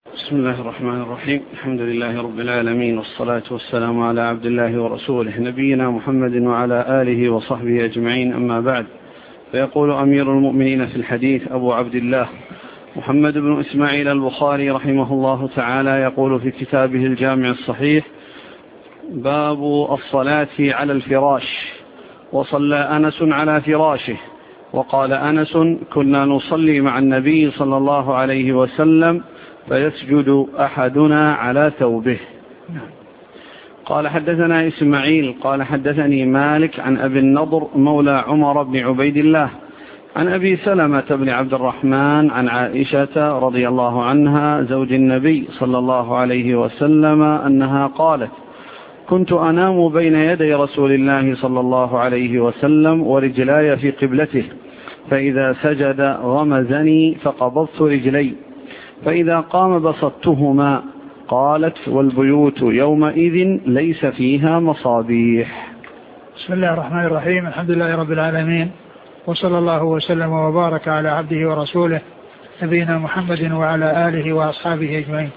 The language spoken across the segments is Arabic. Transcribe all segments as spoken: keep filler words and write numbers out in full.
بسم الله الرحمن الرحيم. الحمد لله رب العالمين، والصلاة والسلام على عبد الله ورسوله نبينا محمد وعلى آله وصحبه أجمعين، أما بعد. فيقول أمير المؤمنين في الحديث أبو عبد الله محمد بن إسماعيل البخاري رحمه الله تعالى، يقول في كتابه الجامع الصحيح: باب الصلاة على الفراش. وصلى أنس على فراشه. وقال أنس: كنا نصلي مع النبي صلى الله عليه وسلم فيسجد أحدنا على ثوبه. قال: حدثنا إسماعيل قال حدثني مالك عن أبي النضر مولى عمر بن عبيد الله عن أبي سلمة بن عبد الرحمن عن عائشة رضي الله عنها زوج النبي صلى الله عليه وسلم أنها قالت: كنت أنام بين يدي رسول الله صلى الله عليه وسلم ورجلاي في قبلته، فإذا سجد غمزني فقبضت رجلي، فإذا قام بسطتهما. قالت: والبيوت يومئذ ليس فيها مصابيح. بسم الله الرحمن الرحيم. الحمد لله رب العالمين، وصلى الله وسلم وبارك على عبده ورسوله نبينا محمد وعلى آله وأصحابه أجمعين.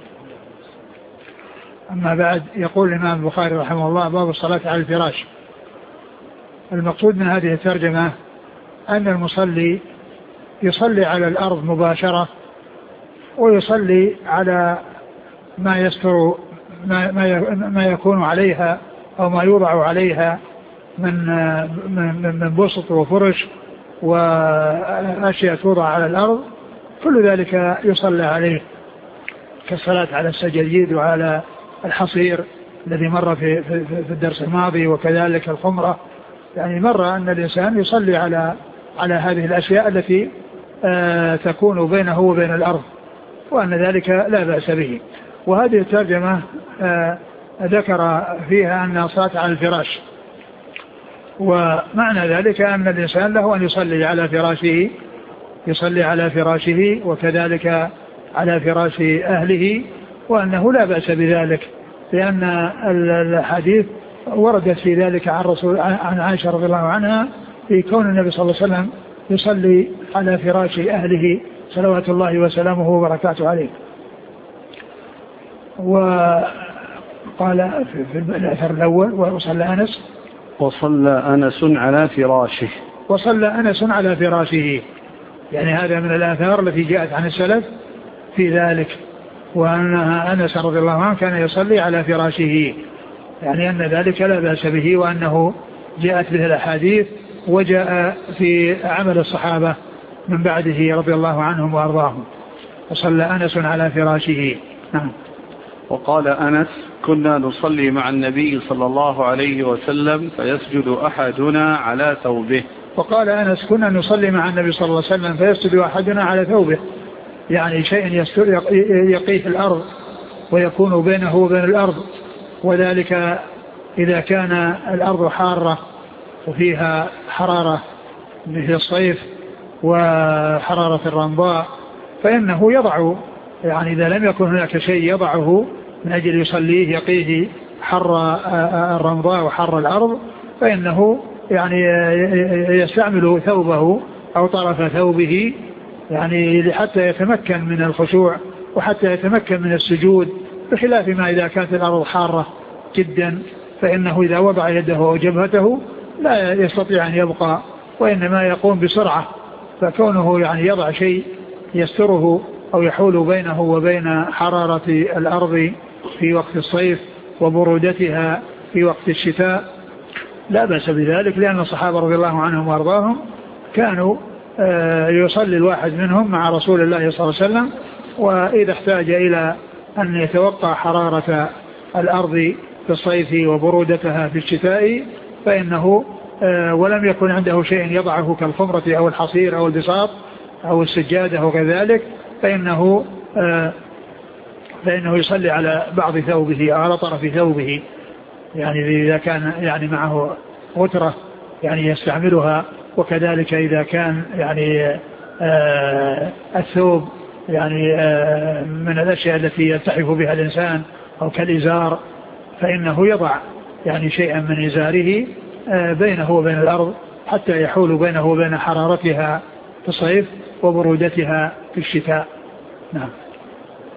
أما بعد، يقول الإمام البخاري رحمه الله: باب الصلاة على الفراش. المقصود من هذه الترجمة أن المصلي يصلي على الأرض مباشرة، ويصلي على ما يستر ما, ما يكون عليها أو ما يوضع عليها من من من بسط وفرش وأشياء توضع على الأرض، كل ذلك يصلى عليه، كالصلاة على السجاجيد وعلى الحصير الذي مر في في, في الدرس الماضي، وكذلك الخمرة. يعني مر أن الإنسان يصلي على على هذه الأشياء التي آه تكون بينه وبين الأرض، وأن ذلك لا بأس به. وهذه الترجمة آه ذكر فيها أن الصلاة على الفراش، ومعنى ذلك أن الإنسان له أن يصلي على فراشه يصلي على فراشه وكذلك على فراش أهله، وأنه لا بأس بذلك، لأن الحديث وردت في ذلك عن رسول عن عائشة رضي الله عنها في كون النبي صلى الله عليه وسلم يصلي على فراش أهله صلوات الله وسلامه وبركاته عليه. وقال في الأثر الأول: وصلى أنس وصلى أنس على فراشه وصلى أنس على فراشه يعني هذا من الآثار التي جاءت عن السلف في ذلك، وأن أنس رضي الله عنه كان يصلي على فراشه، يعني أن ذلك لا بأس به، وأنه جاءت به الأحاديث وجاء في عمل الصحابة من بعده رضي الله عنهم وأرضاهم. وصلى أنس على فراشه. نعم. وقال أنس: كنا نصلي مع النبي صلى الله عليه وسلم فيسجد أحدنا على ثوبه. وقال أنس: كنا نصلي مع النبي صلى الله عليه وسلم فيسجد أحدنا على ثوبه، يعني شيء يقيه الأرض ويكون بينه وبين الأرض، وذلك إذا كان الأرض حارة وفيها حرارة مثل الصيف وحرارة الرمضاء، فإنه يضع، يعني إذا لم يكن هناك شيء يضعه من أجل يصليه يقيه حر الرمضاء وحر الأرض، فإنه يعني يستعمل ثوبه أو طرف ثوبه، يعني حتى يتمكن من الخشوع وحتى يتمكن من السجود، بخلاف ما إذا كانت الأرض حارة جدا، فإنه إذا وضع يده أو جبهته لا يستطيع أن يبقى، وإنما يقوم بسرعة. فكونه يعني يضع شيء يستره أو يحول بينه وبين حرارة الأرض في وقت الصيف وبرودتها في وقت الشتاء لا بأس بذلك، لأن الصحابة رضي الله عنهم وأرضاهم كانوا يصلي الواحد منهم مع رسول الله صلى الله عليه وسلم، وإذا احتاج إلى أن يتوقع حرارة الأرض في الصيف وبرودتها في الشتاء فإنه ولم يكن عنده شيء يضعه كالخمرة أو الحصير أو البساط أو السجادة أو كذلك، فإنه فإنه يصلي على بعض ثوبه أو على طرف ثوبه، يعني إذا كان يعني معه غترة يعني يستعملها، وكذلك إذا كان يعني الثوب يعني من الأشياء التي يلتحف بها الإنسان أو كالإزار، فإنه يضع يعني شيئا من إزاره بينه وبين الأرض حتى يحول بينه وبين حرارتها في الصيف وبرودتها في الشتاء. نعم.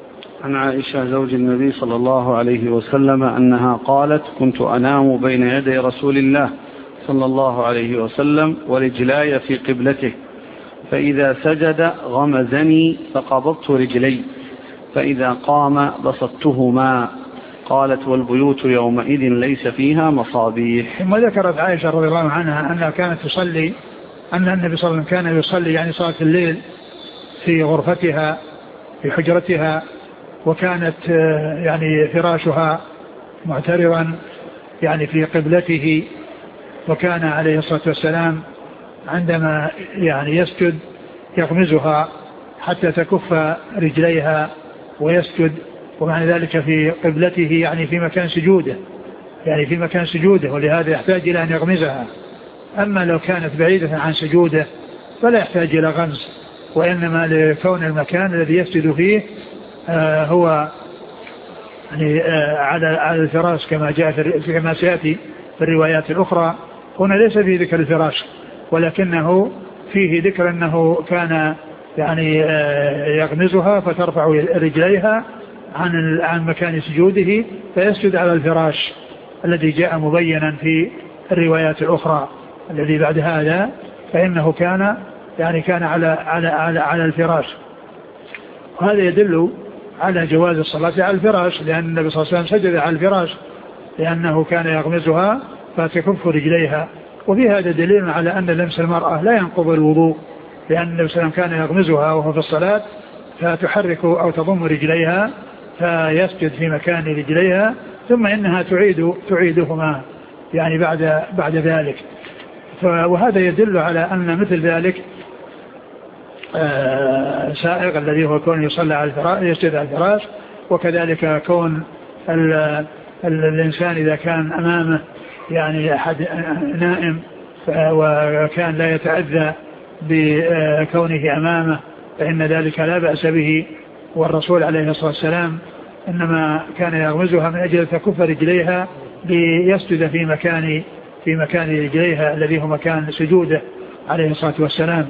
عن عائشة زوج النبي صلى الله عليه وسلم أنها قالت: كنت أنام بين يدي رسول الله صلى الله عليه وسلم ورجلاي في قبلته، فإذا سجد غمزني فقبضت رجلي، فإذا قام بسطتهما. قالت: والبيوت يومئذ ليس فيها مصابيح. ثم ذكرت عائشة رضي الله عنها أنها كانت تصلي، أن النبي صلى الله عليه وسلم كان يصلي يعني صلاة الليل في غرفتها في حجرتها، وكانت يعني فراشها معترضا يعني في قبلته، وكان عليه الصلاة والسلام عندما يعني يسجد يغمزها حتى تكف رجليها ويسجد، ومعنى ذلك في قبلته يعني في مكان سجوده يعني في مكان سجوده ولهذا يحتاج إلى أن يغمزها. أما لو كانت بعيدة عن سجوده فلا يحتاج إلى غمز، وإنما لكون المكان الذي يسجد فيه آه هو يعني آه على على الفراش كما جاء في كما سيأتي في الروايات الأخرى. هنا ليس فيه ذكر الفراش، ولكنه فيه ذكر أنه كان يعني آه يغمزها فترفع رجليها عن عن مكان سجوده فيسجد على الفراش الذي جاء مبينا في الروايات الأخرى. الذي بعد هذا فإنه كان يعني كان على على على على الفراش، وهذا يدل على جواز الصلاة على الفراش، لأن النبي صلى الله عليه وسلم سجد على الفراش لأنه كان يغمزها فتكف رجليها. وفي هذا دليل على أن لمس المرأة لا ينقض الوضوء، لأن النبي صلى الله عليه وسلم كان يغمزها وهو في الصلاة فتحرك أو تضم رجليها فيسجد في مكان رجليها، ثم إنها تعيد تعيدهما يعني بعد بعد ذلك. وهذا يدل على أن مثل ذلك آه سائق الذي هو كون يصلى على الفراش يسجد على الفراش، وكذلك كون ال ال الإنسان إذا كان أمامه يعني أحد نائم وكان لا يتأذى بكونه أمامه فإن ذلك لا بأس به. والرسول عليه الصلاة والسلام إنما كان يغمزها من أجل تكف رجليها ليسجد في مكان في مكان رجليها الذي هو مكان سجوده عليه الصلاة والسلام.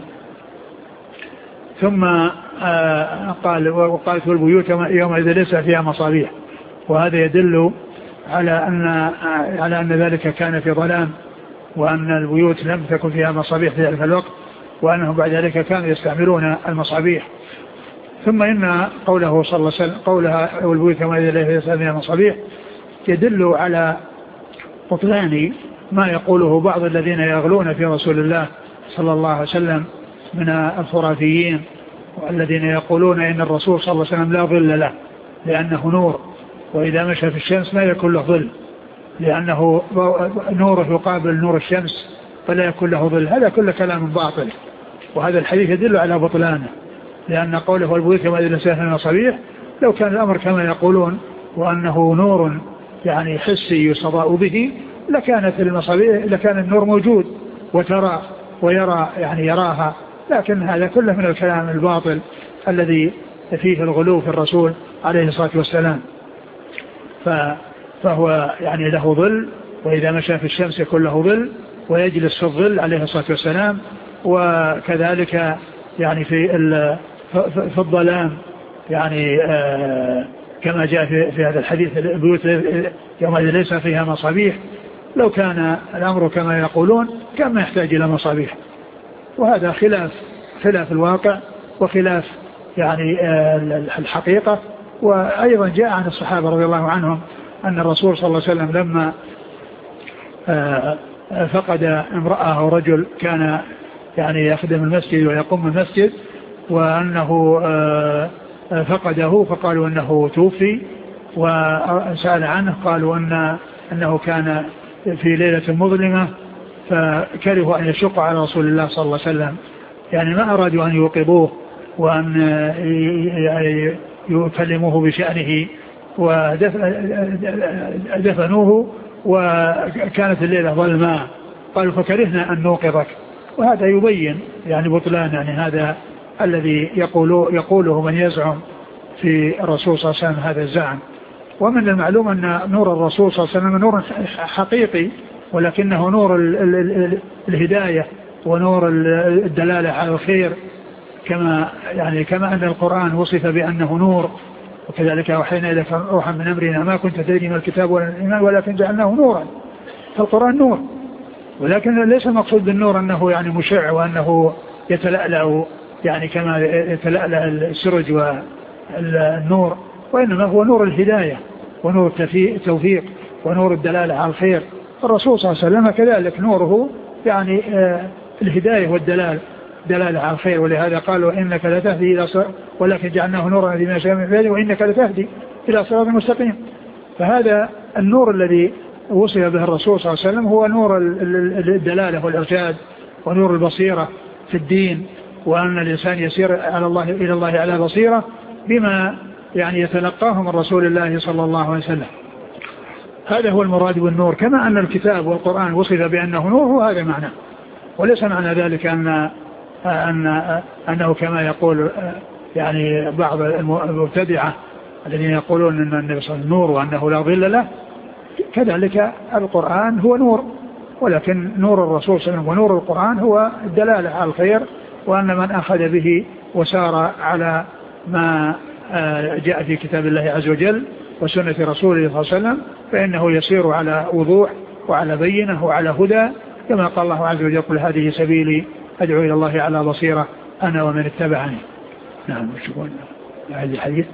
ثم آه قال: وقالت: والبيوت يومئذ ليس فيها مصابيح. وهذا يدل على أن على أن ذلك كان في ظلام، وأن البيوت لم تكن فيها مصابيح في ذلك الوقت، وأنهم بعد ذلك كانوا يستعملون المصابيح. ثم إن قوله صلى الله عليه وسلم قولها: والبيوت يومئذ ليس فيها مصابيح يدل على بطلان ما يقوله بعض الذين يغلون في رسول الله صلى الله عليه وسلم من الخرافيين، والذين يقولون إن الرسول صلى الله عليه وسلم لا ظل له لأنه نور، وإذا مشى في الشمس ما يكون له ظل لأنه نوره يقابل نور الشمس فلا يكون له ظل. هذا كل كلام باطل، وهذا الحديث يدل على بطلانه، لأن قوله: والبيوت يومئذ ليس فيها مصابيح لو كان الأمر كما يقولون وأنه نور يعني حسي يستضاء به لكانت المصابيح لكان النور موجود وترى ويرى يعني يراها، لكن هذا كله من الكلام الباطل الذي فيه الغلو في الرسول عليه الصلاة والسلام. فهو يعني له ظل، وإذا مشى في الشمس يكون له ظل ويجلس في الظل عليه الصلاة والسلام، وكذلك يعني في في الظلام يعني آه كما جاء في, في هذا الحديث: البيوت يومئذ ليس فيها مصابيح. لو كان الأمر كما يقولون كان ما يحتاج إلى مصابيح، وهذا خلاف خلاف الواقع وخلاف يعني آه الحقيقة. وأيضا جاء عن الصحابة رضي الله عنهم أن الرسول صلى الله عليه وسلم لما آه فقد امرأة رجل كان يعني يخدم المسجد ويقوم المسجد، وأنه آه فقده فقالوا أنه توفي، وسأل عنه قالوا أن أنه كان في ليلة مظلمة فكرهوا أن يشق على رسول الله صلى الله عليه وسلم، يعني ما أرادوا أن يوقظوه وأن يكلموه بشأنه ودفنوه، وكانت الليلة ظلماء قالوا فكرهنا أن نوقظك. وهذا يبين يعني بطلان يعني هذا الذي يقوله, يقوله من يزعم في الرسول صلى الله عليه وسلم هذا الزعم. ومن المعلوم أن نور الرسول صلى الله عليه وسلم نور حقيقي، ولكنه نور ال ال ال الهداية ونور الدلالة على الخير، كما يعني كما أن القرآن وصف بأنه نور وكذلك أوحينا إليك روحا من أمرنا ما كنت تدري ما الكتاب ولا الإيمان ولكن جعلناه نورا. فالقرآن نور، ولكن ليس المقصود بالنور أنه يعني مشع وأنه يتلألأ يعني كما يتلألأ السرج والنور، وإنما هو نور الهداية ونور التوفيق ونور الدلالة على الخير. الرسول صلى الله عليه وسلم كذلك نوره يعني الهداية والدلالة دلالة على الخير، ولهذا قالوا إنك لتهدي إلى صراط ولكن جعلناه نورا لمن شاء من عباده وإنك لتهدي إلى صراط مستقيم. فهذا النور الذي وصف به الرسول صلى الله عليه وسلم هو نور الدلالة والإرشاد ونور البصيرة في الدين، وأن الإنسان يسير على الله إلى الله على بصيرة بما يعني يتلقاه من رسول الله صلى الله عليه وسلم. هذا هو المراد بالنور، كما أن الكتاب والقرآن وصف بأنه نور وهذا معنى، وليس معنى ذلك أن أن أنه كما يقول يعني بعض المبتدعة الذين يقولون أن النبي صلى الله عليه وسلم نور وأنه لا ظل له. كذلك القرآن هو نور، ولكن نور الرسول صلى الله عليه وسلم ونور القرآن هو الدلالة على الخير، وأن من أخذ به وسار على ما جاء في كتاب الله عز وجل وسنة رسوله صلى الله عليه وسلم فإنه يسير على وضوح وعلى بينة وعلى هدى، كما قال الله عز وجل قل هذه سبيلي أدعو إلى الله على بصيرة أنا ومن اتبعني. نعم. شكرا. هذه الحديث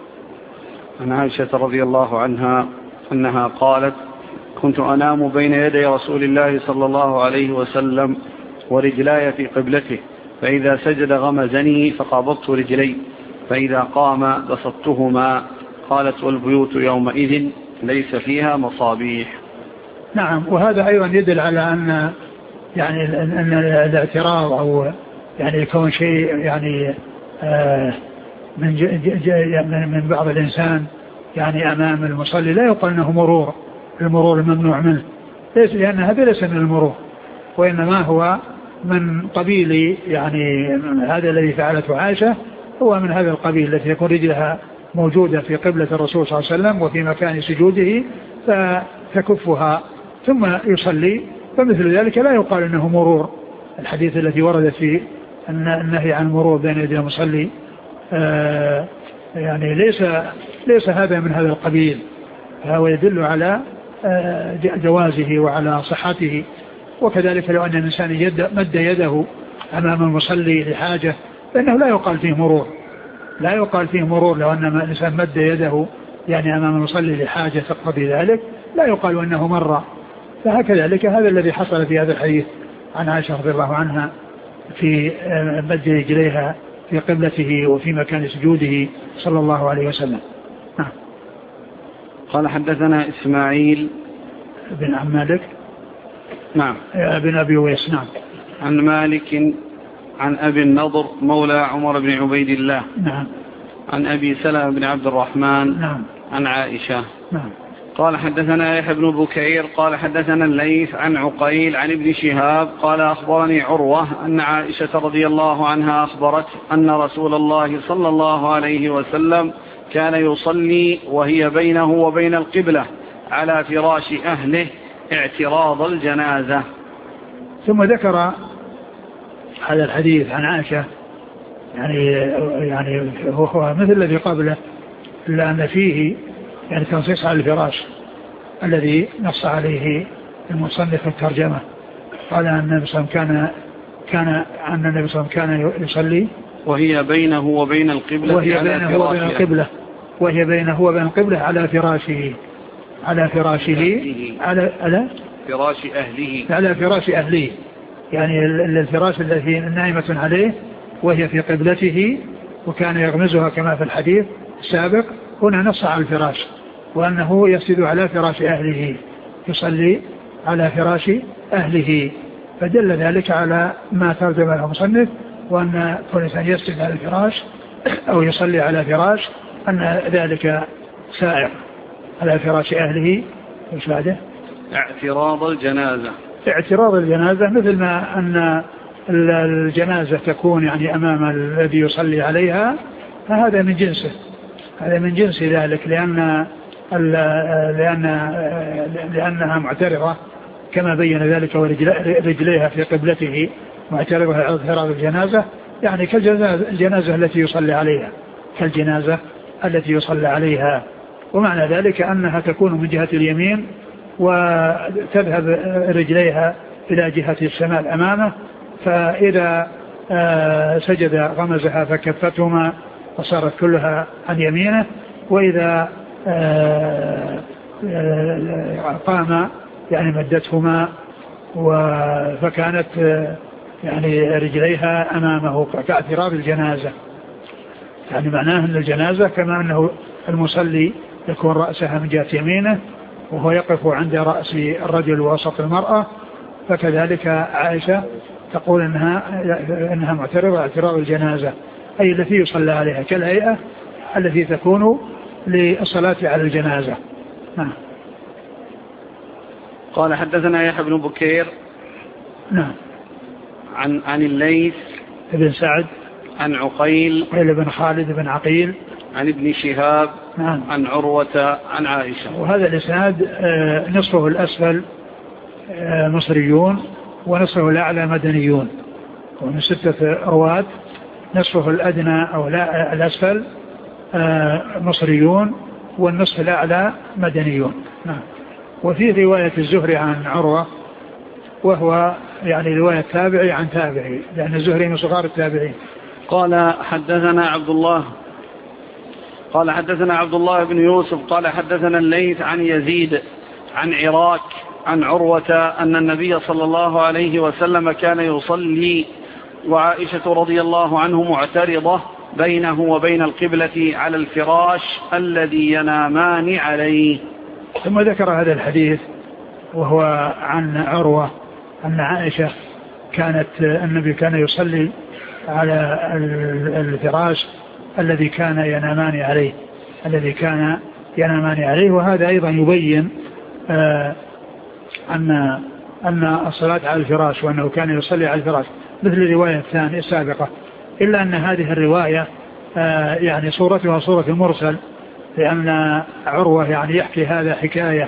عن عائشة رضي الله عنها أنها قالت كنت أنام بين يدي رسول الله صلى الله عليه وسلم ورجلاي في قبلته، فإذا سجد غمزني فقبضت رجلي، فإذا قام بسطتهما. قالت والبيوت يومئذ ليس فيها مصابيح. نعم. وهذا أيضا يدل على أن يعني أن الاعتراض أو يعني يكون شيء يعني آه من من بعض الإنسان يعني أمام المصلي لا يقال أنه مرور، المرور الممنوع منه، ليس، لأن هذا ليس من المرور، وإنما هو من قبيل يعني هذا الذي فعلته عائشة هو من هذا القبيل التي يكون رجلها موجودة في قبلة الرسول صلى الله عليه وسلم وفي مكان سجوده فتكفها ثم يصلي، فمثل ذلك لا يقال أنه مرور. الحديث الذي ورد في النهي عن المرور بين يدي المصلي آه يعني ليس ليس هذا من هذا القبيل، فهو يدل على آه جوازه وعلى صحته. وكذلك لو أن الإنسان يد مد يده أمام المصلي لحاجة فإنه لا يقال فيه مرور، لا يقال فيه مرور لو أن الإنسان مد يده يعني أمام المصلي لحاجة تقتضي ذلك لا يقال أنه مر. فهكذلك هذا الذي حصل في هذا الحديث عن عائشة رضي الله عنها في مد رجليها في قبلته وفي مكان سجوده صلى الله عليه وسلم. نعم. قال حدثنا إسماعيل بن عم مالك نعم بن أبي ويس نعم عن مالك عن أبي النضر مولى عمر بن عبيد الله نعم عن أبي سلمة بن عبد الرحمن نعم عن عائشة نعم. قال حدثنا يحيى بن بكير قال حدثنا الليث عن عقيل عن ابن شهاب قال أخبرني عروة أن عائشة رضي الله عنها أخبرت أن رسول الله صلى الله عليه وسلم كان يصلي وهي بينه وبين القبلة على فراش أهله اعتراض الجنازة. ثم ذكر هذا الحديث عن عائشة يعني يعني هو مثل الذي قبله إلا أن فيه يعني تنصيص على الفراش الذي نص عليه المصنف في الترجمة. قال أن النبي صلى الله عليه وسلم كان كان أن النبي صلى الله عليه وسلم كان يصلي وهي بينه وبين القبلة وهي بينه وبين القبلة وهي بينه وبين القبلة على فراشه على فراشه على على فراش أهله على فراش أهله يعني الفراش الذي نائمة عليه وهي في قبلته وكان يغمزها كما في الحديث السابق. هنا نص على الفراش وأنه يسجد على فراش أهله يصلي على فراش أهله، فدل ذلك على ما ترجم له المصنف وأن كل إنسان يسجد على الفراش أو يصلي على فراش أن ذلك سائر على فراش أهله. وش بعده؟ اعتراض الجنازة اعتراض الجنازة مثل ما أن الجنازة تكون يعني أمام الذي يصلي عليها فهذا من جنسه هذا من جنس ذلك لأن لأن لأنها معترضة كما بين ذلك ورجليها في قبلته معترضة على اعتراض الجنازة يعني كالجنازة التي يصلي عليها كالجنازة التي يصلى عليها. ومعنى ذلك أنها تكون من جهة اليمين وتذهب رجليها إلى جهة الشمال أمامه، فإذا سجد غمزها فكفتهما وصارت كلها عن يمينه، وإذا قام يعني مدتهما فكانت يعني رجليها أمامه كاعتراض الجنازة. يعني معناه أن الجنازة كما أنه المصلي يكون رأسها من جهة يمينه وهو يقف عند رأس الرجل وسط المرأة، فكذلك عائشة تقول إنها, إنها معترضة اعتراض الجنازة، أي التي يصلى عليها كالهيئة التي تكون للصلاة على الجنازة. نعم. قال حدثنا يحيى بن بكير نعم عن عن الليث بن سعد عن عقيل بن خالد بن عقيل عن ابن شهاب نعم عن عروة عن عائشة. وهذا الإسناد نصفه الأسفل مصريون ونصفه الأعلى مدنيون، ومن ستة رواة نصفه الأدنى أو لا الأسفل مصريون والنصف الأعلى مدنيون. نعم. وفي رواية الزهري عن عروة وهو يعني رواية تابعي عن تابعي، لأن الزهري من صغار التابعين. قال حدثنا عبد الله قال حدثنا عبد الله بن يوسف قال حدثنا الليث عن يزيد عن عراك عن عروة أن النبي صلى الله عليه وسلم كان يصلي وعائشة رضي الله عنه معترضة بينه وبين القبلة على الفراش الذي ينامان عليه. ثم ذكر هذا الحديث وهو عن عروة أن عائشة كانت النبي كان يصلي على الفراش الذي كان ينامان عليه الذي كان ينامان عليه وهذا أيضا يبين آه أن أن الصلاة على الفراش وأنه كان يصلي على الفراش مثل الرواية الثانية السابقة، إلا أن هذه الرواية آه يعني صورتها صورة المرسل، لأن عروة يعني يحكي هذا حكاية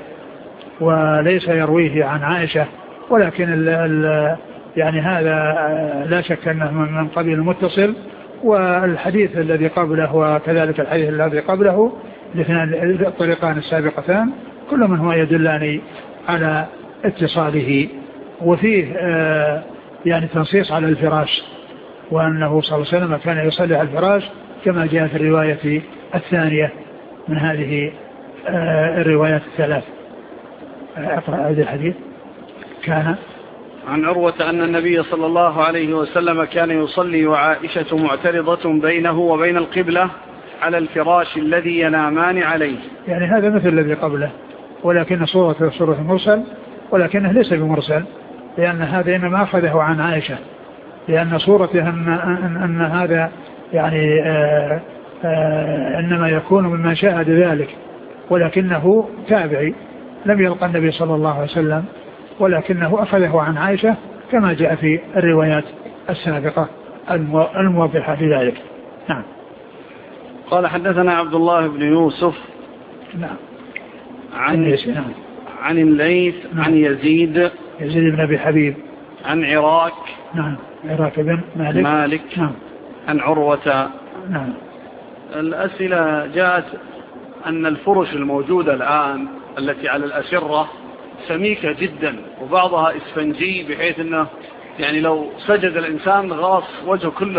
وليس يرويه عن عائشة، ولكن ال ال يعني هذا لا شك أنه من قبيل المتصل، والحديث الذي قبله وكذلك الحديث الذي قبله الاثنان الطريقان السابقتان كل منهما يدلان على اتصاله. وفيه آه يعني تنصيص على الفراش، وأنه صلى الله عليه وسلم كان يصلي على الفراش كما جاء في الرواية الثانية من هذه آه الروايات الثلاث. أقرأ هذا الحديث. كان عن عروة أن النبي صلى الله عليه وسلم كان يصلي وعائشة معترضة بينه وبين القبلة على الفراش الذي ينامان عليه. يعني هذا مثل الذي قبله، ولكن صورة صورة مرسل، ولكنه ليس بمرسل، لأن هذا إنما أخذه عن عائشة، لأن صورته أن, أن, أن هذا يعني آآ آآ إنما يكون ممن شاهد ذلك، ولكنه تابعي لم يلقى النبي صلى الله عليه وسلم، ولكنه أخذه عن عائشة كما جاء في الروايات السابقة الموضحة في ذلك. نعم. قال حدثنا عبد الله بن يوسف نعم عن نعم. عن الليث نعم. عن يزيد يزيد بن أبي حبيب عن عراك نعم عراك بن مالك, مالك نعم. عن عروة. نعم. الأسئلة جاءت أن الفرش الموجودة الآن التي على الأسرة سميكة جدا وبعضها إسفنجي، بحيث أنه يعني لو سجد الإنسان غاص وجهه كله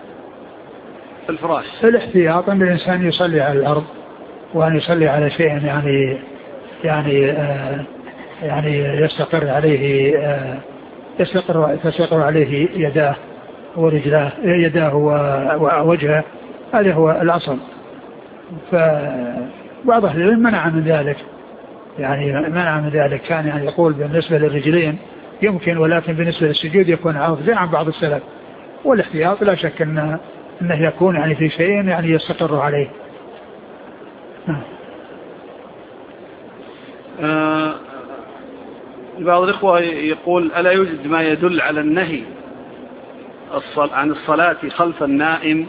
في الفراش. الاحتياط أن الإنسان يصلي على الأرض، وأن يصلي على شيء يعني يعني آه يعني يستقر عليه آه يستقر تستقر عليه يداه ورجلاه يداه ووجهه، هذا هو الأصل. فبعض أهل العلم منع من ذلك، يعني منع من ذلك، كان يعني يقول بالنسبة للرجلين يمكن، ولكن بالنسبة للسجود يكون عارض زي عن بعض السلف. والاحتياط لا شك أنه, أنه يكون يعني في شيء يعني يستقر عليه. آه بعض الإخوة يقول ألا يوجد ما يدل على النهي عن الصلاة خلف النائم؟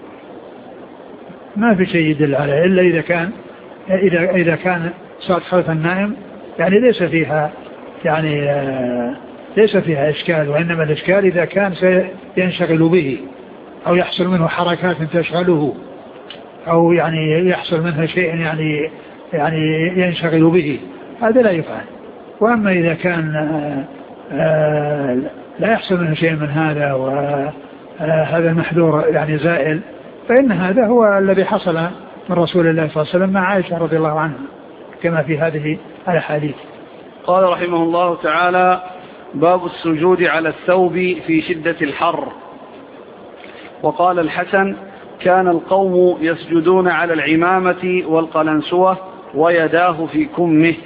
ما في شيء يدل عليه إلا إذا كان إذا إذا كان صلاة خلف النائم يعني ليس فيها يعني آه ليس فيها إشكال، وإنما الإشكال إذا كان سينشغل به أو يحصل منه حركات تشغله، أو يعني يحصل منها شيء يعني يعني ينشغل به، هذا لا يفعل. وأما إذا كان لا يحصل منه شيء من هذا وهذا المحذور يعني زائل، فإن هذا هو الذي حصل من رسول الله صلى الله عليه وسلم مع عائشة رضي الله عنها كما في هذه الأحاديث. قال رحمه الله تعالى: باب السجود على الثوب في شدة الحر. وقال الحسن: كان القوم يسجدون على العمامة والقلنسوة ويداه في كمه.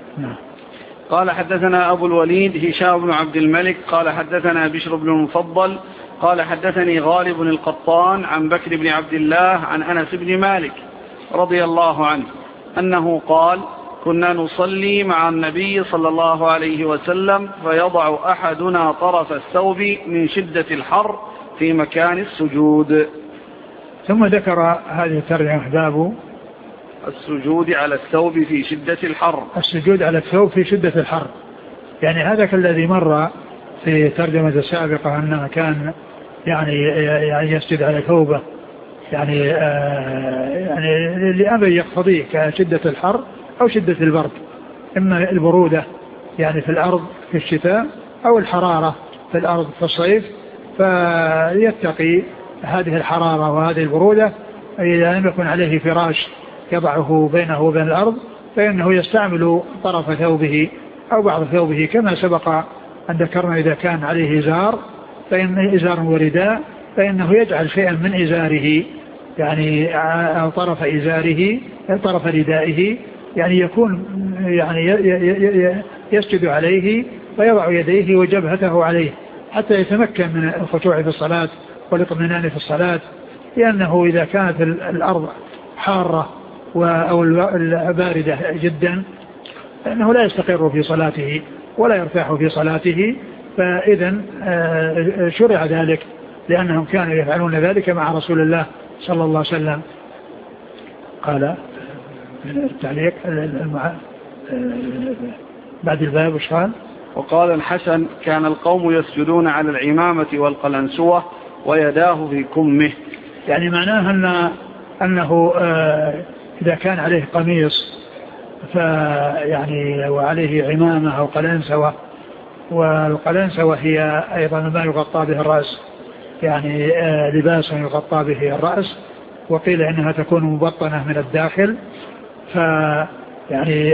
قال حدثنا أبو الوليد هشام بن عبد الملك قال حدثنا بشر بن المفضل قال حدثني غالب القطان عن بكر بن عبد الله عن أنس بن مالك رضي الله عنه أنه قال: كنا نصلي مع النبي صلى الله عليه وسلم فيضع أحدنا طرف الثوب من شدة الحر في مكان السجود. ثم ذكر هذه الترجمة: باب السجود على الثوب في شدة الحر. السجود على الثوب في شدة الحر، يعني هذا كالذي مر في ترجمة السابقة أنه كان يعني يعني يسجد على ثوبه يعني آه يعني لأمر يقتضيه كشدة الحر أو شدة البرد، إما البرودة يعني في الأرض في الشتاء أو الحرارة في الأرض في الصيف، فيتقي هذه الحرارة وهذه البرودة. إذا لم يكن عليه فراش يضعه بينه وبين الأرض فإنه يستعمل طرف ثوبه أو بعض ثوبه كما سبق أن ذكرنا. إذا كان عليه إزار فإنه إزار ورداء فإنه يجعل شيئا من إزاره يعني أو طرف إزاره طرف ردائه يعني يكون يعني يسجد عليه ويضع يديه وجبهته عليه حتى يتمكن من الخشوع في الصلاة والاطمئنان في الصلاة، لأنه إذا كانت الأرض حارة أو باردة جدا فإنه لا يستقر في صلاته ولا يرتاح في صلاته. فإذا شرع ذلك لأنهم كانوا يفعلون ذلك مع رسول الله صلى الله عليه وسلم. قال التعليق بعد الباب وش قال؟ وقال الحسن: كان القوم يسجدون على العمامة والقلنسوة ويداه في كمه. يعني معناه أن أنه إذا كان عليه قميص فيعني وعليه عمامة أو قلنسوة، والقلنسوة هي أيضا ما يغطى به الرأس يعني لباس يغطى به الرأس، وقيل إنها تكون مبطنة من الداخل. فيعني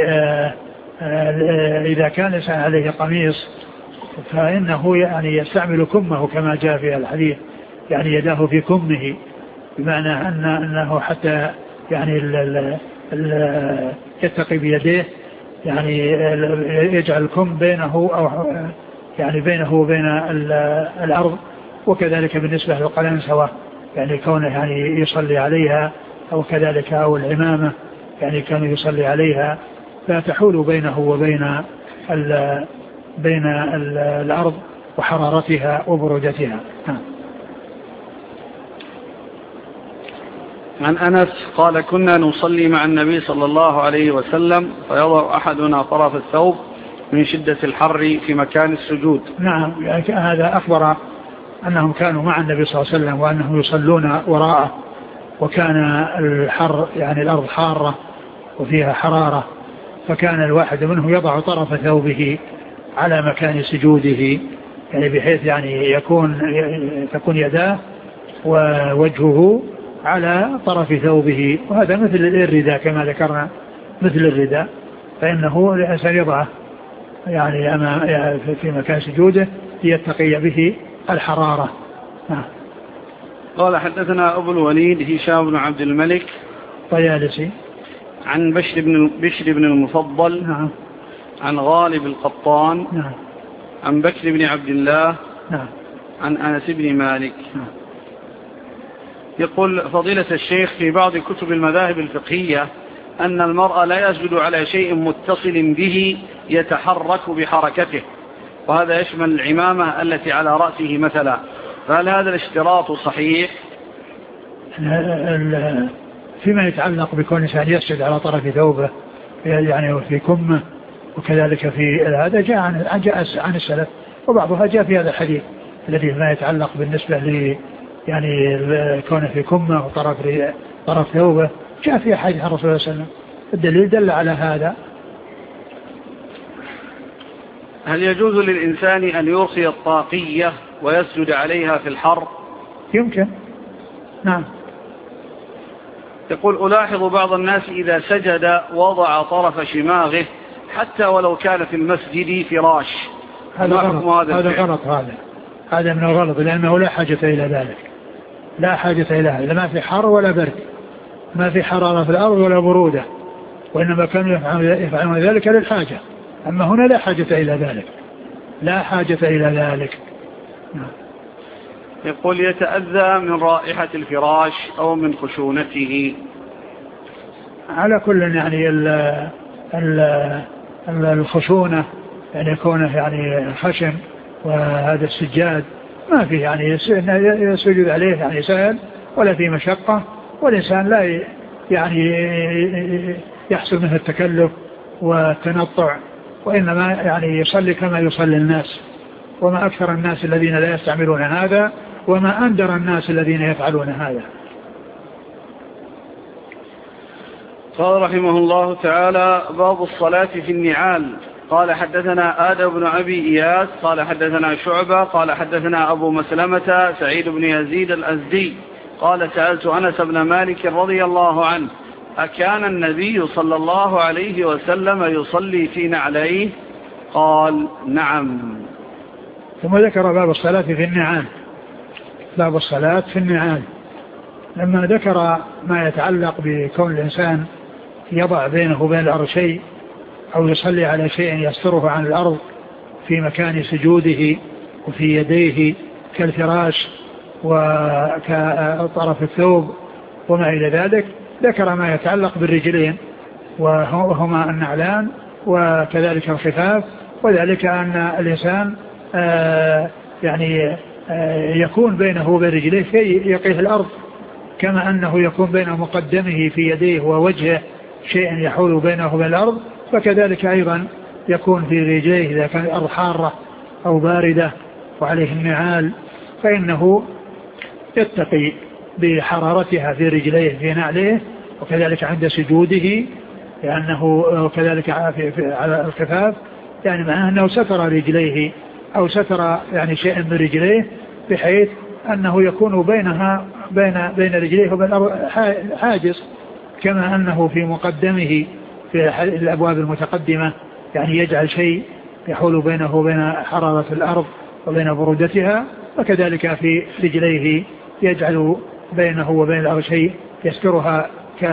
إذا كان الإنسان عليه قميص فإنه يعني يستعمل كمه كما جاء في الحديث، يعني يداه في كمه، بمعنى أن أنه حتى يعني ال ال ال يتقي بيديه يعني يجعل الكم بينه أو يعني بينه وبين الأرض. وكذلك بالنسبة للقلنسوة يعني كونه يعني يصلي عليها، أو كذلك أو العمامة يعني كان يصلي عليها فتحول بينه وبين ال بين ال الأرض وحرارتها وبرودتها. عن أنس قال: كنا نصلي مع النبي صلى الله عليه وسلم فيضع أحدنا طرف الثوب من شدة الحر في مكان السجود. نعم، يعني هذا أخبر أنهم كانوا مع النبي صلى الله عليه وسلم وأنهم يصلون وراءه، وكان الحر يعني الأرض حارة وفيها حرارة، فكان الواحد منهم يضع طرف ثوبه على مكان سجوده، يعني بحيث يعني يكون تكون يداه ووجهه على طرف ثوبه، وهذا مثل الرداء كما ذكرنا، مثل الرداء، فإنه الإنسان يضعه يعني أمام في مكان سجوده ليتقي به الحرارة. قال حدثنا أبو الوليد هشام بن عبد الملك طيالسي عن بشر بن بشر بن المفضل نعم. عن غالب القطان نعم. عن بكر بن عبد الله نعم. عن أنس بن مالك. نعم. يقول فضيلة الشيخ: في بعض كتب المذاهب الفقهية أن المرء لا يسجد على شيء متصل به يتحرك بحركته، وهذا يشمل العمامة التي على رأسه مثلا، فهل هذا الاشتراط صحيح؟ فيما يتعلق بكون الإنسان يسجد على طرف ثوبه يعني في كمه، وكذلك في هذا جاء عن جاء عن السلف، وبعضها جاء في هذا الحديث الذي ما يتعلق بالنسبة ل يعني كونه في كمه وطرف طرف ثوبه، جاء في حديث الرسول صلى الله عليه وسلم الدليل دل على هذا. هل يجوز للإنسان أن يرخي الطاقية ويسجد عليها في الحر؟ يمكن، نعم. يقول ألاحظ بعض الناس إذا سجد وضع طرف شماغه حتى ولو كان في المسجد فراش. هذا غلط، هذا غلط، هذا هذا من الغلط، لأنه لا حاجة إلى ذلك، لا حاجة إلى هذا، ما في حر ولا برد، ما في حرارة في الأرض ولا برودة، وإنما كانوا يفعلون ذلك للحاجة، أما هنا لا حاجة إلى ذلك، لا حاجة إلى ذلك. يقول يتأذى من رائحة الفراش أو من خشونته. على كل يعني ال ال الخشونة يعني يكونه يعني خشن، وهذا السجاد ما فيه يعني يسجد عليه يعني سهل ولا في مشقة، والإنسان لا يعني يحصل منه التكلف والتنطع، وإنما يعني يصلي كما يصلي الناس، وما أكثر الناس الذين لا يستعملون هذا، وما أندر الناس الذين يفعلون هذا. قال رحمه الله تعالى: باب الصلاة في النعال. قال حدثنا آدم بن أبي إياس قال حدثنا شعبة قال حدثنا أبو مسلمة سعيد بن يزيد الأزدي قال سألت أنس بن مالك رضي الله عنه: أكان النبي صلى الله عليه وسلم يصلي في نعليه؟ قال: نعم. ثم ذكر باب الصلاة في النعال. باب الصلاة في النعال لما ذكر ما يتعلق بكون الإنسان يضع بينه وبين الأرض شيء، أو يصلي على شيء يستره عن الأرض في مكان سجوده وفي يديه كالفراش وكطرف الثوب وما إلى ذلك، ذكر ما يتعلق بالرجلين وهما النعلان وكذلك الخفاف، وذلك أن الإنسان آه يعني آه يكون بينه وبين رجليه شيء يقيه الأرض، كما أنه يكون بين مقدمه في يديه ووجهه شيء يحول بينه وبين الأرض، فكذلك أيضا يكون في رجليه إذا كان الأرض حارة أو باردة وعليه النعال، فإنه يتقي بحرارتها في رجليه في نعليه، وكذلك عند سجوده، لأنه كذلك على الخفاف يعني معناه أنه ستر رجليه أو ستر يعني شيء من رجليه، بحيث أنه يكون بينها بين بين رجليه وبين الأرض حاجز، كما أنه في مقدمه في الأبواب المتقدمة يعني يجعل شيء يحول بينه وبين حرارة الأرض وبين برودتها، وكذلك في رجليه يجعل بينه وبين الأرض شيء يسترها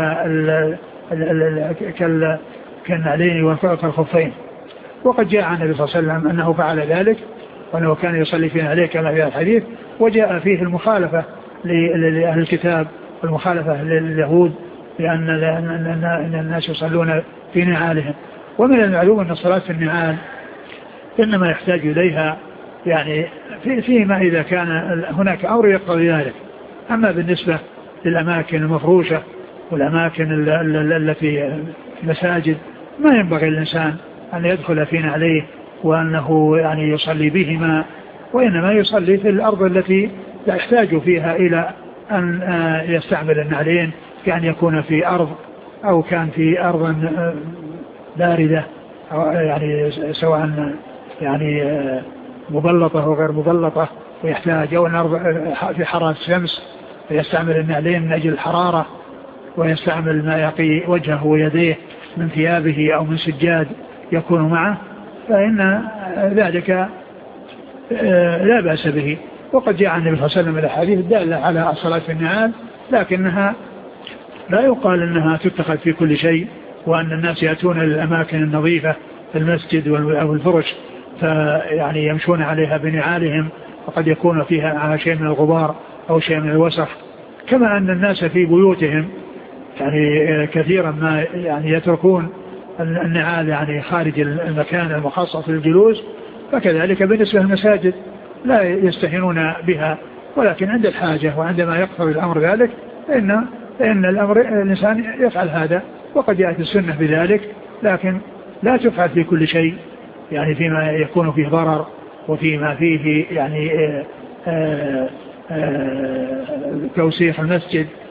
كالنعلين والخفين. وقد جاء عن النبي صلى الله عليه وسلم أنه فعل ذلك، وأنه كان يصلي في نعليه كما في الحديث، وجاء فيه المخالفة لأهل الكتاب والمخالفة لليهود، لأن الناس يصلون في نعالهم. ومن المعلوم أن الصلاة في النعال إنما يحتاج إليها يعني فيما إذا كان هناك أمر يقتضي ذلك. أما بالنسبة للأماكن المفروشة والأماكن التي المساجد ما ينبغي الإنسان أن يدخل في نعليه وأنه يعني يصلي بهما، وإنما يصلي في الأرض التي لا يحتاج فيها إلى أن يستعمل النعلين، كأن يكون في أرض أو كان في أرض باردة، يعني سواء يعني مبلطة أو غير مبلطة، ويحتاج أو الأرض في حرارة الشمس فيستعمل النعلين من أجل الحرارة، ويستعمل ما يقي وجهه ويديه من ثيابه أو من سجاد يكون معه، فإن ذلك لا بأس به. وقد جاء عن النبي صلى الله عليه وسلم الأحاديث الدالة على الصلاة في النعال، لكنها لا يقال أنها تتخذ في كل شيء، وأن الناس يأتون للأماكن النظيفة في المسجد أو الفرش فيعني يمشون عليها بنعالهم، وقد يكون فيها شيء من الغبار أو شيء من الوسخ، كما أن الناس في بيوتهم يعني كثيرا ما يعني يتركون النعال يعني خارج المكان المخصص للجلوس، فكذلك بالنسبة للمساجد لا يستهينون بها، ولكن عند الحاجة وعندما يقتضي الأمر ذلك فإن, فإن الأمر الإنسان يفعل هذا، وقد يأتي السنة بذلك، لكن لا تفعل في كل شيء، يعني فيما يكون فيه ضرر وفيما فيه يعني آآ آآ توسيع المسجد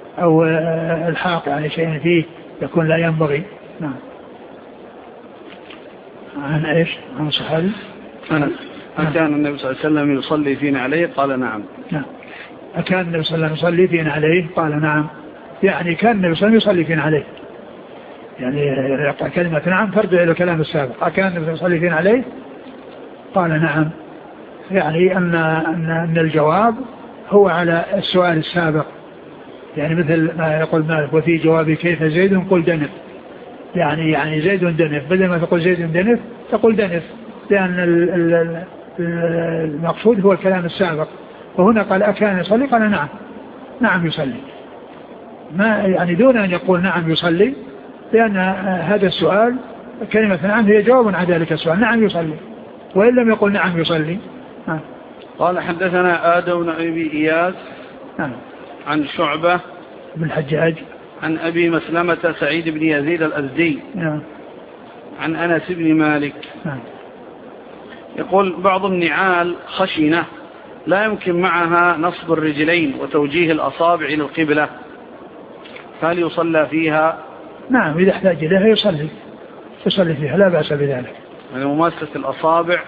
أو الحاق يعني شيء فيه يكون لا ينبغي. نعم. عن إيش؟ عن صحابي أنا أكان النبي صلى الله عليه وسلم يصلي فينا عليه؟ قال نعم. نعم. أكان النبي صلى الله عليه وسلم يصلي فينا عليه؟ قال نعم. يعني كان النبي صلى الله عليه وسلم يصلي فينا عليه، يعني يقع كلمة نعم ترجع إلى الكلام السابق. أكان النبي يصلي فينا عليه؟ قال نعم. يعني أن, أن, أن الجواب هو على السؤال السابق، يعني مثل ما يقول مالك وفي جوابي كيف زيد قل دنف، يعني يعني زيد دنف، بدل ما تقول زيد دنف تقول دنف، لأن المقصود هو الكلام السابق. وهنا قال أكان يصلي؟ قال نعم، نعم يصلي، ما يعني دون أن يقول نعم يصلي، لأن هذا السؤال كلمة نعم هي جواب عن ذلك السؤال، نعم يصلي، وإن لم يقل نعم يصلي. ها. قال حدثنا آدم بن أبي إياس ها. عن شعبة بن الحجاج عن أبي مسلمة سعيد بن يزيد الأزدي ها. عن أنس بن مالك ها. يقول بعض النعال خشنة لا يمكن معها نصب الرجلين وتوجيه الأصابع إلى القبلة، فهل يصلى فيها؟ نعم، إذا احتاج إليها يصلي يصلي فيها لا بأس بذلك. يعني مماسة الأصابع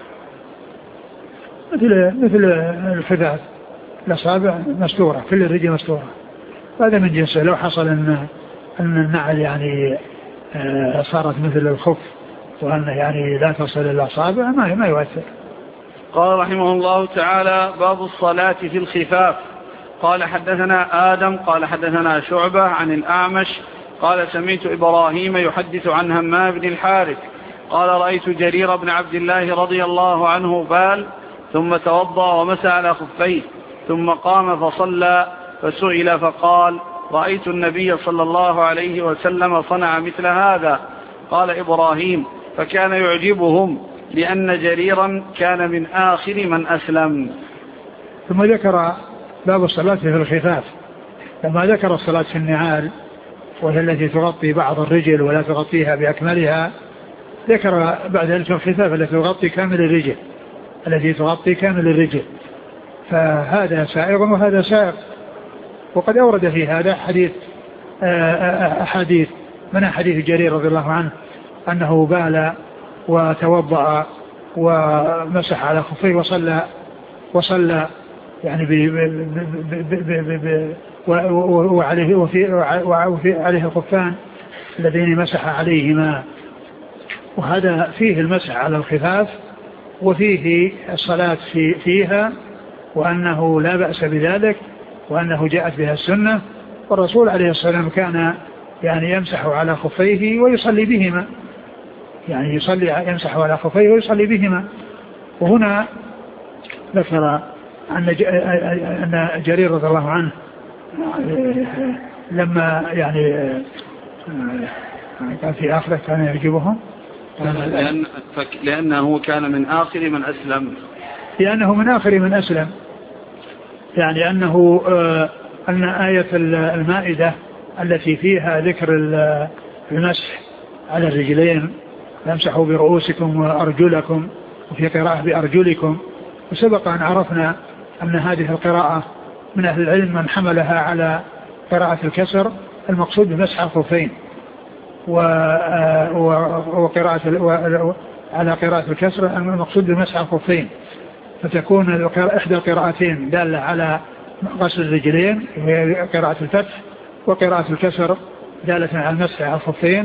مثل مثل الخفاف، الأصابع مستورة، كل الرجل مستورة، هذا من جنسه. لو حصل أن أن النعل يعني صارت مثل الخف وأن يعني لا تصل الأصابع ما ما يؤثر. قال رحمه الله تعالى باب الصلاة في الخفاف. قال حدثنا آدم قال حدثنا شعبة عن الأعمش قال سمعت إبراهيم يحدث عن همام بن الحارث قال رأيت جرير بن عبد الله رضي الله عنه بال ثم توضأ ومسح على خفيه ثم قام فصلى، فسئل فقال رأيت النبي صلى الله عليه وسلم صنع مثل هذا. قال إبراهيم فكان يعجبهم لأن جريرا كان من آخر من أسلم. ثم ذكر باب الصلاة في الخفاف. لما ذكر الصلاة في النعال وهي التي تغطي بعض الرجل ولا تغطيها بأكملها، ذكر بعد ذلك الخفاف التي تغطي كامل الرجل التي تغطي كامل الرجل، فهذا سائغ وهذا سائغ. وقد أورد في هذا حديث أحاديث من حديث جرير رضي الله عنه أنه بال وتوضأ ومسح على خفيه وصلى وصلى يعني ب ب ب ب وعليه وفي وفي عليه الخفان الذين مسح عليهما. وهذا فيه المسح على الخفاف وفيه الصلاة في فيها، وأنه لا بأس بذلك، وأنه جاءت بها السنة. والرسول عليه السلام كان يعني يمسح على خفيه ويصلي بهما، يعني يصلي يمسح على خفيه ويصلي بهما. وهنا ذكر أن جرير رضي الله عنه لما يعني كان في آخره كان يعجبهم لأن لأنه كان من آخر من أسلم لأنه من آخر من أسلم يعني أنه أن آية المائدة التي فيها ذكر المسح على الرجلين يمسحوا برؤوسكم وأرجلكم، وفي قراءة بأرجلكم. وسبق أن عرفنا أن هذه القراءة من أهل العلم من حملها على قراءة الكسر المقصود بمسح الخفين، وقراءة على قراءة الكسر المقصود بمسح الخفين، فتكون إحدى القراءتين دالة على غسل الرجلين وهي قراءة الفتح، وقراءة الكسر دالة على المسح على الخفين.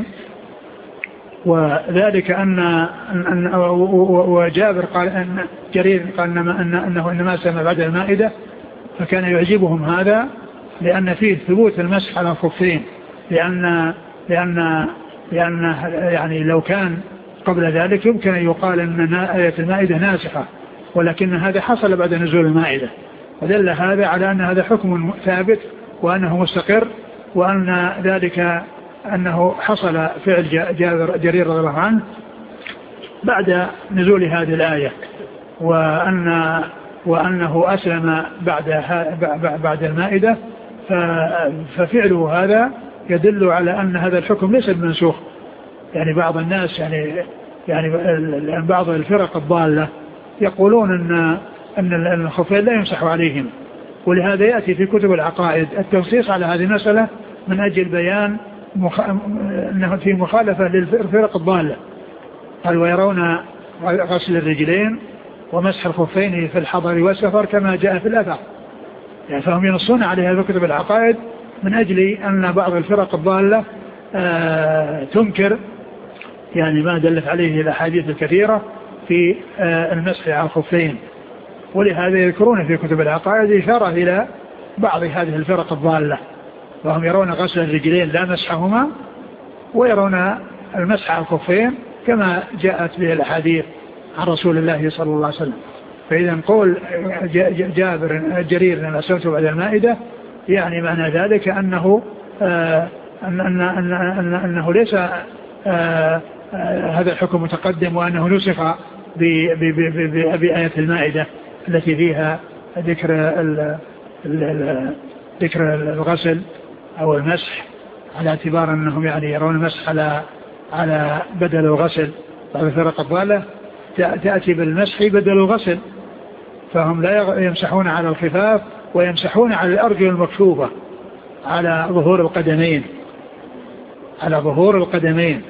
وذلك أن, أن وجابر قال أن جرير قال أن أنه إنما سمع بعد المائدة فكان يعجبهم هذا لأن فيه ثبوت المسح على الخفين، لأن لأن لأن يعني لو كان قبل ذلك يمكن أن يقال أن آية المائدة ناسخة، ولكن هذا حصل بعد نزول المائدة، ودل هذا على أن هذا حكم ثابت وأنه مستقر، وأن ذلك أنه حصل فعل جابر جرير رضي الله عنه بعد نزول هذه الآية، وأن وأنه أسلم بعد بعد المائدة، ففعله هذا يدل على أن هذا الحكم ليس منسوخ. يعني بعض الناس يعني يعني بعض الفرق الضالة يقولون أن أن الخفين لا يمسح عليهم، ولهذا يأتي في كتب العقائد التنصيص على هذه المسألة من أجل بيان مخ... أنه في مخالفة للفرق الضالة. قال ويرون غسل الرجلين ومسح الخفين في الحضر والسفر كما جاء في الأثر، يعني فهم ينصون عليها في كتب العقائد من أجل أن بعض الفرق الضالة آه تنكر يعني ما دلت عليه الأحاديث الكثيرة في آه المسح على الخفين. ولهذا يذكرون في كتب العقائد إشارة إلى بعض هذه الفرق الضالة، وهم يرون غسل الرجلين لا مسحهما، ويرون المسح على الخفين كما جاءت به الأحاديث عن رسول الله صلى الله عليه وسلم. فإذا قول جابر جرير لما سمعت بعد المائدة يعني معنى ذلك أنه آه أن أن أن أن أنه ليس آه آه هذا الحكم متقدم، وأنه نسخ بآية المائدة التي فيها ذكر ذكر الغسل أو المسح، على اعتبار أنهم يعني يرون المسح على على بدل الغسل. بعض الفرق الضالة تأتي بالمسح بدل الغسل، فهم لا يمسحون على الخفاف ويمسحون على الأرجل المكشوفة على ظهور القدمين على ظهور القدمين.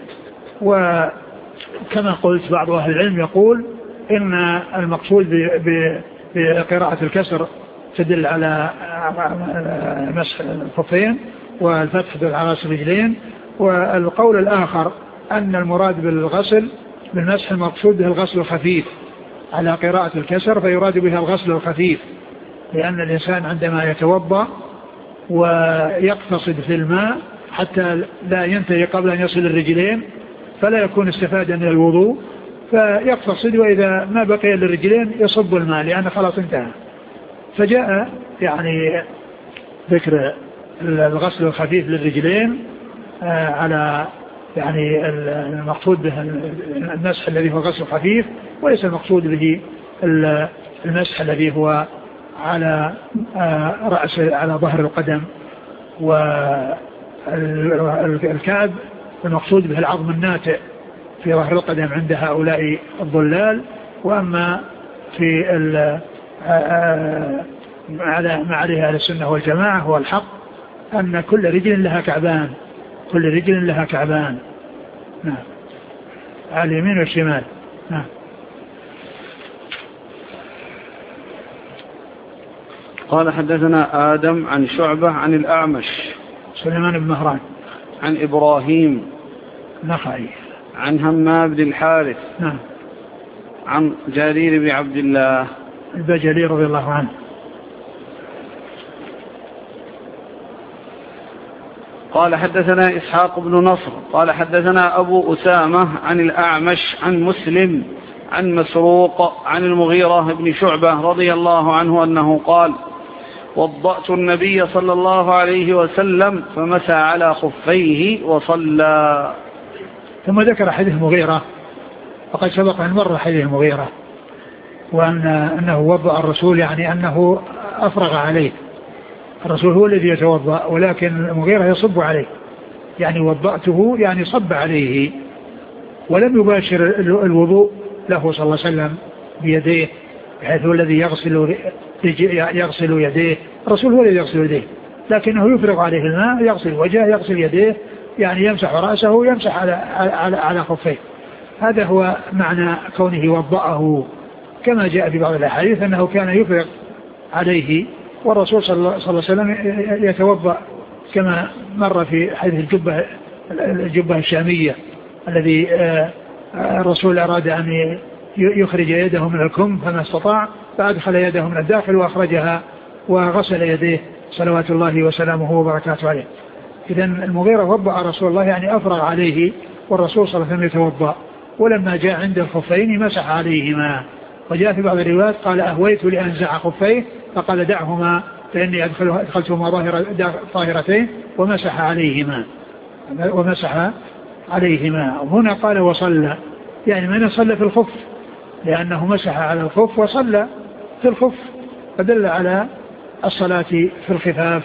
وكما قلت بعض أهل العلم يقول إن المقصود بقراءة الكسر تدل على مسح الخفين والفتح تدل على غسل الرجلين. والقول الآخر أن المراد بالغسل بالمسح المقصود به الغسل الخفيف على قراءة الكسر، فيراد بها الغسل الخفيف، لأن الإنسان عندما يتوضأ ويقتصد في الماء حتى لا ينتهي قبل أن يصل الرجلين فلا يكون استفاد من الوضوء، فيقتصد، وإذا ما بقي للرجلين يصب الماء لأنه خلاص انتهى. فجاء يعني ذكر الغسل الخفيف للرجلين على يعني المقصود به المسح الذي هو غسل خفيف، وليس المقصود به المسح الذي هو على رأس على ظهر القدم والكعب، المقصود به العظم الناتئ في ظهر القدم عند هؤلاء الضلال. وأما في على ما عليه أهل السنة والجماعة هو الحق أن كل رجل لها كعبان كل رجل لها كعبان نعم، على اليمين والشمال. نعم. قال حدثنا آدم عن شعبة عن الأعمش سليمان بن مهران عن إبراهيم نخعي عن همام بن الحارث نعم عن جرير بن عبد الله البجلي رضي الله عنه. قال حدثنا إسحاق بن نصر قال حدثنا أبو أسامة عن الأعمش عن مسلم عن مسروق عن المغيرة بن شعبة رضي الله عنه أنه قال وضأت النبي صلى الله عليه وسلم فمسى على خفيه وصلى. ثم ذكر حديث المغيرة، وقد سبق أن مر حديث المغيرة، وأن أنه وضأ الرسول يعني أنه أفرغ عليه، الرسول هو الذي يتوضأ ولكن المغيرة يصب عليه، يعني وضأته يعني صب عليه، ولم يباشر الوضوء له صلى الله عليه وسلم بيديه بحيث هو الذي يغسل يغسل يديه، الرسول هو الذي يغسل يديه، لكنه يفرغ عليه الماء، يغسل وجهه يغسل يديه، يعني يمسح رأسه يمسح على على على خفيه. هذا هو معنى كونه وضأه، كما جاء في بعض الأحاديث أنه كان يفرغ عليه، والرسول صلى الله عليه وسلم يتوضأ كما مر في حديث الجبة الجبة الشامية الذي الرسول أراد أن يخرج يده من الكم فما استطاع، فأدخل يده من الداخل وأخرجها وغسل يديه صلوات الله وسلامه وبركاته عليه. إذن المغيرة وضأ رسول الله يعني أفرغ عليه، والرسول صلى الله عليه وسلم يتوضأ، ولما جاء عند الخفين مسح عليهما. وجاء في بعض الروايات قال أهويت لأنزع خفيه فقال دعهما فإني أدخلتهما طاهرتين ومسح عليهما ومسح عليهما. هنا قال وصلى، يعني من صلى في الخف، لأنه مسح على الخف وصلى في الخف، فدل على الصلاة في الخفاف،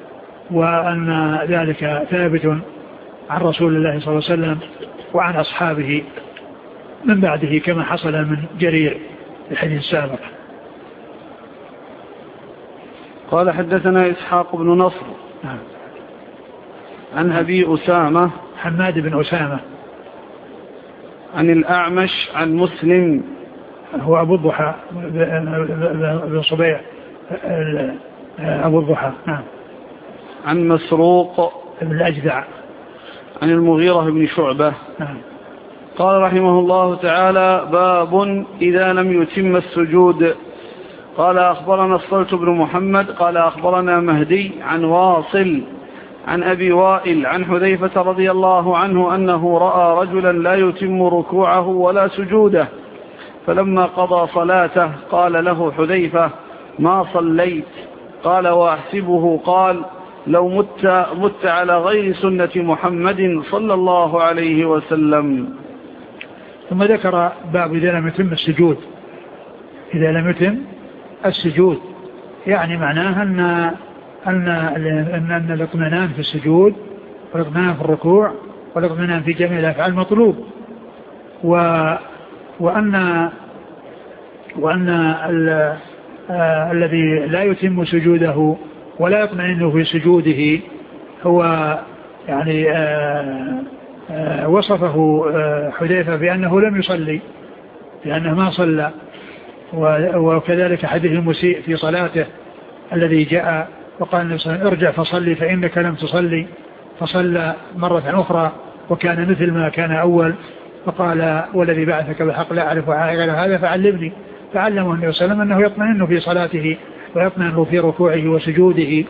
وأن ذلك ثابت عن رسول الله صلى الله عليه وسلم وعن أصحابه من بعده كما حصل من جرير الحديث السابق. قال حدثنا إسحاق بن نصر نعم. عن أبي أسامة حماد بن أسامة عن الأعمش عن مسلم هو أبو الضحى بن صبيح أبو الضحى نعم. عن مسروق بن الأجدع عن المغيرة بن شعبة نعم. قال رحمه الله تعالى باب إذا لم يتم السجود. قال أخبرنا الصلت بن محمد قال أخبرنا مهدي عن واصل عن أبي وائل عن حذيفة رضي الله عنه أنه رأى رجلا لا يتم ركوعه ولا سجوده، فلما قضى صلاته قال له حذيفة ما صليت؟ قال وأحسبه قال لو مت, مت على غير سنة محمد صلى الله عليه وسلم. ثم ذكر باب إذا لم يتم السجود. إذا لم يتم السجود يعني معناها أن أن أن, أن الاطمئنان في السجود والاطمئنان في الركوع والاطمئنان في جميع الأفعال مطلوب، و وأن وأن ال آه الذي لا يتم سجوده ولا يطمئن في سجوده هو يعني آه آه وصفه آه حذيفة بأنه لم يصلي، لأنه ما صلى. وكذلك حديث المسيء في صلاته الذي جاء وقال النبي صلى الله عليه وسلم ارجع فصلي فإنك لم تصلي، فصلى مرة أخرى وكان مثل ما كان أول، فقال والذي بعثك بالحق لا أعرف غير هذا فعلمني، فعلمه النبي صلى الله عليه وسلم أنه يطمئن في صلاته ويطمئن في ركوعه وسجوده.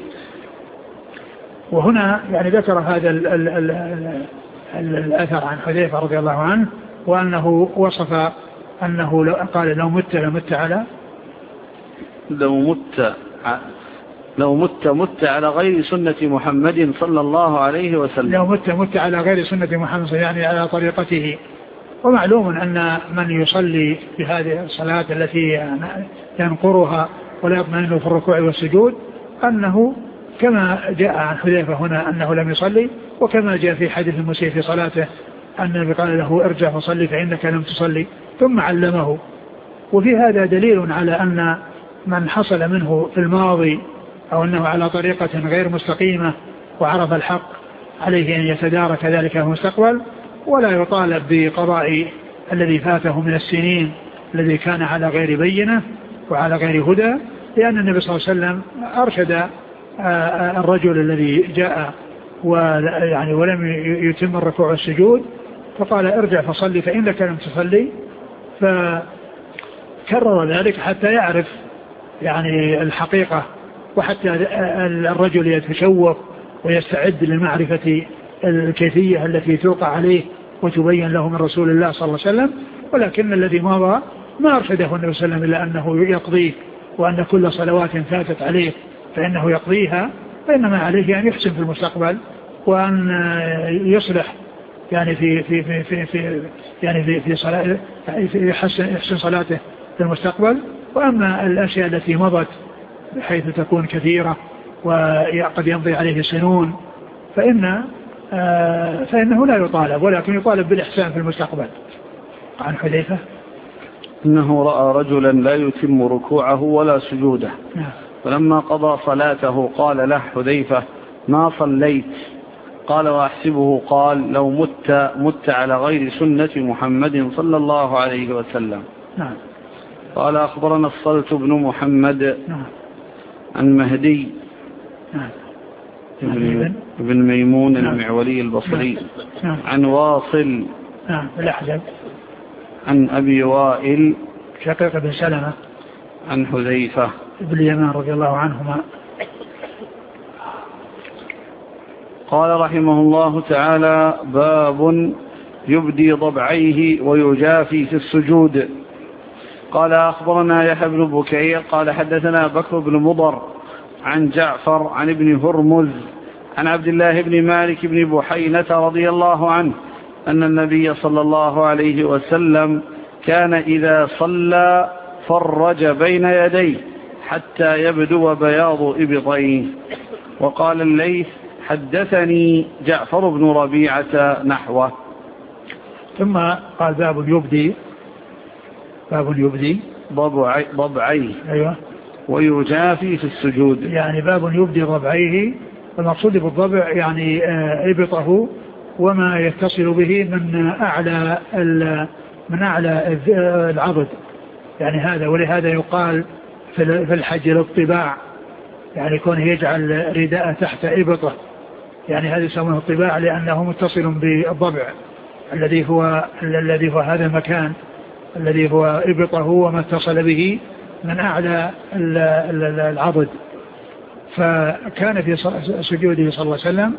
وهنا يعني ذكر هذا ال ال ال ال الأثر عن حذيفة رضي الله عنه، وأنه وصف أنه لو قال لو مت لمت على لو مت لو مت مت على غير سنة محمد صلى الله عليه وسلم. لو مت مت على غير سنة محمد يعني على طريقته. ومعلوم أن من يصلي بهذه الصلاة التي ينقرها ولا يطمئن في الركوع والسجود أنه كما جاء عن حذيفة هنا أنه لم يصلي، وكما جاء في حديث المسيء في صلاته أن النبي قال له ارجع فصلي فإنك لم تصلي ثم علمه. وفي هذا دليل على أن من حصل منه في الماضي أو أنه على طريقة غير مستقيمة وعرف الحق عليه أن يتدارك ذلك في المستقبل، ولا يطالب بقضاء الذي فاته من السنين الذي كان على غير بينة وعلى غير هدى، لأن النبي صلى الله عليه وسلم أرشد الرجل الذي جاء ويعني ولم يتم الركوع والسجود فقال ارجع فصلي فإنك لم تصلي، فكرر ذلك حتى يعرف يعني الحقيقة، وحتى الرجل يتشوق ويستعد للمعرفة الكيفية التي توقع عليه وتبين له من رسول الله صلى الله عليه وسلم. ولكن الذي مضى ما أرشده النبي صلى الله عليه وسلم إلا أنه يقضيه، وأن كل صلوات فاتت عليه فإنه يقضيها، فإنما عليه أن يحسن في المستقبل وأن يصلح يعني في في في في, في يعني في في صلاة يحسن يحسن صلاته في المستقبل. وأما الأشياء التي مضت بحيث تكون كثيرة وقد يمضي عليه سنون فإن آه فإنه لا يطالب، ولكن يطالب بالإحسان في المستقبل. عن حذيفة إنه رأى رجلا لا يتم ركوعه ولا سجوده، فلما قضى صلاته قال له حذيفة ما صليت؟ قال وأحسبه قال لو مت مت على غير سنة محمد صلى الله عليه وسلم. نعم. قال أخبرنا الصلت بن محمد نعم. عن مهدي نعم. ابن, ابن ميمون نعم. المعولي البصري نعم. عن واصل نعم. الأحزب عن أبي وائل شقيق بن سلمة عن حذيفة ابن اليمان رضي الله عنهما. قال رحمه الله تعالى باب يبدي ضبعيه ويجافي في السجود. قال أخبرنا يحيى بن بكير قال حدثنا بكر بن مضر عن جعفر عن ابن هرمز عن عبد الله بن مالك بن بحينة رضي الله عنه أن النبي صلى الله عليه وسلم كان إذا صلى فرج بين يديه حتى يبدو بياض إبطيه. وقال الليث حدثني جعفر بن ربيعة نحوه. ثم قال باب يبدي باب يبدي ضبعي ضبعيه أيوة ويجافي في السجود. يعني باب يبدي ضبعيه، المقصود بالضبع يعني إبطه وما يتصل به من أعلى من أعلى العضد، يعني هذا. ولهذا يقال في الحج للطباع، يعني يكون يجعل رداء تحت إبطه، يعني هذا يسمونه الطباع لأنه متصل بالضبع الذي هو الذي هو هذا المكان الذي هو إبطه وما اتصل به من أعلى العضد. فكان في سجوده صلى الله عليه وسلم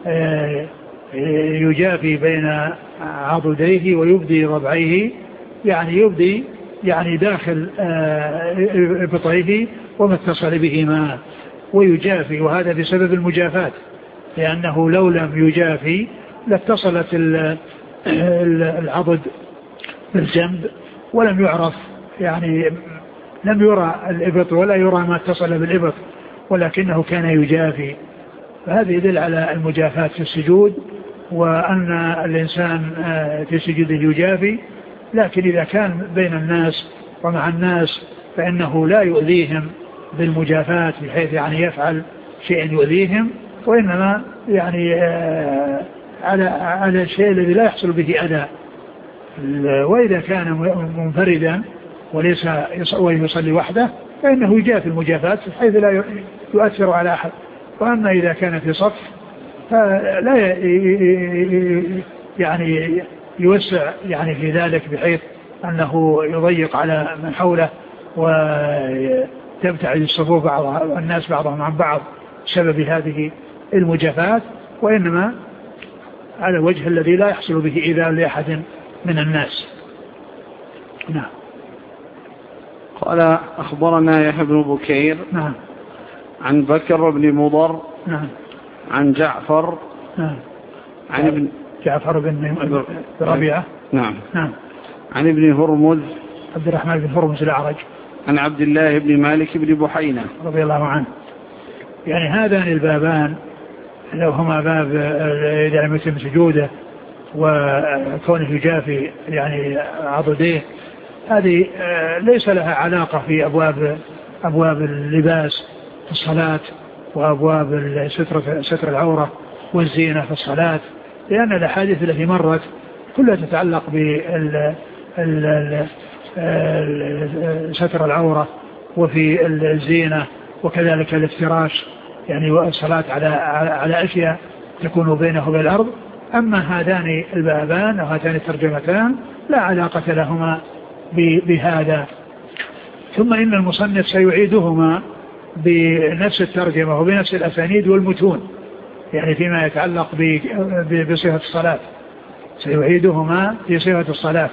يجافي بين عضديه ويبدي ضبعيه، يعني يبدي يعني داخل إبطيه وما اتصل بهما ويجافي، وهذا بسبب المجافات، لأنه لو لم يجافي لاتصلت العضد بالجنب ولم يعرف، يعني لم يرى الإبط ولا يرى ما اتصل بالإبط، ولكنه كان يجافي. فهذا يدل على المجافاة في السجود، وأن الإنسان في سجوده يجافي، لكن إذا كان بين الناس ومع الناس فإنه لا يؤذيهم بالمجافاة بحيث يعني يفعل شيء يؤذيهم، وإنما يعني على على الشيء الذي لا يحصل به أذى. وإذا كان منفردا وليس ويصلي وحده فإنه يجافي المجافاة بحيث لا يؤثر على أحد. وأما إذا كان في صف فلا يعني يوسع يعني في ذلك بحيث أنه يضيق على من حوله وتبتعد الصفوف بعضها والناس بعضهم عن بعض بسبب هذه المجافات، وإنما على الوجه الذي لا يحصل به إيذاء لأحد من الناس. نعم. قال أخبرنا يحيى بن بكير نعم عن بكر بن مضر نعم عن جعفر نعم عن ابن جعفر بن ربيعة نعم نعم عن ابن هرمز عبد الرحمن بن هرمز الأعرج عن عبد الله بن مالك بن بحينة رضي الله عنه. يعني هذان البابان لو هما باب يعني مثل سجوده وكونه يجافي يعني عضديه، هذه ليس لها علاقة في أبواب أبواب اللباس في الصلاة وأبواب ستر ستر العورة والزينة في الصلاة، لأن الأحاديث التي مرت كلها تتعلق بستر العورة وفي الزينة وكذلك الافتراش، يعني والصلاة على على أشياء تكون بينه وبين الأرض. أما هذان البابان أو هاتان الترجمتان لا علاقة لهما بهذا. ثم إن المصنف سيعيدهما بنفس الترجمة وبنفس الأسانيد والمتون، يعني فيما يتعلق بصفة الصلاة سيعيدهما في صفة الصلاة.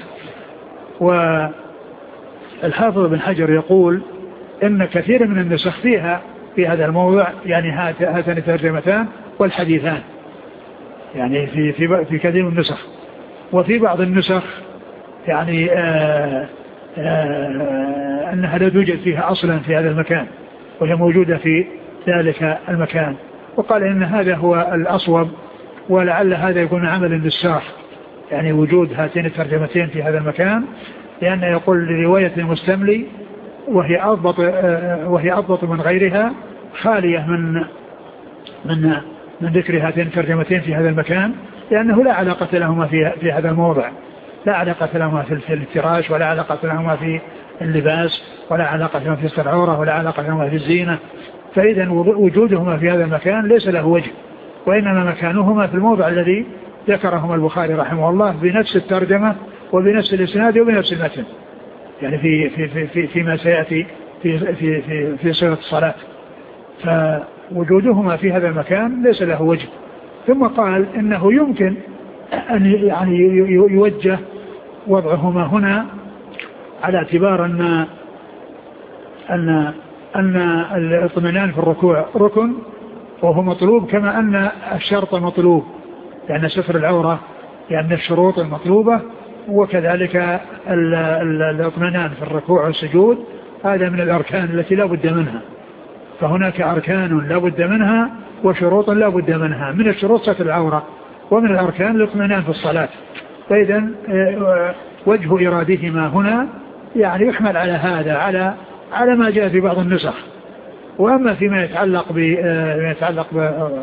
والحافظ بن حجر يقول إن كثير من النسخ فيها في هذا الموضع يعني هاتان الترجمتان والحديثان، يعني في في في كثير من النسخ. وفي بعض النسخ يعني آآ آآ أنها لا توجد فيها أصلا في هذا المكان وهي موجودة في ذلك المكان، وقال إن هذا هو الأصوب، ولعل هذا يكون عمل للساخ، يعني وجود هاتين الترجمتين في هذا المكان، لأن يقول لرواية المستملي وهي أضبط وهي أضبط من غيرها خالية من من من ذكر هاتين الترجمتين في هذا المكان، لأنه لا علاقة لهما في في هذا الموضع، لا علاقة لهما في الافتراش ولا علاقة لهما في اللباس ولا علاقة لهما في ستر العورة ولا علاقة لهما في الزينة. فإذا وجودهما في هذا المكان ليس له وجه، وإنما مكانهما في الموضع الذي ذكرهما البخاري رحمه الله بنفس الترجمة وبنفس الإسناد وبنفس المتن، يعني في في في في فيما سيأتي في في في في صيغة الصلاة. فوجودهما في هذا المكان ليس له وجه. ثم قال إنه يمكن أن يعني يوجه وضعهما هنا على اعتبار أن أن أن الاطمئنان في الركوع ركن وهو مطلوب، كما أن الشرط مطلوب، يعني ستر العورة يعني الشروط المطلوبة، وكذلك الاطمئنان في الركوع والسجود هذا من الأركان التي لا بد منها. فهناك أركان لا بد منها وشروط لا بد منها. من الشروط ستر العورة، ومن الأركان الاطمئنان في الصلاة. فإذا وجه إرادهما هنا يعني يحمل على هذا، على على ما جاء في بعض النسخ. وأما فيما يتعلق ب يتعلق ب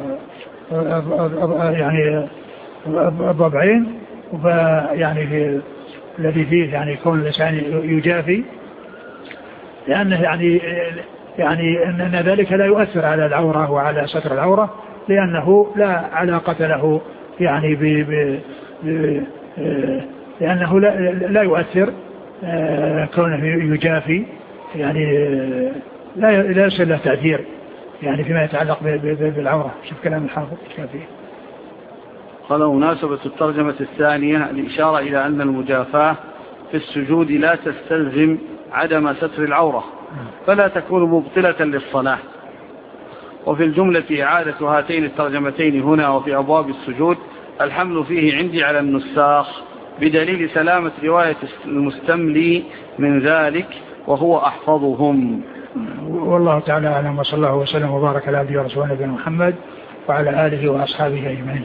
يعني الضبعين فيعني في الذي فيه يعني كون الإنسان يجافي، لأنه يعني يعني أن ذلك لا يؤثر على العورة وعلى ستر العورة، لأنه لا علاقة له يعني ب ب لأنه لا, لا يؤثر كونه يجافي، يعني لا لا يصل له تأثير يعني فيما يتعلق بالعورة. شوف كلام الحافظ الشافعي. قال مناسبة الترجمة الثانية الإشارة إلى أن المجافاة في السجود لا تستلزم عدم ستر العورة فلا تكون مبطلة للصلاة. وفي الجملة إعادة هاتين الترجمتين هنا وفي أبواب السجود الحمل فيه عندي على النساخ بدليل سلامة رواية المستملي من ذلك وهو أحفظهم. والله تعالى أعلم، وصلى الله وسلم وبارك على عبده ورسوله نبينا محمد وعلى آله وأصحابه أجمعين.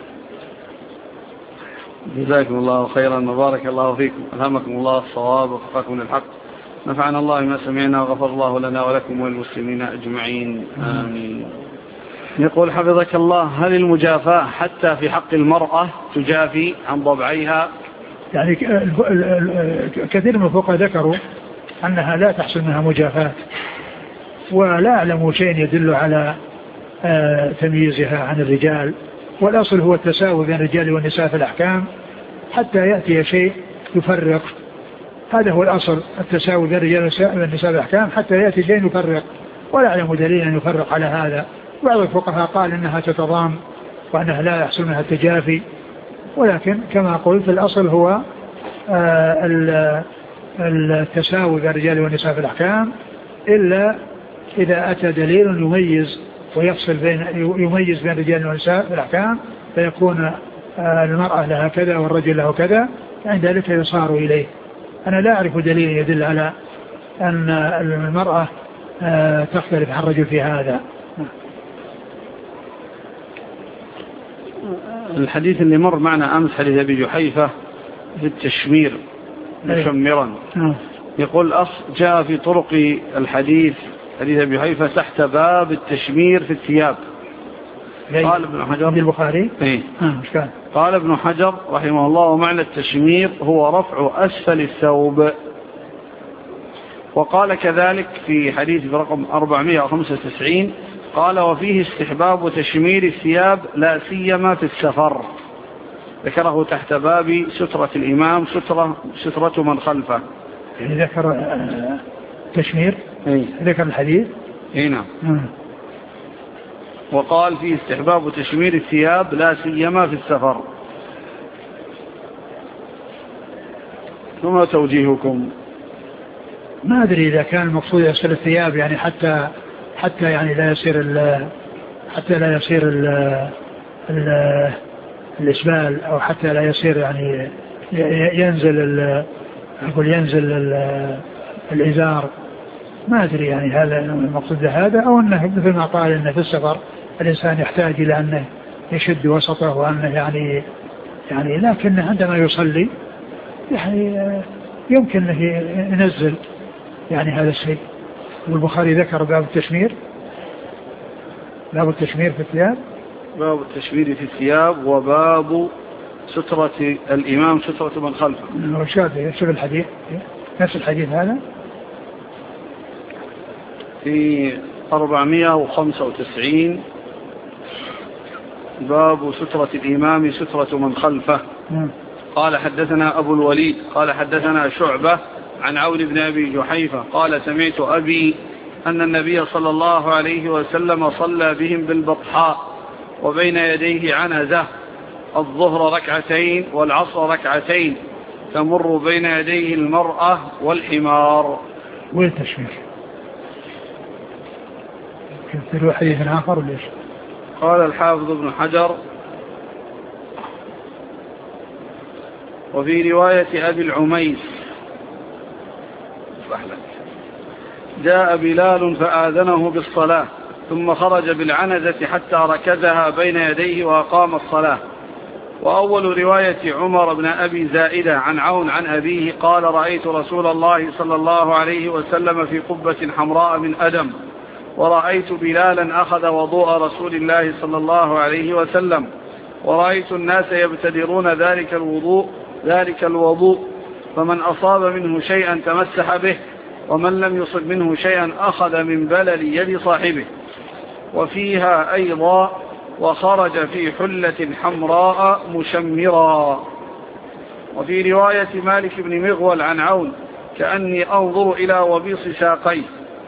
جزاكم الله خيرا وبارك الله فيكم، ألهمكم الله الصواب ووفقكم للحق، نفعنا الله ما سمعنا وغفر الله لنا ولكم وللمسلمين أجمعين، آمين. يقول حفظك الله: هل المجافاة حتى في حق المرأة تجافي عن ضبعيها؟ يعني كثير من الفقهاء ذكروا أنها لا تحصل منها مجافاة، ولا أعلم شيء يدل على تمييزها عن الرجال، والأصل هو التساوي بين الرجال والنساء في الأحكام حتى يأتي شيء يفرق. هذا هو الأصل، التساوي بين الرجال والنساء في الأحكام حتى يأتي شيء يفرق، ولا أعلم دليل أن يفرق على هذا. بعض الفقهاء قال إنها تتضام وأنها لا يحصل منها التجافي، ولكن كما قلت الأصل هو التساوي بين الرجال والنساء في الأحكام، إلا إذا أتى دليل يميز ويفصل بين يميز بين الرجال والنساء في الأحكام، فيكون المرأة لها كذا والرجل له كذا، عند ذلك يصار إليه. أنا لا أعرف دليل يدل على أن المرأة تختلف عن الرجل في هذا. الحديث اللي مر معنا أمس حديث أبي جحيفة في التشمير مشمرا، يقول أخ جاء في طرق الحديث حديث أبي جحيفة تحت باب التشمير في الثياب. قال ابن حجر البخاري إيه؟ آه قال ابن حجر رحمه الله: ومعنى التشمير هو رفع أسفل الثوب. وقال كذلك في حديث برقم أربعمائة وخمسة وتسعين قال: وفيه استحباب تشمير الثياب لا سيما في السفر. ذكره تحت باب سترة الإمام سترة, سترة من خلفه. يعني ذكر آه تشمير ايه؟ ذكر الحديث اي نعم. وقال فيه استحباب تشمير الثياب لا سيما في السفر. ثم توجيهكم؟ ما أدري إذا كان المقصود يصل الثياب يعني حتى حتى يعني لا يصير ال حتى لا يصير ال ال الإسبال، أو حتى لا يصير يعني ينزل ال أقول ينزل ال الإزار. ما أدري يعني هذا المقصود هذا، أو أنه مثل ما قال أنه في السفر الإنسان يحتاج إلى أنه يشد وسطه وأنه يعني يعني لكن عندما يصلي يعني يمكن أنه ينزل يعني هذا الشيء. والبخاري ذكر باب التشمير، باب التشمير في الثياب، باب التشمير في الثياب وباب سترة الإمام سترة من خلفه. رشاد شوف الحديث نفس الحديث هذا في أربعمائة وخمسة وتسعين باب سترة الإمام سترة من خلفه. م. قال حدثنا أبو الوليد قال حدثنا شعبة عن عون بن أبي جحيفة قال: سمعت أبي أن النبي صلى الله عليه وسلم صلى بهم بالبطحاء وبين يديه عنزة، الظهر ركعتين والعصر ركعتين، تمر بين يديه المرأة والحمار. وين تشمير؟ كنت له حديث آخر وليش؟ قال الحافظ ابن حجر: وفي رواية أبي العميس جاء بلال فآذنه بالصلاة ثم خرج بالعنزة حتى ركزها بين يديه وأقام الصلاة، وأول رواية عمر بن أبي زائدة عن عون عن أبيه قال رأيت رسول الله صلى الله عليه وسلم في قبة حمراء من أدم، ورأيت بلالا أخذ وضوء رسول الله صلى الله عليه وسلم، ورأيت الناس يبتدرون ذلك الوضوء ذلك الوضوء فمن أصاب منه شيئا تمسح به، ومن لم يصب منه شيئا أخذ من بلل يد صاحبه. وفيها أيضا وخرج في حلة حمراء مشمرا. وفي رواية مالك بن مغول عن عون كأني أنظر إلى وبيص ساقيه.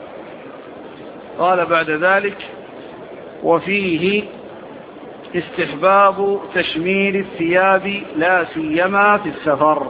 قال بعد ذلك وفيه استحباب تشمير الثياب لا سيما في السفر.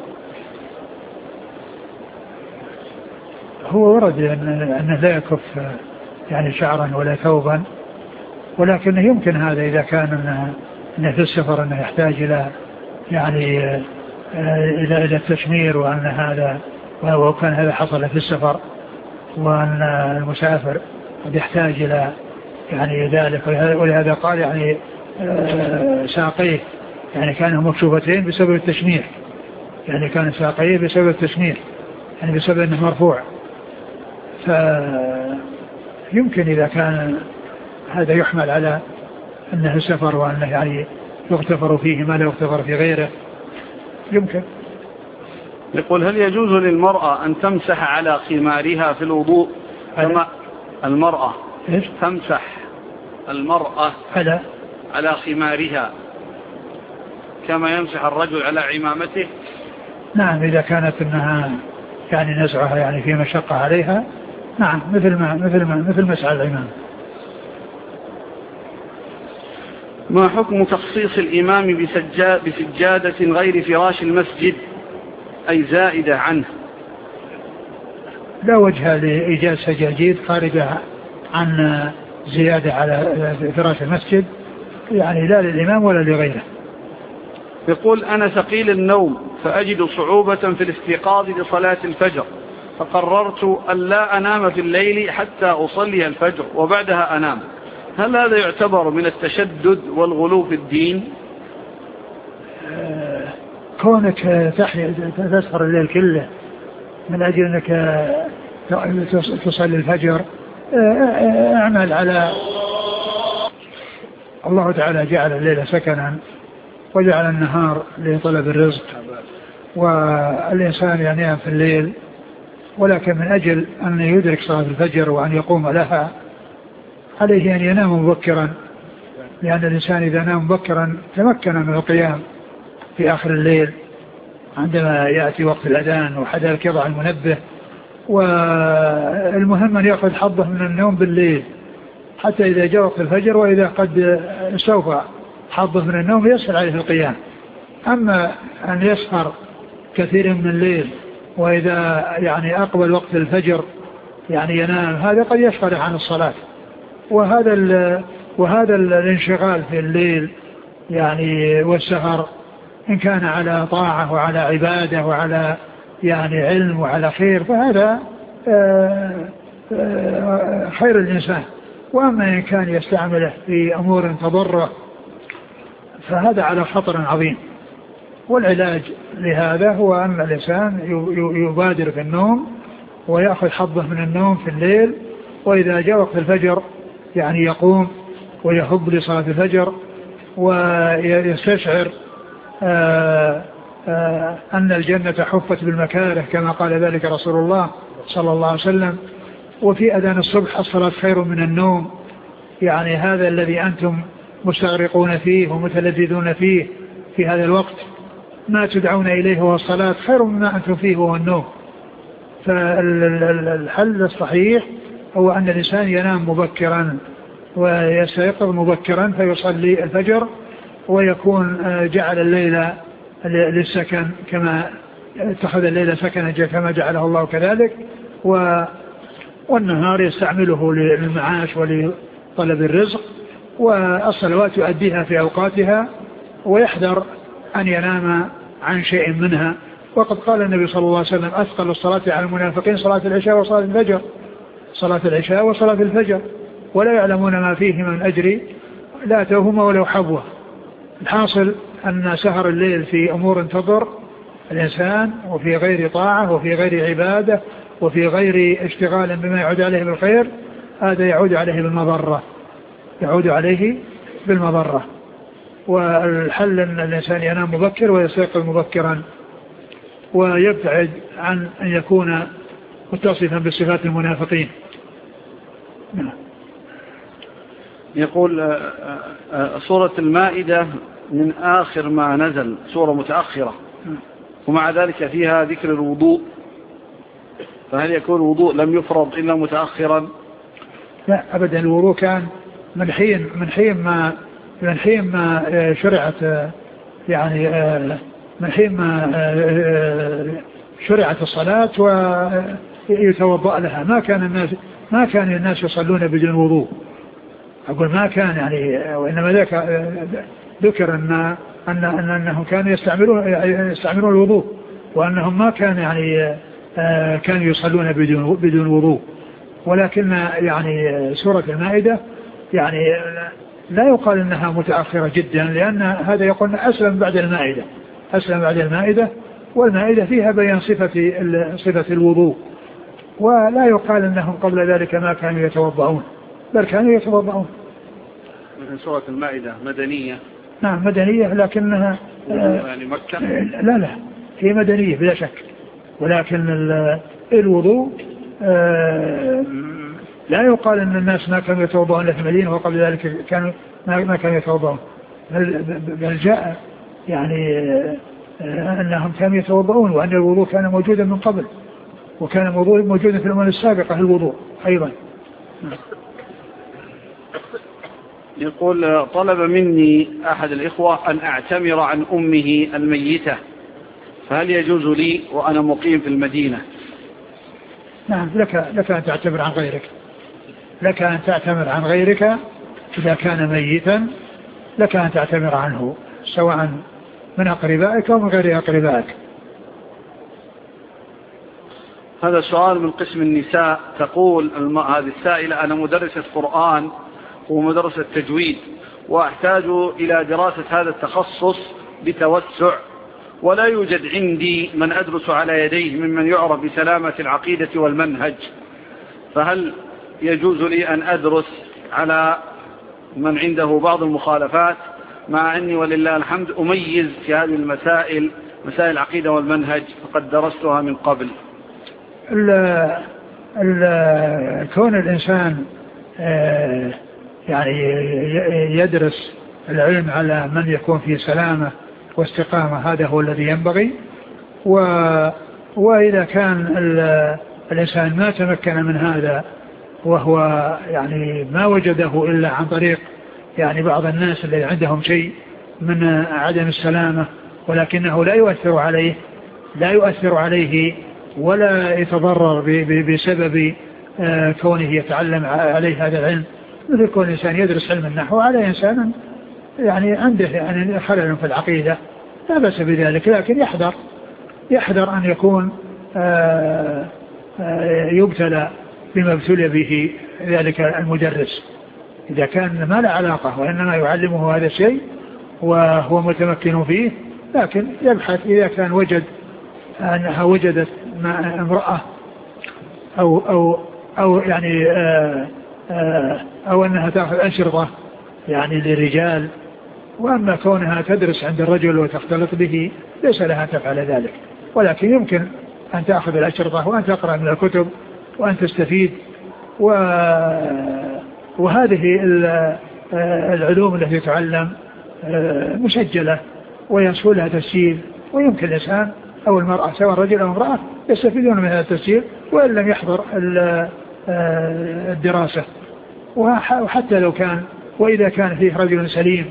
هو ورد أنه لا يكف يعني شعرا ولا ثوبا، ولكن يمكن هذا إذا كان أنه في السفر أنه يحتاج إلى يعني إلى إلى التشمير، وأن هذا وكان هذا حصل في السفر، وأن المسافر قد يحتاج إلى يعني ذلك، ولهذا قال يعني ساقيه يعني كانوا مكشوفتين بسبب التشمير، يعني كان ساقيه بسبب التشمير يعني بسبب أنه مرفوع. فيمكن إذا كان هذا يحمل على أنه سفر وأنه يعني يغتفر فيه ما لا يغتفر في غيره، يمكن. يقول هل يجوز للمرأة أن تمسح على خمارها في الوضوء كما المرأة إيش؟ تمسح المرأة على على خمارها كما يمسح الرجل على عمامته؟ نعم، إذا كانت أنها يعني نزعها يعني في مشقة عليها، نعم، مثل ما مثل ما مثل مسح العمام. ما حكم تخصيص الإمام بسجاد بسجادة غير فراش المسجد أي زائدة عنه؟ لا وجه لإيجاد سجاجيد خارجة عن زيادة على فراش المسجد، يعني لا للإمام ولا لغيره. يقول أنا ثقيل النوم فأجد صعوبة في الاستيقاظ لصلاة الفجر، فقررت أن لا أنام في الليل حتى أصلي الفجر وبعدها أنام، هل هذا يعتبر من التشدد والغلو في الدين؟ كونك تسهر الليل كله من أجل أنك تصلي الفجر، اعمل على الله تعالى جعل الليل سكنا وجعل النهار لطلب الرزق، والإنسان ينام في الليل، ولكن من أجل أن يدرك صلاة الفجر وأن يقوم لها عليه أن ينام مبكرا، لأن الإنسان إذا نام مبكرا تمكن من القيام في آخر الليل عندما يأتي وقت الأذان وحذلك يضع المنبه. والمهم أن يأخذ حظه من النوم بالليل حتى إذا جاء وقت الفجر، وإذا قد استوفى حظه من النوم يسهل عليه القيام. أما أن يسهر كثير من الليل وإذا يعني أقبل وقت الفجر يعني ينام، هذا قد يشغل عن الصلاة. وهذا ال وهذا الانشغال في الليل يعني والسهر إن كان على طاعة وعلى عبادة وعلى يعني علم وعلى خير فهذا خير الإنسان. وأما إن كان يستعمله في أمور تضره فهذا على خطر عظيم. والعلاج لهذا هو أن الإنسان يبادر في النوم ويأخذ حظه من النوم في الليل، وإذا جاء وقت الفجر يعني يقوم ويهب لصلاة الفجر ويستشعر آآ آآ أن الجنة حفت بالمكاره كما قال ذلك رسول الله صلى الله عليه وسلم. وفي أذان الصبح الصلاة خير من النوم، يعني هذا الذي أنتم مستغرقون فيه ومتلذذون فيه في هذا الوقت ما تدعون إليه هو الصلاة خير مما أنتم فيه وهو النوم. فالحل الصحيح هو أن الإنسان ينام مبكرا ويستيقظ مبكرا فيصلي الفجر ويكون جعل الليل للسكن كما اتخذ الليل سكنا كما جعله الله كذلك، والنهار يستعمله للمعاش ولطلب الرزق، والصلوات يؤديها في أوقاتها ويحذر أن ينام عن شيء منها. وقد قال النبي صلى الله عليه وسلم أثقل الصلاة على المنافقين صلاة العشاء وصلاة الفجر، صلاة العشاء وصلاة الفجر ولا يعلمون ما فيه من أجر لا توهما ولو حبوة. الحاصل أن سهر الليل في أمور تضر الإنسان وفي غير طاعة وفي غير عبادة وفي غير اشتغال بما يعود عليه بالخير، هذا يعود عليه بالمضرة، يعود عليه بالمضرة. والحل أن الإنسان ينام مبكر ويستيقظ مبكرا، ويبتعد عن أن يكون متصفا بصفات المنافقين. يقول سورة المائدة من آخر ما نزل، سورة متأخرة، ومع ذلك فيها ذكر الوضوء، فهل يكون الوضوء لم يفرض إلا متأخرا؟ لا أبدا، الوضوء كان من حين من حين ما من حين ما شرعت، يعني من حين ما شرعت الصلاة ويتوضأ لها. ما كان الناس ما كان الناس يصلون بدون وضوء، أقول ما كان يعني، وإنما ذاك ذكر أن أن أن أنهم كانوا يستعملون يستعملون الوضوء، وأنهم ما كان يعني كانوا يصلون بدون بدون وضوء. ولكن يعني سورة المائدة يعني لا يقال أنها متأخرة جدا، لأن هذا يقول أسلم بعد المائدة، أسلم بعد المائدة، والمائدة فيها بيان صفة صفة الوضوء، ولا يقال أنهم قبل ذلك ما كانوا يتوضعون، بل كانوا يتوضعون. سورة المائدة مدنية؟ نعم مدنية، لكنها يعني مكة؟ لا لا هي مدنية بلا شك، ولكن الوضوء لا يقال أن الناس ما كانوا يتوضعون إلا في المدينة وقبل ذلك كانوا ما كانوا يتوضعون، بل جاء يعني أنهم كانوا يتوضعون، وأن الوضوء كان موجودا من قبل، وكان موجودا في الأمم السابقة الوضوء أيضا. يقول طلب مني أحد الإخوة أن أعتمر عن أمه الميتة، فهل يجوز لي وأنا مقيم في المدينة؟ نعم لك لك أن تعتمر عن غيرك، لك أن تعتمر عن غيرك إذا كان ميتا، لك أن تعتمر عنه سواء من أقربائك أو من غير أقربائك. هذا سؤال من قسم النساء. تقول هذه السائلة: أنا مدرسة قرآن ومدرسة تجويد، وأحتاج إلى دراسة هذا التخصص بتوسع، ولا يوجد عندي من أدرس على يديه ممن يعرف بسلامة العقيدة والمنهج، فهل يجوز لي أن أدرس على من عنده بعض المخالفات، مع أني ولله الحمد أميز في هذه المسائل، مسائل العقيدة والمنهج، فقد درستها من قبل؟ ال ال كون الإنسان يعني يدرس العلم على من يكون في سلامة واستقامة، هذا هو الذي ينبغي. و وإذا كان الإنسان ما تمكن من هذا، وهو يعني ما وجده إلا عن طريق يعني بعض الناس اللي عندهم شيء من عدم السلامة، ولكنه لا يؤثر عليه لا يؤثر عليه ولا يتضرر بسبب كونه يتعلم عليه هذا العلم، مثل كون الإنسان يدرس علم النحو على إنسان يعني عنده يعني خلل في العقيدة، لا بأس بذلك، لكن يحذر يحذر أن يكون آآ آآ يبتلى بما ابتلي به ذلك المدرس، إذا كان ما له علاقة وإنما يعلمه هذا الشيء وهو متمكن فيه، لكن يبحث إذا كان وجد أنها وجدت امرأة أو أو أو يعني آآ آآ أو أنها تأخذ أشرطة يعني للرجال، وأما كونها تدرس عند الرجل وتختلط به ليس لها أن تفعل ذلك، ولكن يمكن أن تأخذ الأشرطة وأن تقرأ من الكتب وأن تستفيد. وهذه العلوم التي تعلم مسجلة ويسهل لها تسجيل، ويمكن الإنسان أو المرأة سواء رجل أو امرأة يستفيدون من هذا التسجيل وإن لم يحضر الدراسة. وحتى لو كان وإذا كان فيه رجل سليم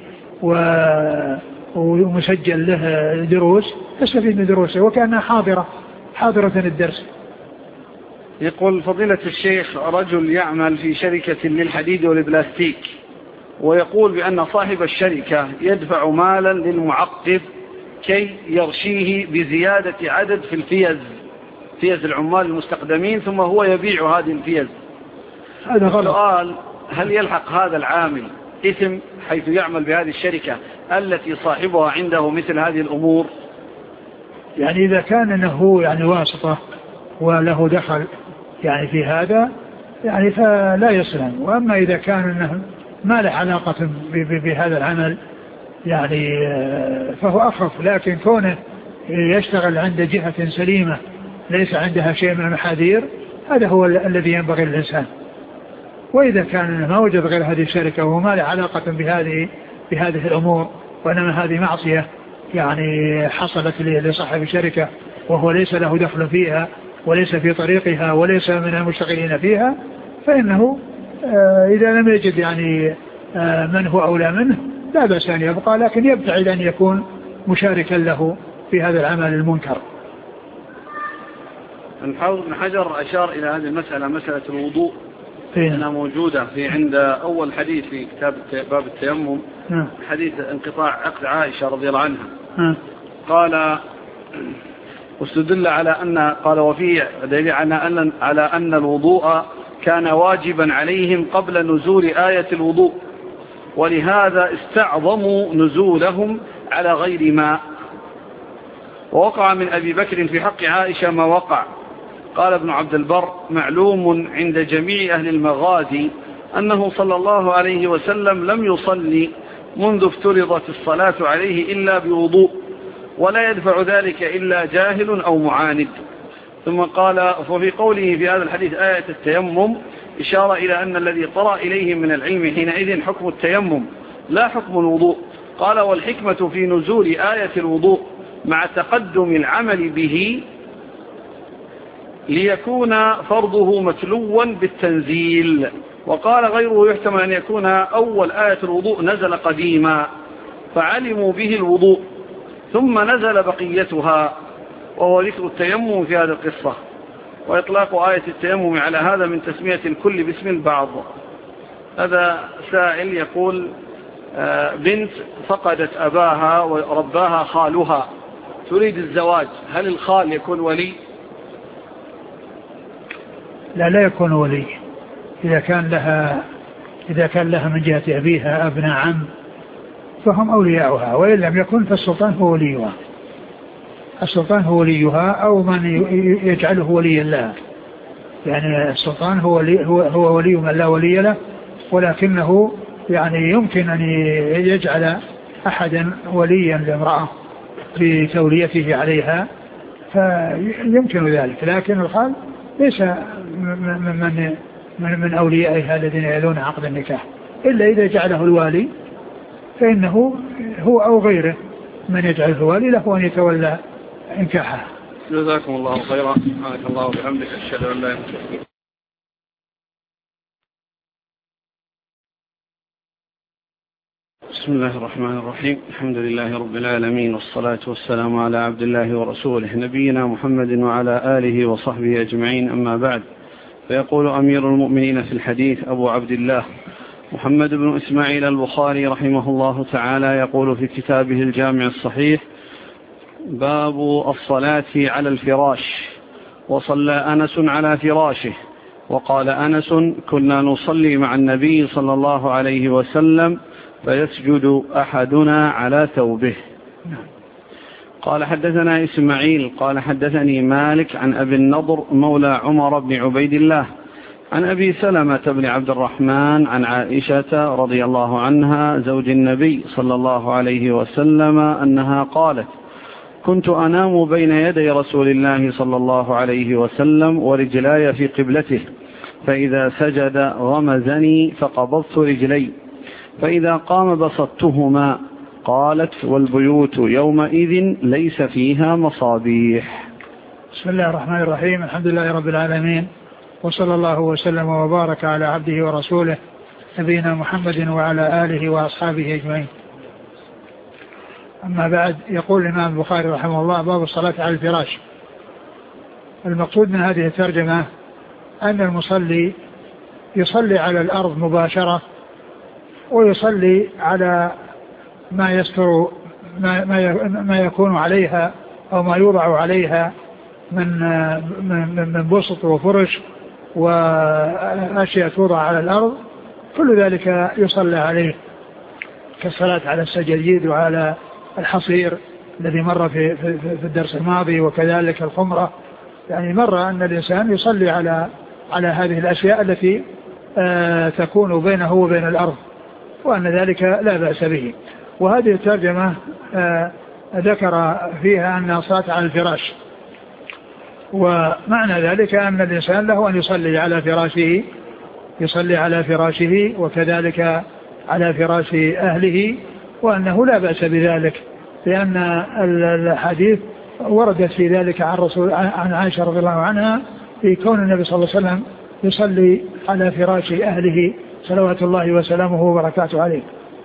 ومسجل له دروس تستفيد من دروسه وكأنها حاضرة حاضرة الدرس. يقول فضيلة الشيخ: رجل يعمل في شركة للحديد والبلاستيك، ويقول بأن صاحب الشركة يدفع مالا للمعقد كي يرشيه بزيادة عدد في الفيز فيز العمال المستخدمين، ثم هو يبيع هذه الفيز. هذا غلط. السؤال: هل يلحق هذا العامل إثم حيث يعمل بهذه الشركة التي صاحبها عنده مثل هذه الأمور؟ يعني إذا كان أنه يعني واسطة وله دخل يعني في هذا يعني فلا يسلم. وأما إذا كان أنه ما له علاقة بهذا العمل يعني فهو أخف. لكن كونه يشتغل عند جهة سليمة ليس عندها شيء من المحاذير هذا هو الذي ينبغي للإنسان. وإذا كان ما وجد غير هذه الشركة وما له علاقة بهذه بهذه الأمور وإنما هذه معصية يعني حصلت لصاحب الشركة وهو ليس له دخل فيها وليس في طريقها وليس من المشتغلين فيها فإنه إذا لم يجد يعني من هو أولى منه لا بأس أن يبقى لكن يبتعد أن يكون مشاركا له في هذا العمل المنكر. الحافظ بن حجر أشار إلى هذه المسألة مسألة الوضوء فيه. أنها موجودة في عند أول حديث في كتاب باب التيمم نعم. حديث انقطاع عقد عائشة رضي الله عنها. نعم. قال واستدل على أن قال وفيه دليل على أن على أن الوضوء كان واجبا عليهم قبل نزول آية الوضوء ولهذا استعظموا نزولهم على غير ماء. ووقع من أبي بكر في حق عائشة ما وقع. قال ابن عبد البر معلوم عند جميع أهل المغازي أنه صلى الله عليه وسلم لم يصلي منذ افترضت الصلاة عليه إلا بوضوء ولا يدفع ذلك إلا جاهل أو معاند. ثم قال وفي قوله في هذا الحديث آية التيمم إشارة إلى أن الذي طرأ إليهم من العلم حينئذ حكم التيمم لا حكم الوضوء. قال والحكمة في نزول آية الوضوء مع تقدم العمل به ليكون فرضه متلوا بالتنزيل. وقال غيره يحتمل أن يكون أول آية الوضوء نزل قديما فعلموا به الوضوء ثم نزل بقيتها وهو ذكر التيمم في هذه القصة. وإطلاق آية التيمم على هذا من تسمية الكل باسم البعض. هذا سائل يقول بنت فقدت أباها ورباها خالها تريد الزواج هل الخال يكون ولي؟ لا لا يكون ولي. إذا كان لها إذا كان لها من جهة أبيها أبناء عم فهم أولياؤها وإن لم يكن فالسلطان هو وليها. السلطان هو وليها أو من يجعله وليا لها. يعني السلطان هو ولي هو, هو ولي من لا ولي له ولكنه يعني يمكن أن يجعل أحدا وليا لامرأة بتوليته عليها فيمكن ذلك. لكن الخال ليس من من, من أوليائها الذين يلون عقد النكاح إلا إذا جعله الوالي فإنه هو أو غيره من يجعله الوالي له أن يتولى انكاحها. جزاكم الله خيرا. سبحانك الله وبحمدك أشهد أن لا إله إلا أنت. بسم الله الرحمن الرحيم. الحمد لله رب العالمين والصلاة والسلام على عبد الله ورسوله نبينا محمد وعلى آله وصحبه أجمعين. أما بعد فيقول أمير المؤمنين في الحديث أبو عبد الله محمد بن إسماعيل البخاري رحمه الله تعالى يقول في كتابه الجامع الصحيح باب الصلاة على الفراش. وصلى أنس على فراشه. وقال أنس كنا نصلي مع النبي صلى الله عليه وسلم فيسجد أحدنا على ثوبه. قال حدثنا إسماعيل قال حدثني مالك عن أبي النضر مولى عمر بن عبيد الله عن أبي سلمة بن عبد الرحمن عن عائشة رضي الله عنها زوج النبي صلى الله عليه وسلم أنها قالت كنت أنام بين يدي رسول الله صلى الله عليه وسلم ورجلاي في قبلته فإذا سجد غمزني فقبضت رجلي فإذا قام بسطتهما. قالت والبيوت يومئذ ليس فيها مصابيح. بسم الله الرحمن الرحيم. الحمد لله رب العالمين وصلى الله وسلم وبارك على عبده ورسوله نبينا محمد وعلى آله وأصحابه أجمعين. أما بعد يقول الإمام البخاري رحمه الله باب الصلاة على الفراش. المقصود من هذه الترجمة أن المصلي يصلي على الأرض مباشرة ويصلي على ما يستر ما, ما يكون عليها أو ما يوضع عليها من من من بسط وفرش وأشياء توضع على الأرض كل ذلك يصلى عليه كالصلاة على السجاجيد وعلى الحصير الذي مر في, في, في الدرس الماضي، وكذلك الخمرة. يعني مر أن الإنسان يصلي على على هذه الأشياء التي آه تكون بينه وبين الأرض، وأن ذلك لا بأس به. وهذه الترجمة آه ذكر فيها أن الصلاة على الفراش، ومعنى ذلك أن الإنسان له أن يصلي على فراشه يصلي على فراشه وكذلك على فراش أهله، وأنه لا بأس بذلك، لأن الحديث وردت في ذلك عن رسول عن عائشة رضي الله عنها في كون النبي صلى الله عليه وسلم يصلي على فراش أهله صلوات الله وسلامه وبركاته عليه.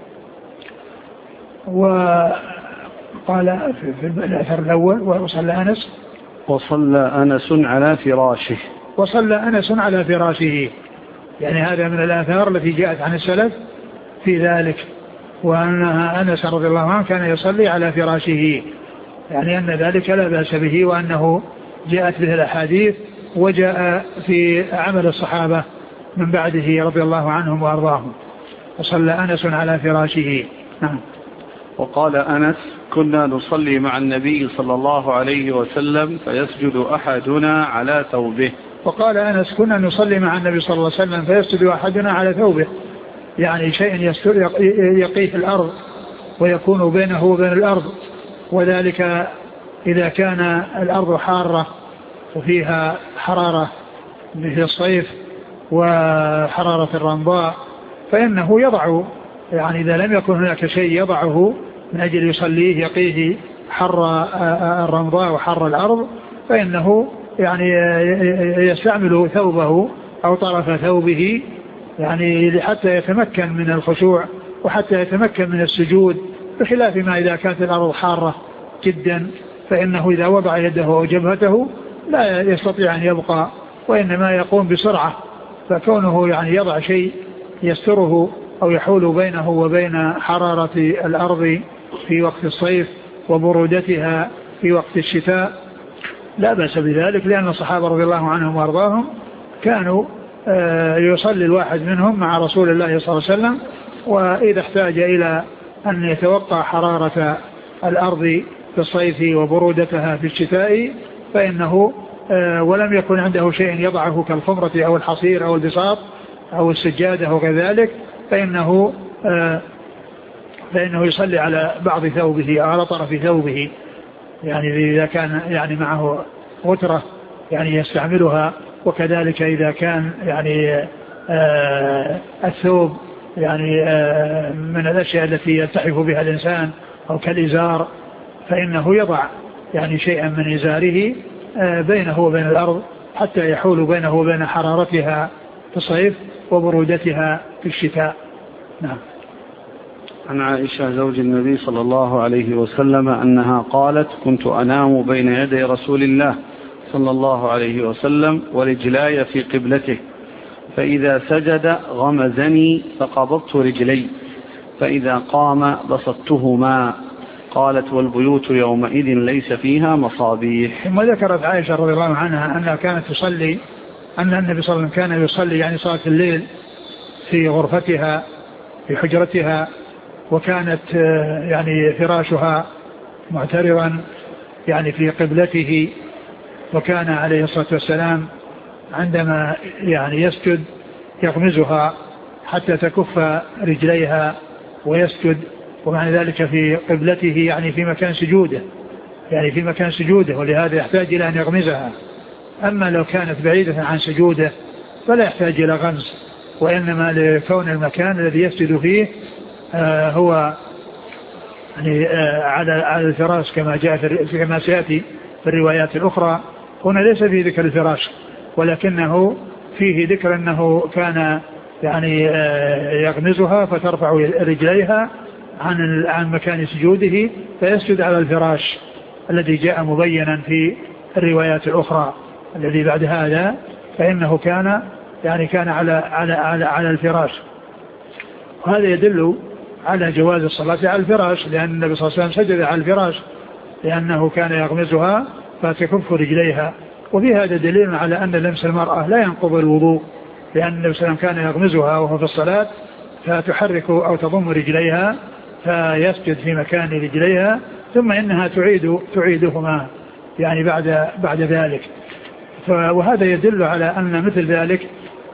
وقال في الأثر الأول وصلى أنس وصلى أنس على فراشه وصلى أنس على فراشه يعني هذا من الآثار التي جاءت عن السلف في ذلك، وأنها أنس رضي الله عنه كان يصلي على فراشه، يعني أن ذلك لا بأس به، وأنه جاءت به الأحاديث وجاء في عمل الصحابة من بعده رضي الله عنهم وأرضاهم. وصلى أنس على فراشه. نعم. وقال أنس كنا نصلي مع النبي صلى الله عليه وسلم فيسجد أحدنا على ثوبه. وقال أنس كنا نصلي مع النبي صلى الله عليه وسلم فيسجد أحدنا على ثوبه، يعني شيء يقيه الأرض ويكون بينه وبين الأرض، وذلك إذا كان الأرض حارة وفيها حرارة في الصيف وحرارة الرمضاء فإنه يضع، يعني إذا لم يكن هناك شيء يضعه من أجل يصليه يقيه حر الرمضاء وحر الأرض فإنه يعني يستعمل ثوبه أو طرف ثوبه يعني حتى يتمكن من الخشوع وحتى يتمكن من السجود، بخلاف ما إذا كانت الأرض حارة جدا فإنه إذا وضع يده أو جبهته لا يستطيع أن يبقى، وإنما يقوم بسرعة. فكونه يعني يضع شيء يستره أو يحول بينه وبين حرارة الأرض في وقت الصيف وبرودتها في وقت الشتاء لا بأس بذلك، لأن الصحابة رضي الله عنهم وارضاهم كانوا يصلي الواحد منهم مع رسول الله صلى الله عليه وسلم، وإذا احتاج إلى أن يتوقع حرارة الأرض في الصيف وبرودتها في الشتاء فإنه ولم يكن عنده شيء يضعه كالخمرة أو الحصير أو البساط أو السجادة أو كذلك فإنه فإنه يصلي على بعض ثوبه أو على طرف ثوبه، يعني إذا كان يعني معه غترة يعني يستعملها، وكذلك إذا كان يعني آه الثوب يعني آه من الأشياء التي يلتحف بها الإنسان أو كالإزار فإنه يضع يعني شيئا من إزاره آه بينه وبين الأرض حتى يحول بينه وبين حرارتها في الصيف وبرودتها في الشتاء. نعم. عن عائشة زوج النبي صلى الله عليه وسلم أنها قالت كنت أنام بين يدي رسول الله صلى الله عليه وسلم ورجلاي في قبلته، فإذا سجد غمزني فقبضت رجلي، فإذا قام بسطتهما. قالت والبيوت يومئذ ليس فيها مصابيح. ثم ذكرت عائشة رضي الله عنها أنها كانت تصلي أن النبي صلى الله عليه وسلم كان يصلي يعني صلاة الليل في غرفتها في حجرتها، وكانت يعني فراشها معترضا يعني في قبلته، وكان عليه الصلاة والسلام عندما يعني يسجد يغمزها حتى تكف رجليها ويسجد، ومعنى ذلك في قبلته يعني في مكان سجوده يعني في مكان سجوده ولهذا يحتاج إلى أن يغمزها. أما لو كانت بعيدة عن سجوده فلا يحتاج إلى غمز، وإنما لكون المكان الذي يسجد فيه آه هو يعني آه على على الفراش كما جاء في كما سيأتي في الروايات الأخرى. هنا ليس فيه ذكر الفراش، ولكنه فيه ذكر أنه كان يعني آه يغمزها فترفع رجليها عن عن مكان سجوده فيسجد على الفراش الذي جاء مبينا في الروايات الأخرى. الذي بعد هذا فإنه كان يعني كان على على على, على الفراش، وهذا يدل على جواز الصلاة على الفراش، لأن النبي صلى الله عليه وسلم سجد على الفراش لأنه كان يغمزها فتكف رجليها. وفي هذا دليل على أن لمس المرأة لا ينقض الوضوء، لأن النبي صلى الله عليه وسلم كان يغمزها وهو في الصلاة فتحرك أو تضم رجليها فيسجد في مكان رجليها ثم إنها تعيد تعيدهما يعني بعد بعد ذلك. وهذا يدل على أن مثل ذلك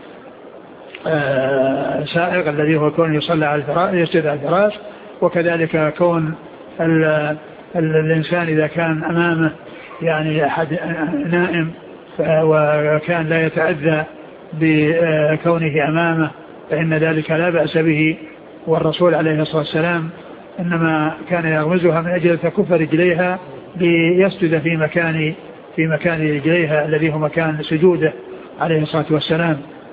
آه سائق الذي هو كون يصلى على الفراش يسجد على الفراش، وكذلك كون ال ال الإنسان إذا كان أمامه يعني أحد نائم وكان لا يتأذى بكونه أمامه فإن ذلك لا بأس به. والرسول عليه الصلاة والسلام إنما كان يغمزها من أجل تكف رجليها ليسجد في مكان في مكان رجليها الذي هو مكان سجوده عليه الصلاة والسلام.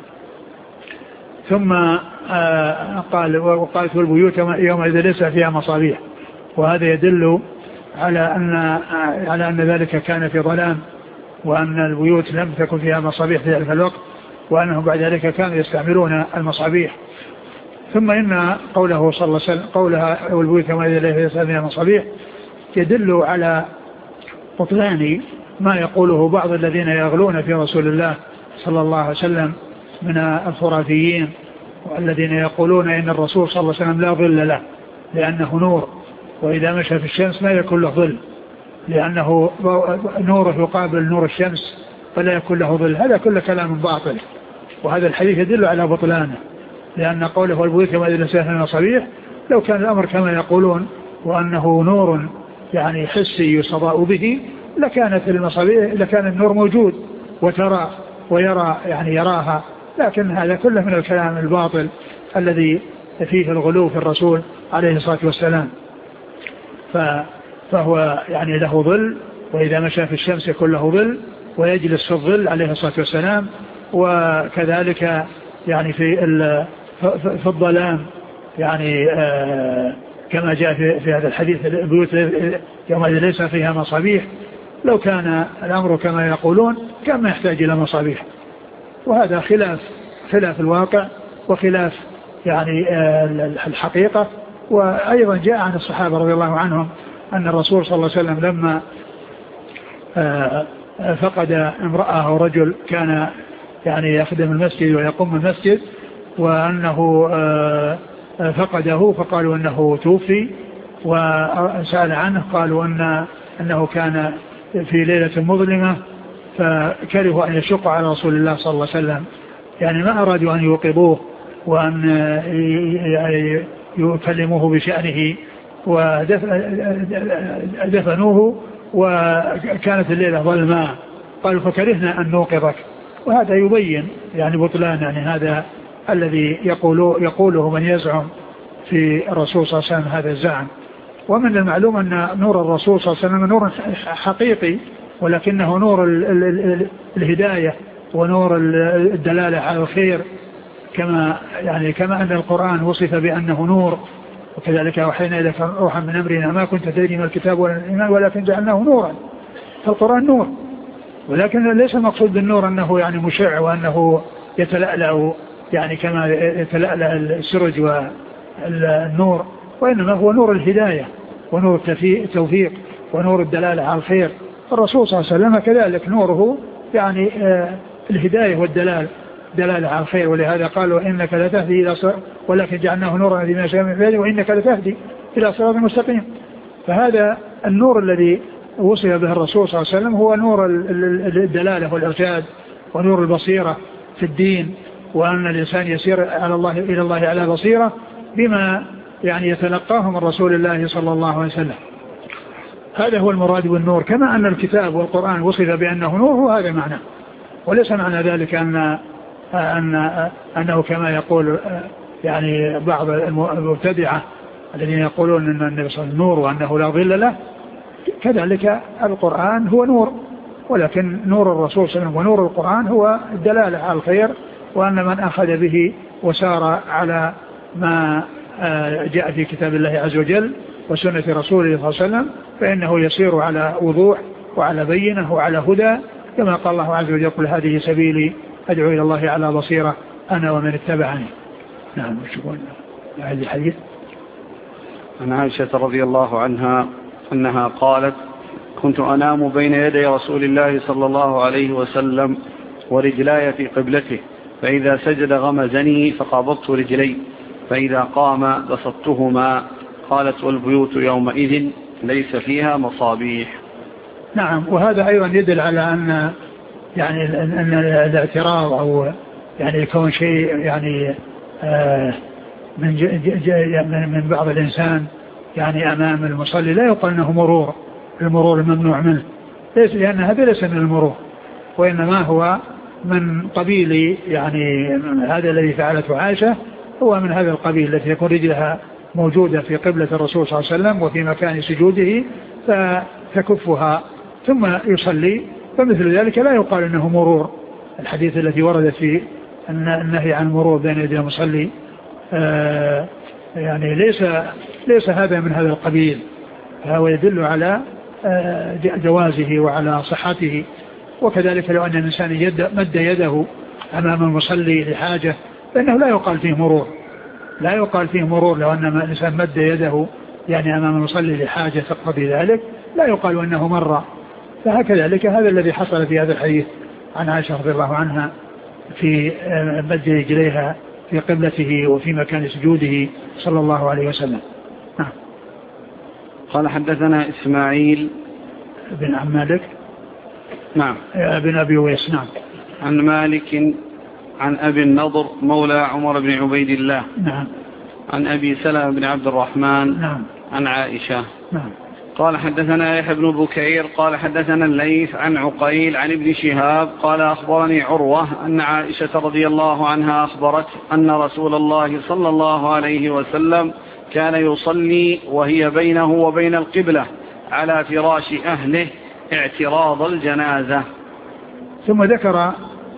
ثم قال وقالت البيوت يومئذ ليس فيها مصابيح، وهذا يدل على أن على أن ذلك كان في ظلام، وأن البيوت لم تكن فيها مصابيح في ذلك الوقت، وأنهم بعد ذلك كانوا يستعملون المصابيح. ثم إن قوله صلى الله عليه وسلم قولها والبيوت يومئذ ليس فيها مصابيح يدل على بطلان ما يقوله بعض الذين يغلون في رسول الله صلى الله عليه وسلم من الخرافيين، والذين يقولون إن الرسول صلى الله عليه وسلم لا ظل له لأنه نور، وإذا مشى في الشمس ما يكون له ظل لأنه نوره يقابل نور الشمس فلا يكون له ظل. هذا كله كلام باطل، وهذا الحديث يدل على بطلانه، لأن قوله والبيوت يومئذ ليس فيها مصابيح لو كان الأمر كما يقولون وأنه نور يعني حسي يستضاء به لكانت المصابيح لكان النور موجود وترى ويرى يعني يراها، لكن هذا كله من الكلام الباطل الذي فيه الغلو في الرسول عليه الصلاة والسلام. فهو يعني له ظل، وإذا مشى في الشمس يكون له ظل ويجلس في الظل عليه الصلاة والسلام، وكذلك يعني في في الظلام يعني آه كما جاء في, في هذا الحديث البيوت يومئذ ليس فيها مصابيح، لو كان الأمر كما يقولون كان ما يحتاج إلى مصابيح. وهذا خلاف خلاف الواقع وخلاف يعني آه الحقيقة. وأيضا جاء عن الصحابة رضي الله عنهم أن الرسول صلى الله عليه وسلم لما آه فقد امرأة ورجل كان يعني يخدم المسجد ويقوم المسجد، وأنه آه فقده فقالوا أنه توفي، وسأل عنه قالوا أن أنه كان في ليلة مظلمة فكرهوا أن يشق على رسول الله صلى الله عليه وسلم، يعني ما أرادوا أن يوقظوه وأن يكلموه بشأنه ودفنوه وكانت الليلة ظلماء، قالوا فكرهنا أن نوقظك. وهذا يبين يعني بطلان يعني هذا الذي يقوله, يقوله من يزعم في الرسول صلى الله عليه وسلم هذا الزعم. ومن المعلوم أن نور الرسول صلى الله عليه وسلم نور حقيقي، ولكنه نور ال ال ال الهداية ونور الدلالة على الخير، كما يعني كما أن القرآن وصف بأنه نور، وكذلك أوحينا إليك روحا من أمرنا ما كنت تدري ما الكتاب ولا الإيمان ولكن جعلناه نورا. فالقرآن نور، ولكن ليس المقصود بالنور أنه يعني مشع وأنه يتلألأ يعني كما يتلألأ السرج والنور، وإنما هو نور الهداية ونور التوفيق ونور الدلالة على الخير. الرسول صلى الله عليه وسلم كذلك نوره يعني الهداية والدلالة دلالة على الخير، ولهذا قالوا إنك لتهدي إلى صراط ولكن جعلناه نورا الذي ما شاء من عباده وإنك لتهدي إلى صراط مستقيم. فهذا النور الذي وصف به الرسول صلى الله عليه وسلم هو نور الدلالة والإرشاد ونور البصيرة في الدين، وأن الإنسان يسير على الله إلى الله على بصيرة بما يعني يتلقاه من رسول الله صلى الله عليه وسلم. هذا هو المراد بالنور، كما أن الكتاب والقرآن وصف بأنه نور وهذا معنى، وليس معنى ذلك أن أن أنه كما يقول يعني بعض المبتدعة الذين يقولون أن النبي صلى الله عليه وسلم نور وأنه لا ظل له. كذلك القرآن هو نور، ولكن نور الرسول صلى الله عليه وسلم ونور القرآن هو الدلالة على الخير، وأن من أخذ به وسار على ما جاء في كتاب الله عز وجل وسنة رسوله صلى الله عليه وسلم فإنه يسير على وضوح وعلى بينة وعلى هدى، كما قال الله عز وجل قل هذه سبيلي أدعو إلى الله على بصيرة أنا ومن اتبعني. نعم. شكرا. هذا الحديث عن عائشة رضي الله عنها أنها قالت كنت أنام بين يدي رسول الله صلى الله عليه وسلم ورجلاي في قبلته، فإذا سجد غمزني فقبضت رجلي، فإذا قام بسطتهما، قالت والبيوت يومئذ ليس فيها مصابيح. نعم. وهذا أيضا يدل على أن يعني أن الاعتراض أو يعني يكون شيء يعني آه من من بعض الإنسان يعني أمام المصلي لا يقال أنه مرور، المرور الممنوع منه، ليس، لأن هذا ليس من المرور، وإنما هو من قبيل يعني هذا الذي فعلته عائشة هو من هذا القبيل التي يكون رجلها موجودة في قبلة الرسول صلى الله عليه وسلم وفي مكان سجوده فتكفها ثم يصلي، فمثل ذلك لا يقال أنه مرور. الحديث الذي ورد في النهي عن المرور بين يدي المصلي آه يعني ليس ليس هذا من هذا القبيل، فهو يدل على آه جوازه وعلى صحته. وكذلك لو أن الإنسان يد مد يده أمام المصلي لحاجة فإنه لا يقال فيه مرور، لا يقال فيه مرور لو أن الإنسان مد يده يعني أمام المصلي لحاجة تقتضي ذلك لا يقال أنه مر. فهكذلك هذا الذي حصل في هذا الحديث عن عائشة رضي الله عنها في مد رجليها في قبلته وفي مكان سجوده صلى الله عليه وسلم. نعم. قال حدثنا إسماعيل بن عم مالك نعم بن أبي ويس نعم عن مالك عن أبي النضر مولى عمر بن عبيد الله نعم عن أبي سلمة بن عبد الرحمن نعم عن عائشة نعم. قال حدثنا يحيى بن بكير قال حدثنا الليث عن عقيل عن ابن شهاب قال أخبرني عروة أن عائشة رضي الله عنها أخبرت أن رسول الله صلى الله عليه وسلم كان يصلي وهي بينه وبين القبلة على فراش أهله اعتراض الجنازة. ثم ذكر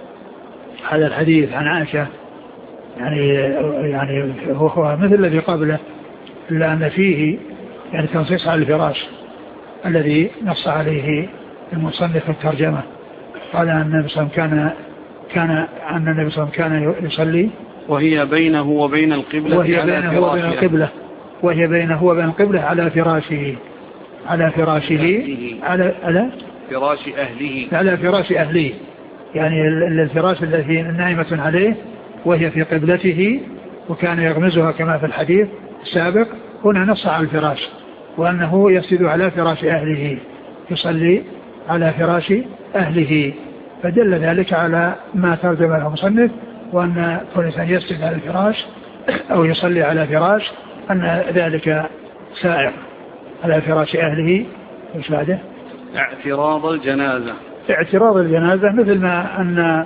هذا الحديث عن عائشة يعني يعني هو مثل الذي قبله إلا أن فيه يعني تنصيص على الفراش الذي نص عليه المصنف في الترجمة. قال أن النبي صلى الله عليه وسلم كان كان أن النبي صلى الله عليه وسلم كان يصلي وهي بينه وبين القبلة وهي بينه وبين القبلة وهي بينه وبين القبلة على فراشه على فراشه على على فراش أهله على فراش أهله يعني الفراش الذي نائمة عليه وهي في قبلته وكان يغمزها كما في الحديث السابق. هنا نص على الفراش وأنه يسجد على فراش أهله يصلي على فراش أهله، فدل ذلك على ما ترجم له المصنف وأن كل إنسان يسجد على الفراش أو يصلي على فراش أن ذلك سائر على فراش أهله. وش بعده؟ اعتراض الجنازة اعتراض الجنازة مثل ما أن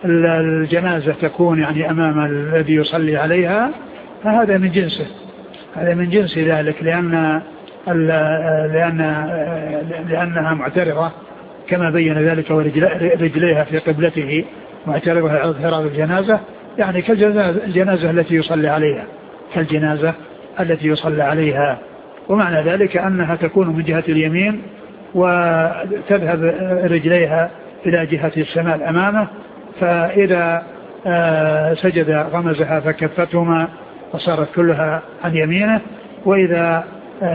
الجنازة تكون يعني أمام الذي يصلي عليها فهذا من جنسه، هذا من جنس ذلك لأن لأن لأنها معترضة كما بين ذلك ورجليها في قبلته معترضة على اعتراض الجنازة يعني كالجنازة التي يصلي عليها كالجنازة التي يصلى عليها. ومعنى ذلك أنها تكون من جهة اليمين وتذهب رجليها إلى جهة الشمال أمامه، فإذا سجد غمزها فكفتهما وصارت كلها عن يمينه، وإذا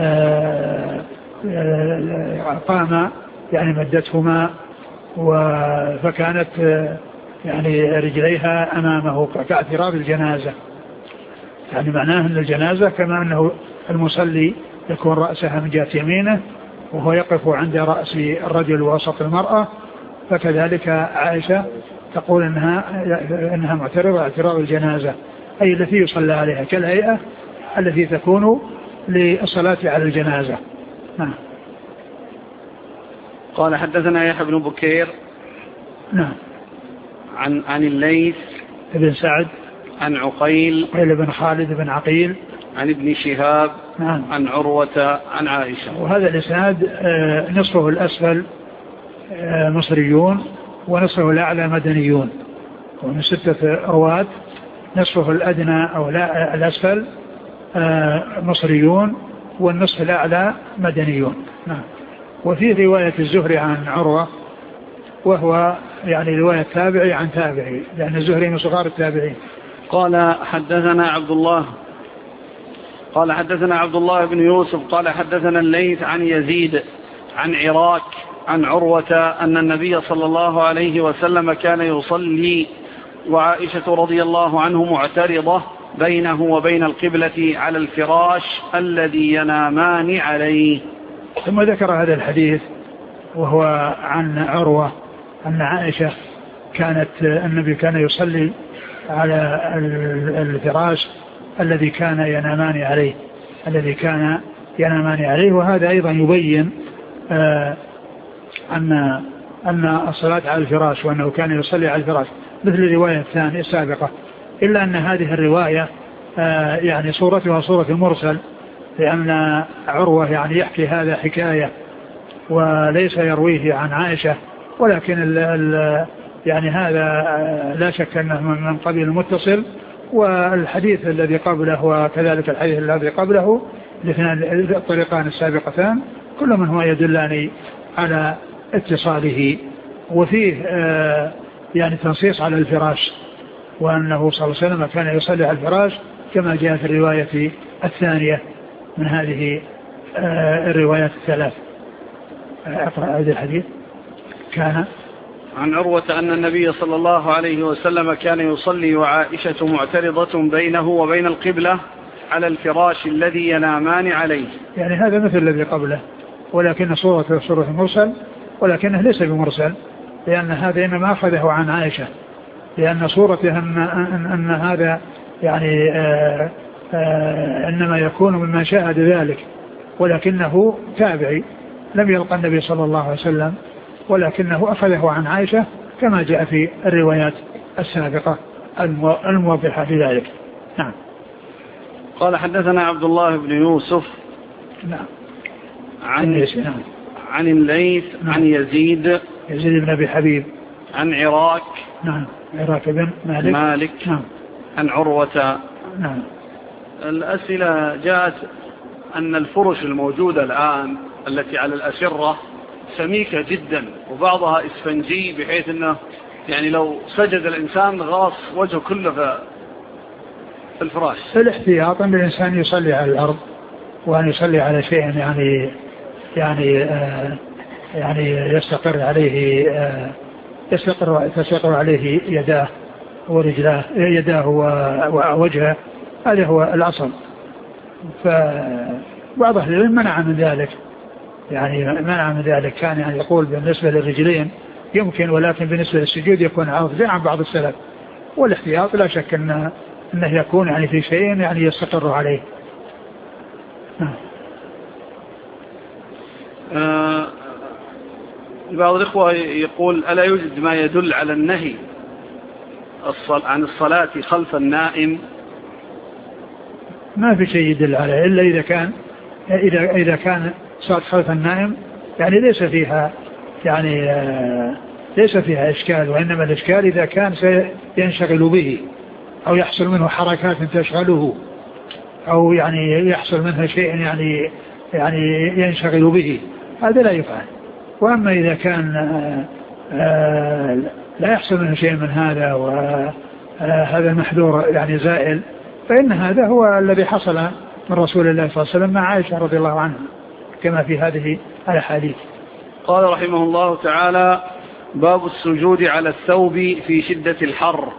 قام يعني مدتهما فكانت يعني رجليها أمامه كاعتراض الجنازة. يعني معناه أن الجنازة كما أنه المصلي يكون رأسها من جهة يمينه وهو يقف عند رأس الرجل وسط المرأة، فكذلك عائشة تقول إنها, إنها معترضة اعتراض الجنازة أي التي يصلى عليها كالهيئة التي تكون للصلاة على الجنازة. نعم. قال حدثنا يحيى بن بكير نعم عن عن الليث بن سعد عن عقيل عقيل بن خالد بن عقيل عن ابن شهاب نعم عن عروة عن عائشة. وهذا الإسناد نصفه الأسفل مصريون ونصفه الأعلى مدنيون، ومن ستة رواة نصفه الأدنى أو لا الأسفل مصريون والنصف الأعلى مدنيون. نعم. وفي رواية الزهري عن عروة وهو يعني رواية تابعي عن تابعي لأن الزهري من صغار التابعين. قال حدثنا عبد الله قال حدثنا عبد الله بن يوسف قال حدثنا الليث عن يزيد عن عراك عن عروة أن النبي صلى الله عليه وسلم كان يصلي وعائشة رضي الله عنه معترضة بينه وبين القبلة على الفراش الذي ينامان عليه. ثم ذكر هذا الحديث وهو عن عروة أن عائشة كانت النبي كان يصلي على الفراش الذي كان ينامان عليه الذي كان ينامان عليه وهذا أيضا يبين آه أن أن الصلاة على الفراش وأنه كان يصلي على الفراش مثل الرواية الثانية السابقة، إلا أن هذه الرواية آه يعني صورتها صورة المرسل، لأن عروة يعني يحكي هذا حكاية وليس يرويه عن عائشة، ولكن ال ال يعني هذا لا شك أنه من قبيل المتصل، والحديث الذي قبله وكذلك الحديث الذي قبله الاثنان الطريقان السابقتان كل منهما يدلان على اتصاله، وفيه آه يعني تنصيص على الفراش، وأنه صلى الله عليه وسلم كان يصلي على الفراش كما جاء في الرواية الثانية من هذه آه الروايات الثلاث. أقرأ هذا الحديث. كان عن عروة أن النبي صلى الله عليه وسلم كان يصلي وعائشة معترضة بينه وبين القبلة على الفراش الذي ينامان عليه. يعني هذا مثل الذي قبله، ولكن صورة صورة مرسل، ولكنه ليس بمرسل، لأن هذا إنما أخذه عن عائشة، لأن صورته أن, أن, أن هذا يعني آآ آآ إنما يكون ممن شاهد ذلك، ولكنه تابعي لم يلقى النبي صلى الله عليه وسلم، ولكنه أخذه عن عائشة كما جاء في الروايات السابقة الموضحة لذلك. نعم. قال حدثنا عبد الله بن يوسف نعم عن نعم. عن الليث نعم. عن يزيد يزيد بن أبي حبيب عن عراك نعم عراك بن مالك مالك نعم. عن عروة نعم. الأسئلة جاءت أن الفرش الموجودة الآن التي على الأسرة سميكة جدا وبعضها إسفنجي، بحيث أنه يعني لو سجد الإنسان غاص وجهه كله في الفراش. الاحتياط أن الإنسان يصلي على الأرض، وأن يصلي على شيء يعني يعني آه يعني يستقر عليه آه يستقر تستقر عليه يداه ورجلاه يداه ووجهه، هذا هو الأصل. فبعض أهل العلم منع من ذلك، يعني منع من ذلك، كان يعني يقول بالنسبة للرجلين يمكن، ولكن بالنسبة للسجود يكون عارض عن بعض السلف. والاحتياط لا شك أنه, أنه يكون يعني في شيء يعني يستقر عليه. آه بعض الإخوة يقول ألا يوجد ما يدل على النهي عن الصلاة خلف النائم؟ ما في شيء يدل عليه إلا إذا كان إذا إذا كان صلاة خلف النائم يعني ليس فيها يعني آه ليس فيها إشكال، وإنما الإشكال إذا كان سينشغل به أو يحصل منه حركات تشغله، أو يعني يحصل منها شيء يعني يعني ينشغل به، هذا لا يفعل. وأما إذا كان آآ آآ لا يحصل منه شيء من هذا وهذا المحذور يعني زائل، فإن هذا هو الذي حصل من رسول الله صلى الله عليه وسلم مع عائشة رضي الله عنها كما في هذه الأحاديث. قال رحمه الله تعالى: باب السجود على الثوب في شدة الحر.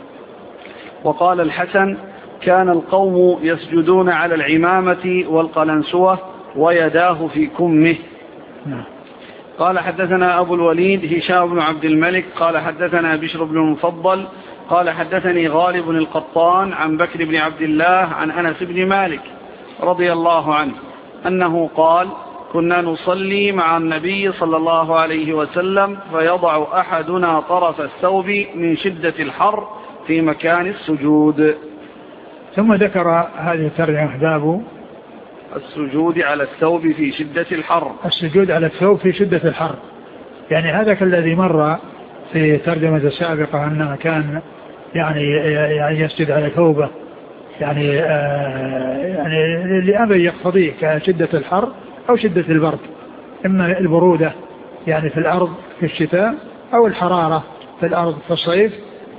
وقال الحسن: كان القوم يسجدون على العمامة والقلنسوة ويداه في كمه. نعم. قال حدثنا أبو الوليد هشام بن عبد الملك قال حدثنا بشر بن المفضل قال حدثني غالب بن القطان عن بكر بن عبد الله عن أنس بن مالك رضي الله عنه أنه قال: كنا نصلي مع النبي صلى الله عليه وسلم فيضع أحدنا طرف الثوب من شدة الحر في مكان السجود. ثم ذكر هذه الترجمة: باب السجود على الثوب في شدة الحر. السجود على الثوب في شدة الحر، يعني هذا كالذي مر في ترجمة السابقة أنه كان يعني يعني يسجد على ثوبه يعني آه يعني لأمر يقتضيه كشدة الحر أو شدة البرد، إما البرودة يعني في الأرض في الشتاء أو الحرارة في الأرض في الصيف،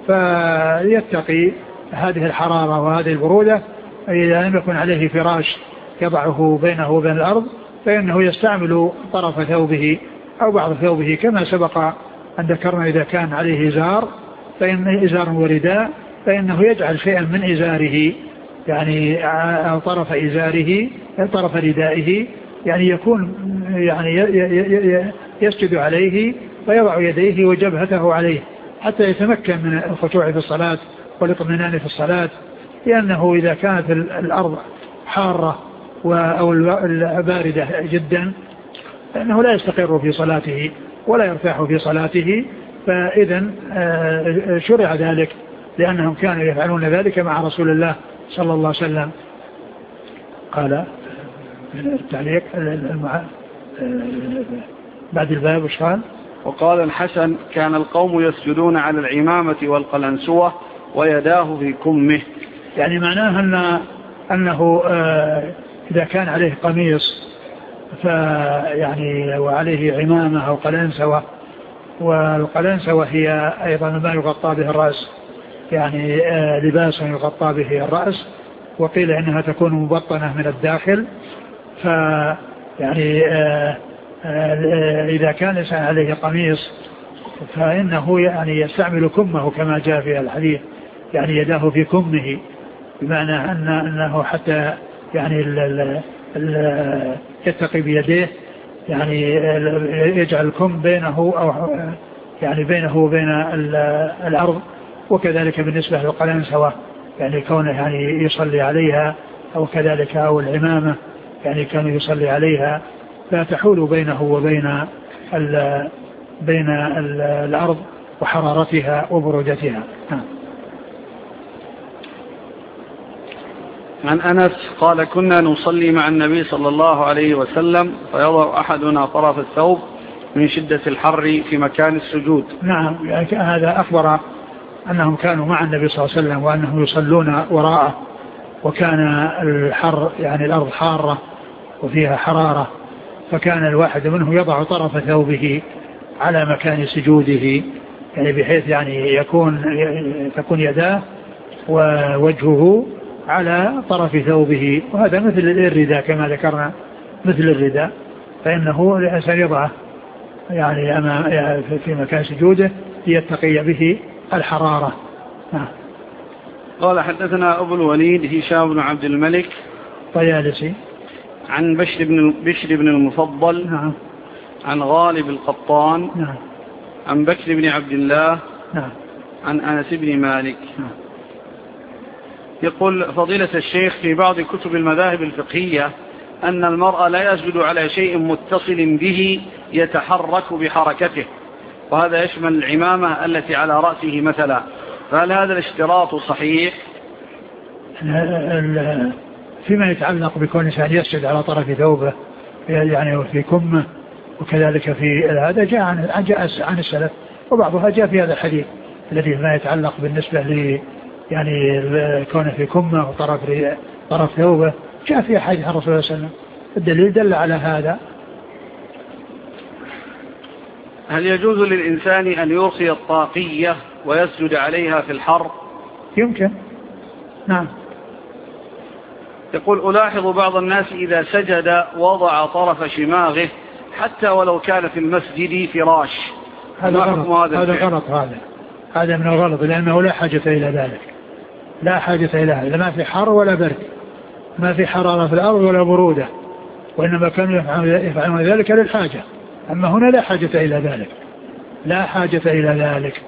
فيتقي هذه الحرارة وهذه البرودة. إذا لم يكن عليه فراش يضعه بينه وبين الأرض فإنه يستعمل طرف ثوبه أو بعض ثوبه كما سبق أن ذكرنا. إذا كان عليه إزار فإن إزار ورداء فإنه يجعل شيئا من إزاره يعني أو طرف إزاره طرف ردائه يعني يكون يعني يسجد عليه ويضع يديه وجبهته عليه حتى يتمكن من الخشوع في الصلاة والاطمئنان في الصلاة، لأنه إذا كانت الأرض حارة أو باردة جدا فإنه لا يستقر في صلاته ولا يرتاح في صلاته. فإذا شرع ذلك لأنهم كانوا يفعلون ذلك مع رسول الله صلى الله عليه وسلم. قال التعليق المع... بعد الباب وش قال؟ وقال الحسن كان القوم يسجدون على العمامة والقلنسوة ويداه في كمه، يعني معناه أن أنه إذا كان عليه قميص فيعني وعليه عمامة أو قلنسوة، والقلنسوة هي أيضا ما يغطى به الرأس، يعني لباس يغطى به الرأس، وقيل إنها تكون مبطنة من الداخل. فيعني إذا كان الإنسان عليه قميص فإنه يعني يستعمل كمه كما جاء في الحديث، يعني يداه في كمه، بمعنى أن أنه حتى يعني ال ال يتقي بيديه، يعني يجعل الكم بينه أو يعني بينه وبين الأرض. وكذلك بالنسبة للقلنسوة يعني كونه يعني يصلي عليها، أو كذلك أو العمامة يعني كان يصلي عليها، لا تحول بينه وبين ال بين ال الأرض وحرارتها وبرودتها. عن أنس قال كنا نصلي مع النبي صلى الله عليه وسلم فيضع أحدنا طرف الثوب من شدة الحر في مكان السجود. نعم، يعني هذا أخبر أنهم كانوا مع النبي صلى الله عليه وسلم وأنهم يصلون وراءه، وكان الحر يعني الأرض حارة وفيها حرارة، فكان الواحد منهم يضع طرف ثوبه على مكان سجوده، يعني بحيث يعني يكون تكون يداه ووجهه على طرف ثوبه، وهذا مثل الرداء كما ذكرنا، مثل الرداء، فإنه الإنسان يضعه يعني أمام في مكان سجوده ليتقي به الحرارة. قال حدثنا أبو الوليد هشام بن عبد الملك طيالسي عن بشر بن بشر بن المفضل نعم. عن غالب القطان نعم. عن بكر بن عبد الله نعم. عن أنس بن مالك. نعم. يقول فضيلة الشيخ في بعض كتب المذاهب الفقهية أن المرء لا يسجد على شيء متصل به يتحرك بحركته، وهذا يشمل العمامة التي على رأسه مثلا، فهل هذا الاشتراط صحيح؟ فيما يتعلق بكون الإنسان يسجد على طرف ثوبه يعني في كمه، وكذلك في هذا جاء عن جاء عن السلف، وبعضها جاء في هذا الحديث الذي ما يتعلق بالنسبة ل يعني كونه في كمه وطرف طرف ثوبه، جاء في حديث الرسول صلى الله عليه وسلم، الدليل دل على هذا. هل يجوز للإنسان أن يرخي الطاقية ويسجد عليها في الحر؟ يمكن، نعم. يقول ألاحظ بعض الناس إذا سجد وضع طرف شماغه حتى ولو كان في المسجد فراش. هذا غلط، هذا غلط، هذا هذا من الغلط، لأنه لا حاجة إلى ذلك، لا حاجة إلى هذا، ما في حر ولا برد، ما في حرارة في الأرض ولا برودة، وإنما كانوا يفعلون ذلك للحاجة، أما هنا لا حاجة إلى ذلك، لا حاجة إلى ذلك.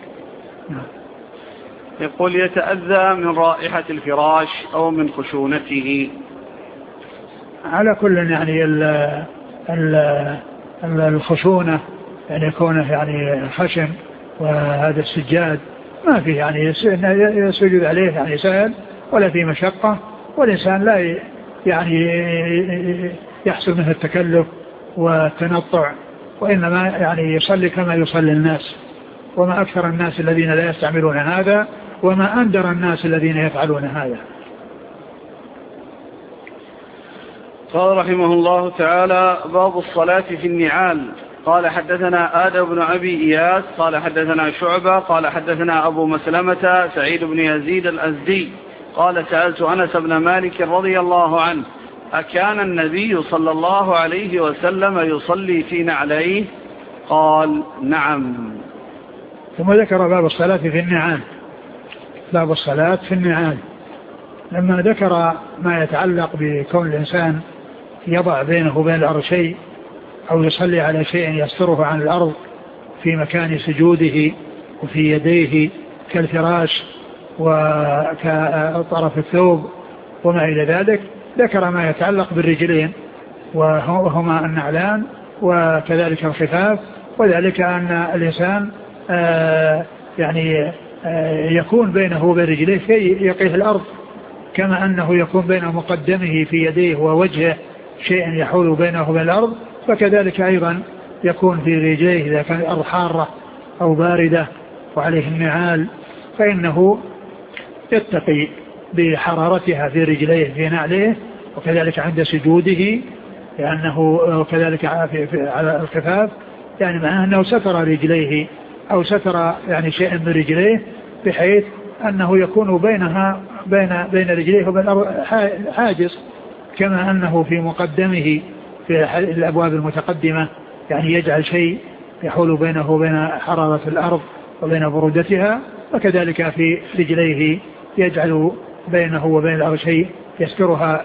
يقول يتأذى من رائحة الفراش أو من خشونته. على كل يعني ال ال الخشونة يعني يكونه يعني خشن، وهذا السجاد ما فيه يعني يسجد عليه يعني سهل ولا فيه مشقة، والإنسان لا يعني يحصل منه التكلف والتنطع، وإنما يعني يصلي كما يصلي الناس، وما أكثر الناس الذين لا يستعملون هذا، وما أندر الناس الذين يفعلون هذا. قال رحمه الله تعالى باب الصلاة في النعال. قال حدثنا آدم بن أبي إياس قال حدثنا شعبة قال حدثنا أبو مسلمة سعيد بن يزيد الأزدي قال سألت أنس بن مالك رضي الله عنه أكان النبي صلى الله عليه وسلم يصلي في نعليه؟ قال نعم. ثم ذكر باب الصلاة في النعال، باب الصلاة في النعال. لما ذكر ما يتعلق بكون الإنسان يضع بينه وبين الأرض شيء أو يصلي على شيء يستره عن الأرض في مكان سجوده وفي يديه كالفراش وكطرف الثوب وما إلى ذلك، ذكر ما يتعلق بالرجلين وهما النعلان وكذلك الخفاف، وذلك أن الإنسان آه يعني آه يكون بينه وبين رجليه شيء يقيه الأرض، كما أنه يكون بين مقدمه في يديه ووجهه شيء يحول بينه وبين الأرض، فكذلك أيضا يكون في رجليه إذا كان الأرض حارة أو باردة وعليه النعال فإنه يتقي بحرارتها في رجليه في نعليه، وكذلك عند سجوده لأنه كذلك على الخفاف يعني معناه أنه ستر رجليه أو ستر يعني شيء من رجليه بحيث أنه يكون بينها بين بين رجليه وبين حاجز، كما أنه في مقدمه في الأبواب المتقدمة يعني يجعل شيء يحول بينه وبين حرارة الأرض وبين برودتها، وكذلك في رجليه يجعل بينه وبين الأرض شيء يسترها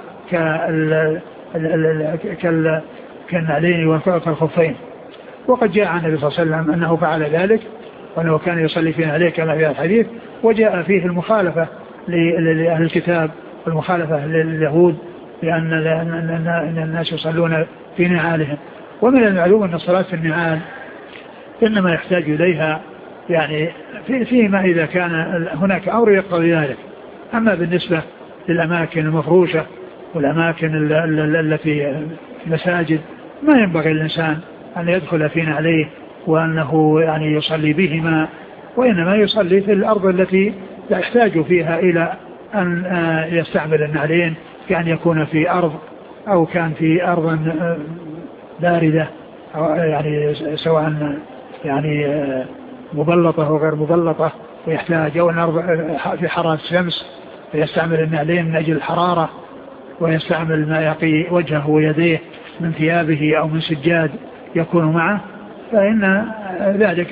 كالنعلين والخفين. وقد جاء عن النبي صلى الله عليه وسلم أنه فعل ذلك وأنه كان يصلي فيه عليه كما في الحديث، وجاء فيه المخالفة لأهل الكتاب والمخالفة لليهود لأن الناس يصلون في نعالهم. ومن المعلوم أن الصلاة في النعال إنما يحتاج إليها يعني فيما إذا كان هناك أمر يقتضي ذلك. أما بالنسبة للأماكن المفروشة والأماكن التي المساجد ما ينبغي الإنسان أن يدخل في نعليه وأنه يعني يصلي بهما، وإنما يصلي في الأرض التي لا يحتاج فيها إلى أن يستعمل النعلين، كأن يكون في أرض أو كان في أرض باردة يعني سواء يعني مبلطة وغير مبلطة ويحتاج، أو الأرض في حرارة الشمس فيستعمل النعلين من أجل الحرارة، ويستعمل ما يقي وجهه ويديه من ثيابه أو من سجاد يكون معه، فإن ذلك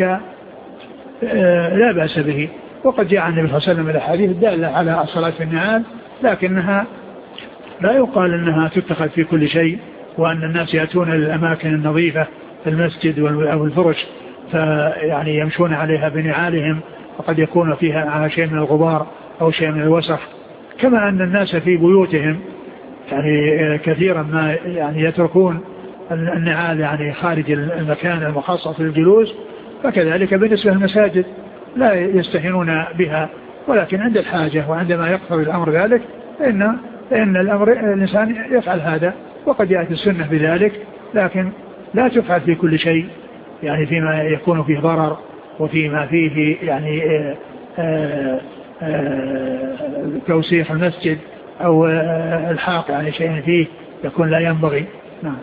لا بأس به. وقد جاء عن النبي صلى الله عليه وسلم الأحاديث الدالة على الصلاة في النعال، لكنها لا يقال أنها تتخذ في كل شيء، وأن الناس يأتون للأماكن النظيفة في المسجد أو الفرش فيعني يمشون عليها بنعالهم، وقد يكون فيها شيء من الغبار أو شيء من الوسخ، كما أن الناس في بيوتهم يعني كثيرا ما يعني يتركون النعال يعني خارج المكان المخصص للجلوس، فكذلك بالنسبة للمساجد لا يستهينون بها، ولكن عند الحاجة وعندما يقتضي الأمر ذلك فإن, فإن الأمر الإنسان يفعل هذا، وقد يأتي السنة بذلك، لكن لا تفعل في كل شيء يعني فيما يكون فيه ضرر وفيما فيه يعني آآ آآ آآ توسيخ المسجد أو الحاق يعني شيء فيه يكون لا ينبغي. نعم.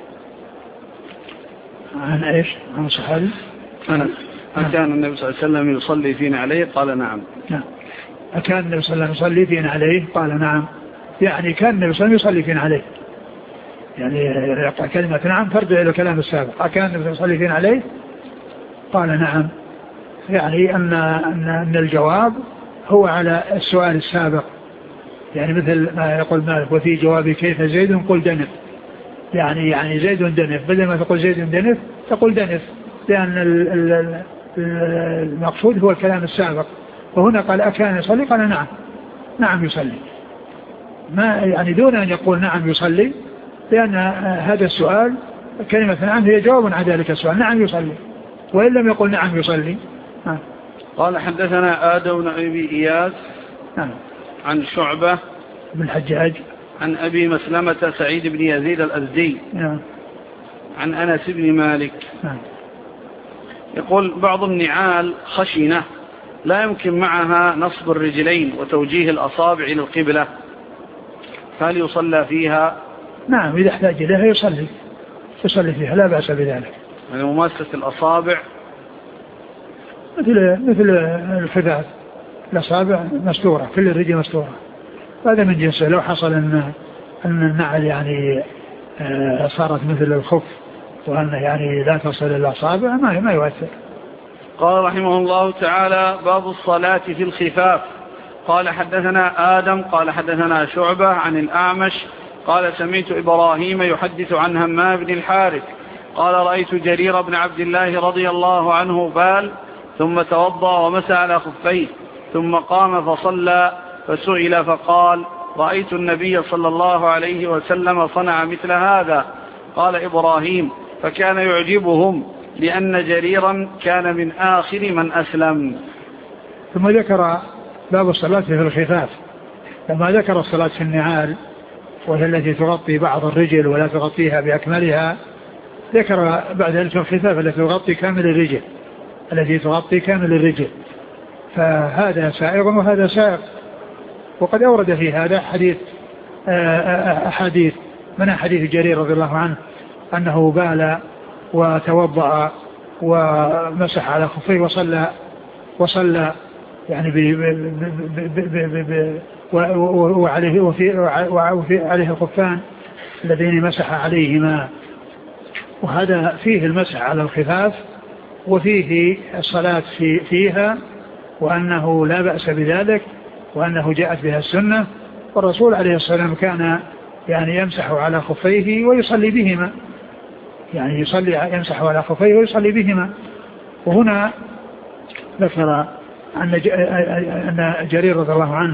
عن إيش؟ عن صحابي؟ أنا أكان النبي صلى الله عليه وسلم يصلي فينا عليه؟ قال نعم. نعم. أكان النبي صلى الله عليه وسلم يصلي فينا عليه؟ قال نعم. يعني كان النبي صلى الله عليه وسلم يصلي فينا عليه، يعني كلمة نعم ترجع إلى الكلام السابق. أكان النبي يصلي فينا عليه؟ قال نعم، يعني أن, أن, أن الجواب هو على السؤال السابق، يعني مثل ما يقول مالك وفي جوابي كيف زيد قل دنف، يعني يعني زيد دنف، بدل ما تقول زيد دنف تقول دنف، لأن المقصود هو الكلام السابق. وهنا قال أكان يصلي؟ قال نعم، نعم يصلي، ما يعني دون أن يقول نعم يصلي، لأن هذا السؤال كلمة نعم هي جواب عن ذلك السؤال، نعم يصلي، وإن لم يقول نعم يصلي. ها. قال حدثنا آدم بن أبي إياس نعم. عن شعبة بن الحجاج عن أبي مسلمة سعيد بن يزيد الأزدي نعم. عن أنس بن مالك نعم. يقول بعض النعال خشنة لا يمكن معها نصب الرجلين وتوجيه الأصابع إلى القبلة، فهل يصلى فيها؟ نعم، إذا احتاج إليها يصلي يصلي فيها لا بأس بذلك. يعني مماسة الأصابع مثل مثل الخفاف، الأصابع مستورة، كل الرجل مستورة، هذا من جنسه. لو حصل أن أن النعل يعني صارت مثل الخف وأن يعني لا تصل إلى الأصابع ما ما يؤثر. قال رحمه الله تعالى: باب الصلاة في الخفاف. قال حدثنا آدم قال حدثنا شعبة عن الأعمش قال سمعت إبراهيم يحدث عن همام بن الحارث قال رأيت جرير بن عبد الله رضي الله عنه بال ثم توضأ ومسح على خفيه ثم قام فصلى فسئل فقال رأيت النبي صلى الله عليه وسلم صنع مثل هذا. قال إبراهيم فكان يعجبهم لأن جريرا كان من آخر من أسلم. ثم ذكر باب الصلاة في الخفاف. لما ذكر الصلاة في النعال وهي التي تغطي بعض الرجل ولا تغطيها بأكملها ذكر بعد ذلك الخفاف التي تغطي كامل الرجل التي تغطي كامل الرجل فهذا سائغ وهذا سائغ. وقد أورد في هذا حديث أحاديث من حديث جرير رضي الله عنه أنه بال وتوضأ ومسح على خفيه وصلى وصلى يعني ب وعليه وفي عليه الخفان الذين مسح عليهما. وهذا فيه المسح على الخفاف وفيه الصلاة في فيها وأنه لا بأس بذلك وأنه جاءت بها السنة. والرسول عليه الصلاة والسلام كان يعني يمسح على خفيه ويصلي بهما يعني يصلي يمسح على خفيه ويصلي بهما. وهنا ذكر أن جرير رضي الله عنه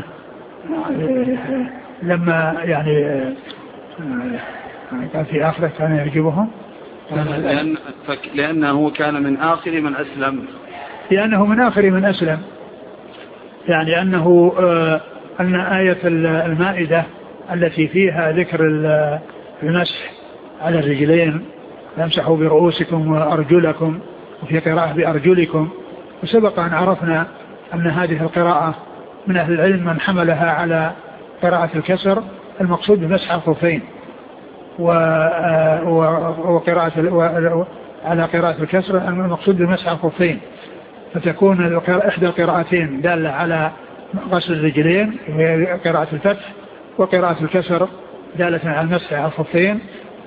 لما يعني كان في آخره كان يعجبهم لأن لأنه كان من آخر من أسلم لأنه من آخر من أسلم يعني أنه أن آية المائدة التي فيها ذكر المسح على الرجلين يمسحوا برؤوسكم وأرجلكم وفي قراءة بأرجلكم. وسبق أن عرفنا أن هذه القراءة من أهل العلم من حملها على قراءة الكسر المقصود بمسح الخفين وقراءة على قراءة الكسر المقصود بمسح الخفين فتكون إحدى القراءتين دالة على غسل الرجلين وهي قراءة الفتح وقراءة الكسر دالة على المسح على الخفين.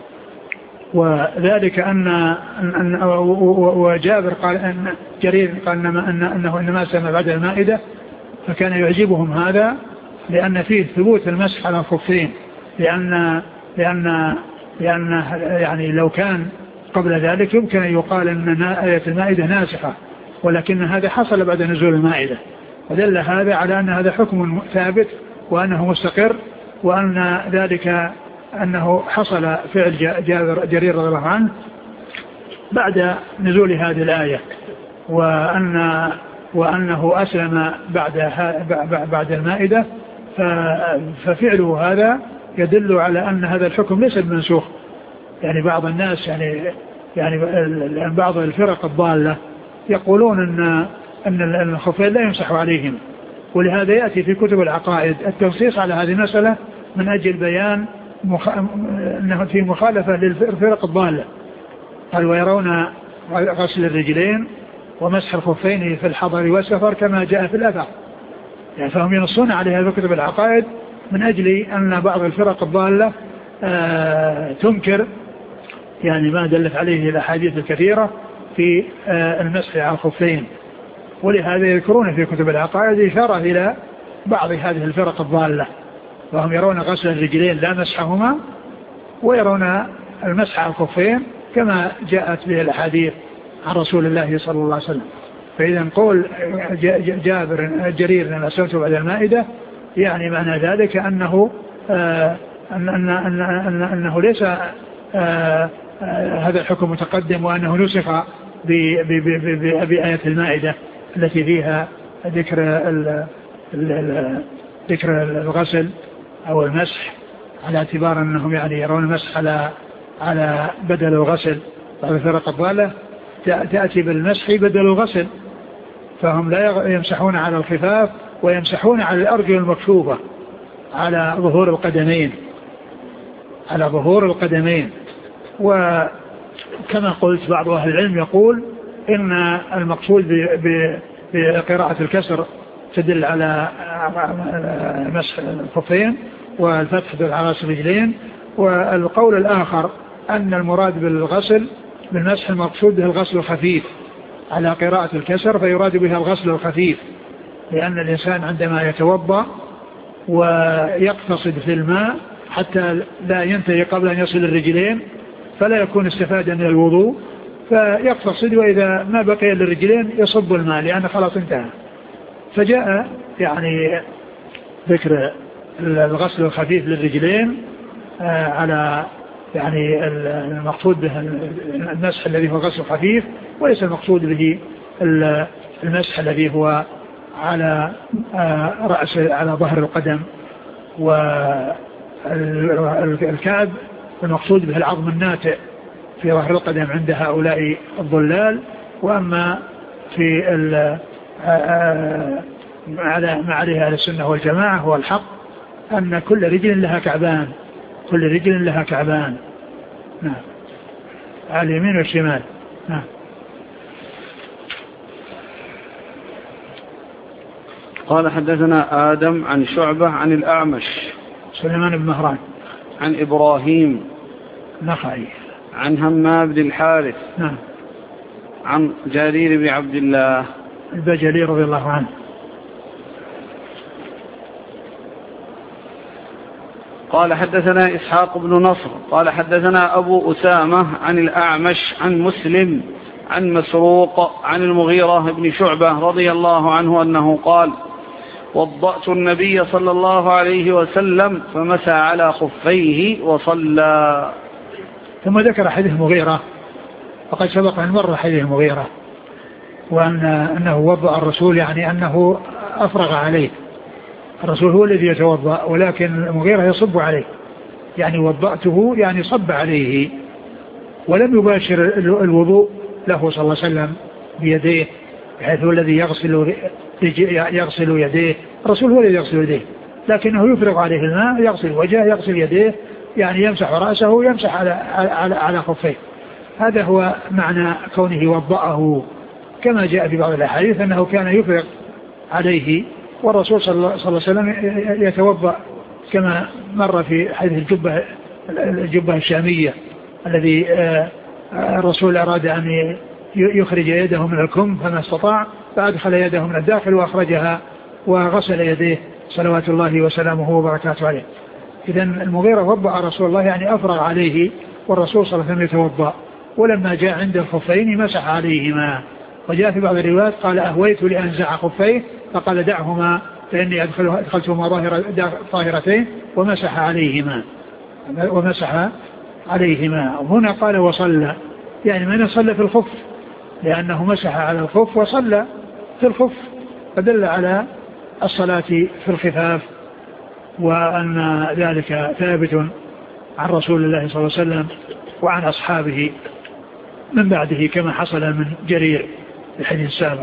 وذلك أن, أن وجابر قال أن جرير قال أن أنه إنما سمع بعد المائدة فكان يعجبهم هذا لأن فيه ثبوت المسح على الخفين لأن لأن لأن يعني لو كان قبل ذلك يمكن أن يقال أن آية المائدة ناسخة ولكن هذا حصل بعد نزول المائدة ودل هذا على أن هذا حكم ثابت وأنه مستقر وأن ذلك أنه حصل فعل جابر جرير رضي الله عنه بعد نزول هذه الآية وأن وأنه أسلم بعد بعد المائدة ففعله هذا يدل على أن هذا الحكم ليس بمنسوخ. يعني بعض الناس يعني يعني بعض الفرق الضالة يقولون أن أن الخفين لا يمسح عليهم ولهذا يأتي في كتب العقائد التنصيص على هذه المسألة من أجل بيان مخ... أنه في مخالفة للفرق الضالة. قال ويرون غسل الرجلين ومسح الخفين في الحضر والسفر كما جاء في الأثر يعني فهم ينصون عليها في كتب العقائد من أجل أن بعض الفرق الضالة آه تنكر يعني ما دلت عليه الأحاديث الكثيرة في آه المسح على الخفين. ولهذا يذكرون في كتب العقائد إشارة إلى بعض هذه الفرق الضالة وهم يرون غسل الرجلين لا مسحهما ويرون المسح على الخفين كما جاءت به الأحاديث عن رسول الله صلى الله عليه وسلم. فإذا قول جابر جرير لما أسلمته بعد المائدة يعني معنى ذلك أنه آه أن أن أن أن أنه ليس آه آه هذا الحكم متقدم وأنه نسخ بآية المائدة التي فيها ذكر ال ال ذكر الغسل أو المسح على اعتبار أنهم يعني يرون المسح على على بدل الغسل. بعض الفرق الضالة تأتي بالمسح بدل الغسل فهم لا يمسحون على الخفاف ويمسحون على الأرجل المكشوفة على ظهور القدمين على ظهور القدمين. وكما قلت بعض أهل العلم يقول إن المقصود بقراءة الكسر تدل على مسح الخفين والفتح تدل على غسل الرجلين. والقول الآخر أن المراد بالغسل بالمسح المقصود به الغسل الخفيف على قراءة الكسر فيراد بها الغسل الخفيف لأن الإنسان عندما يتوضأ ويقتصد في الماء حتى لا ينتهي قبل أن يصل الرجلين فلا يكون استفاد من الوضوء، فيقتصد، وإذا ما بقي للرجلين يصب الماء لأن خلاص انتهى. فجاء يعني ذكر الغسل الخفيف للرجلين على يعني المقصود به المسح الذي هو غسل خفيف، وليس المقصود به المسح الذي هو على رأس على ظهر القدم والكعب، المقصود به العظم الناتئ في ظهر القدم عند هؤلاء الضلال. وأما في على ما عليه أهل السنة والجماعة هو الحق أن كل رجل لها كعبان، كل رجل لها كعبان، نعم، على اليمين والشمال، نعم. قال حدثنا آدم عن شعبة عن الأعمش سليمان بن مهران عن إبراهيم نخعي عن همام بن الحارث نعم عن جرير بن عبد الله البجلي رضي الله عنه. قال حدثنا إسحاق بن نصر قال حدثنا أبو أسامة عن الأعمش عن مسلم عن مسروق عن المغيرة بن شعبة رضي الله عنه أنه قال: وضأت النبي صلى الله عليه وسلم فمسى على خفيه وصلى. ثم ذكر حديث المغيرة، وقد سبق أن مر حديث المغيرة، وأن أنه وضأ الرسول يعني أنه أفرغ عليه، الرسول هو الذي يتوضأ ولكن المغيرة يصب عليه، يعني وضأته يعني صب عليه، ولم يباشر الوضوء له صلى الله عليه وسلم بيديه بحيث هو الذي يغسل يغسل يديه، الرسول هو الذي يغسل يديه، لكنه يفرغ عليه الماء، يغسل وجهه، يغسل يديه، يعني يمسح رأسه، يمسح على على على خفيه. هذا هو معنى كونه وضأه، كما جاء في بعض الأحاديث أنه كان يفرغ عليه، والرسول صلى الله عليه وسلم يتوضأ كما مر في حديث الجبة الجبة الشامية الذي الرسول أراد أن يخرج يده من الكم فما استطاع، فأدخل يده من الداخل وأخرجها وغسل يديه صلوات الله وسلامه وبركاته عليه. إذن المغيرة وضع رسول الله يعني أفرغ عليه، والرسول صلى الله عليه وسلم يتوضأ، ولما جاء عند الخفين مسح عليهما. وجاء في بعض الروايات قال: أهويت لأنزع خفيه، فقال: دعهما فإني أدخلتهما طاهرتين، ومسح عليهما ومسح عليهما. هنا قال: وصلى، يعني من صلى في الخف، لأنه مسح على الخف وصلى في الخف، فدل على الصلاة في الخفاف، وأن ذلك ثابت عن رسول الله صلى الله عليه وسلم وعن أصحابه من بعده، كما حصل من جرير في الحديث السابق.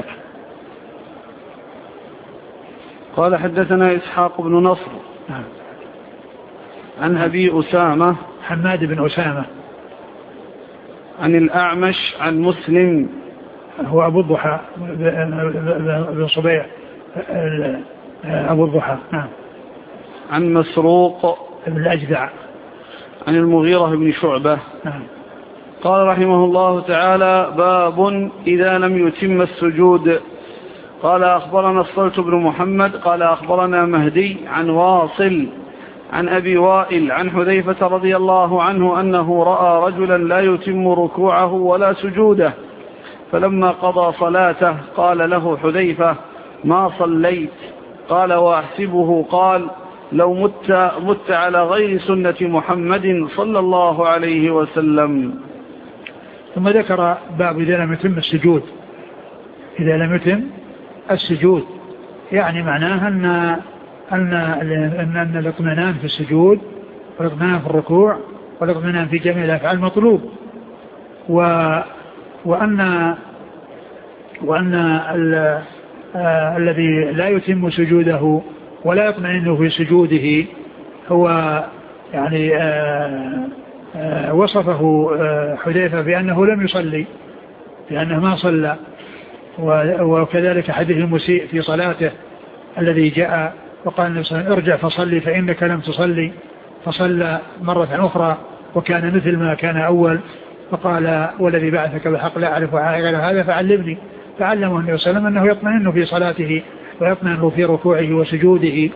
قال حدثنا إسحاق بن نصر نعم. عن أبي أسامة حماد بن أسامة عن الأعمش عن مسلم هو أبو الضحى بن صبيح أبو الضحى نعم. عن مسروق بن الأجدع عن المغيرة بن شعبة نعم. قال رحمه الله تعالى: باب إذا لم يتم السجود. قال أخبرنا الصلت بن محمد قال أخبرنا مهدي عن واصل عن أبي وائل عن حذيفة رضي الله عنه أنه رأى رجلا لا يتم ركوعه ولا سجوده، فلما قضى صلاته قال له حذيفة: ما صليت؟ قال: وأحسبه قال: لو مت, مت على غير سنة محمد صلى الله عليه وسلم. ثم ذكر باب إذا لم يتم السجود. إذا لم يتم السجود يعني معناها أن أن أن, أن الاطمئنان في السجود والاطمئنان في الركوع والاطمئنان في جميع الأفعال مطلوب، و وأن وأن ال... آه... الذي لا يتم سجوده ولا يطمئن في سجوده هو يعني آه... آه... وصفه آه... حذيفة بأنه لم يصلي، بأنه ما صلى. وكذلك حديث المسيء في صلاته الذي جاء وقال النبي صلى الله عليه وسلم: ارجع فصلي فإنك لم تصلي، فصلى مرة أخرى وكان مثل ما كان أول، فقال: والذي بعثك بالحق لا أعرف غير هذا فعلمني. فعلمه النبي صلى الله عليه وسلم أنه يطمئن في صلاته ويطمئن في ركوعه وسجوده.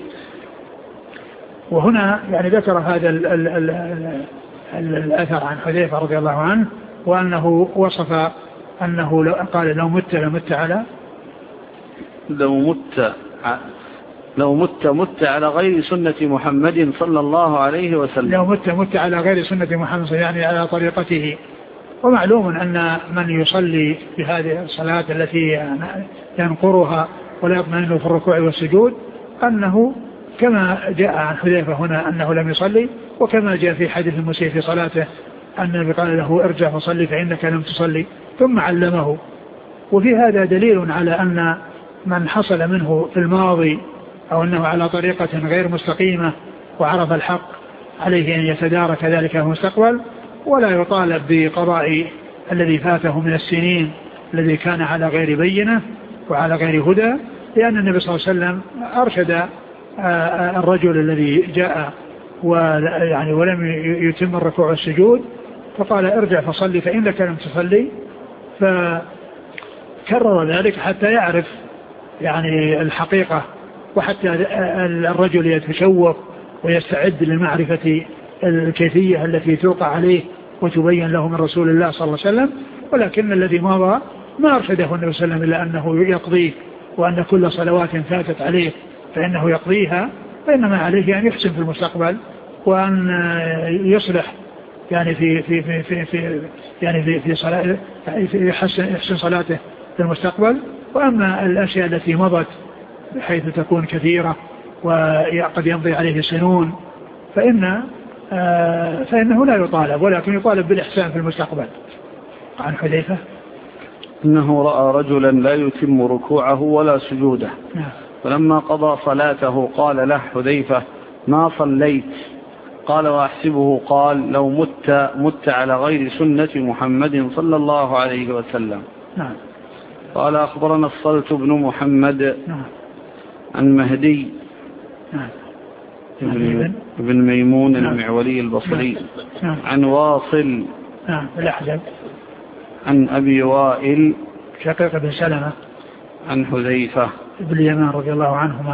وهنا يعني ذكر هذا ال ال ال ال الأثر عن حذيفة رضي الله عنه، وأنه وصف أنه لو قال لو مت لمت على لو مت لو مت مت على غير سنة محمد صلى الله عليه وسلم لو مت مت على غير سنة محمد يعني على طريقته. ومعلوم أن من يصلي بهذه الصلاة التي ينقرها ولا يطمئن في الركوع والسجود أنه كما جاء عن حذيفة هنا أنه لم يصلي، وكما جاء في حديث المسيء في صلاته أن النبي قال له ارجع فصلي فإنك لم تصلي ثم علمه. وفي هذا دليل على أن من حصل منه في الماضي أو أنه على طريقة غير مستقيمة وعرف الحق عليه أن يتدارك ذلك في المستقبل، ولا يطالب بقضاء الذي فاته من السنين الذي كان على غير بينة وعلى غير هدى، لأن النبي صلى الله عليه وسلم أرشد الرجل الذي جاء ويعني ولم يتم الركوع والسجود فقال ارجع فصلي فإنك لم تصلي، فكرر ذلك حتى يعرف يعني الحقيقة، وحتى الرجل يتشوق ويستعد لمعرفة الكيفية التي توقع عليه وتبين له من رسول الله صلى الله عليه وسلم. ولكن الذي مضى ما أرشده النبي صلى الله عليه وسلم إلا أنه يقضيه، وأن كل صلوات فاتت عليه فإنه يقضيها، فإنما عليه أن يحسن في المستقبل وأن يصلح يعني في في في في, في يعني في في صلاة يحسن يحسن صلاته في المستقبل. وأما الأشياء التي مضت بحيث تكون كثيرة وقد يمضي عليه سنون فإن آه فإنه لا يطالب، ولكن يطالب بالإحسان في المستقبل. عن حذيفة إنه رأى رجلا لا يتم ركوعه ولا سجوده، فلما قضى صلاته قال له حذيفة ما صليت؟ قال وأحسبه قال لو مت مت على غير سنة محمد صلى الله عليه وسلم. نعم. قال أخبرنا الصلت بن محمد نعم. عن مهدي نعم. ابن, ابن ميمون نعم. المعولي البصري نعم. عن واصل نعم. الأحزب عن أبي وائل شقيق بن سلمة عن حذيفة ابن اليمان رضي الله عنهما.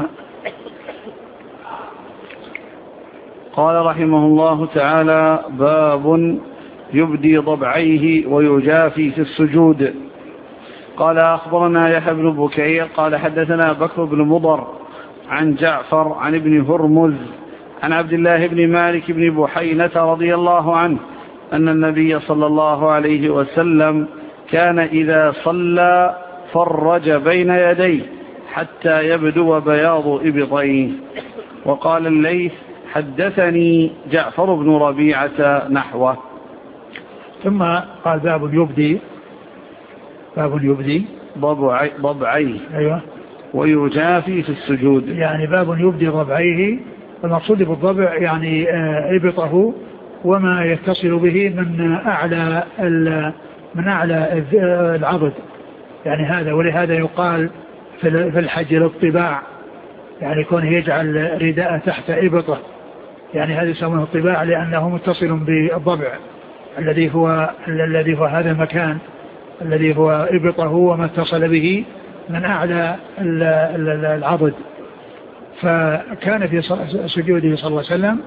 قال رحمه الله تعالى باب يبدي ضبعيه ويجافي في السجود. قال أخبرنا يحيى بن بكير قال حدثنا بكر بن مضر عن جعفر عن ابن هرمز عن عبد الله بن مالك بن بحينة رضي الله عنه أن النبي صلى الله عليه وسلم كان إذا صلى فرج بين يديه حتى يبدو بياض إبطيه. وقال الليث حدثني جعفر بن ربيعة نحوه. ثم قال باب يبدي باب يبدي ضبعي ضبعيه أيوة ويجافي في السجود، يعني باب يبدي ضبعيه. المقصود بالضبع يعني إبطه وما يتصل به من أعلى من أعلى العضد، يعني هذا. ولهذا يقال في الحج للطباع، يعني كونه يجعل رداء تحت إبطه، يعني هذا يسمونه الطباع لأنه متصل بالضبع الذي هو الذي هو هذا المكان الذي هو إبطه وما اتصل به من أعلى العضد. فكان في سجوده صلى الله عليه وسلم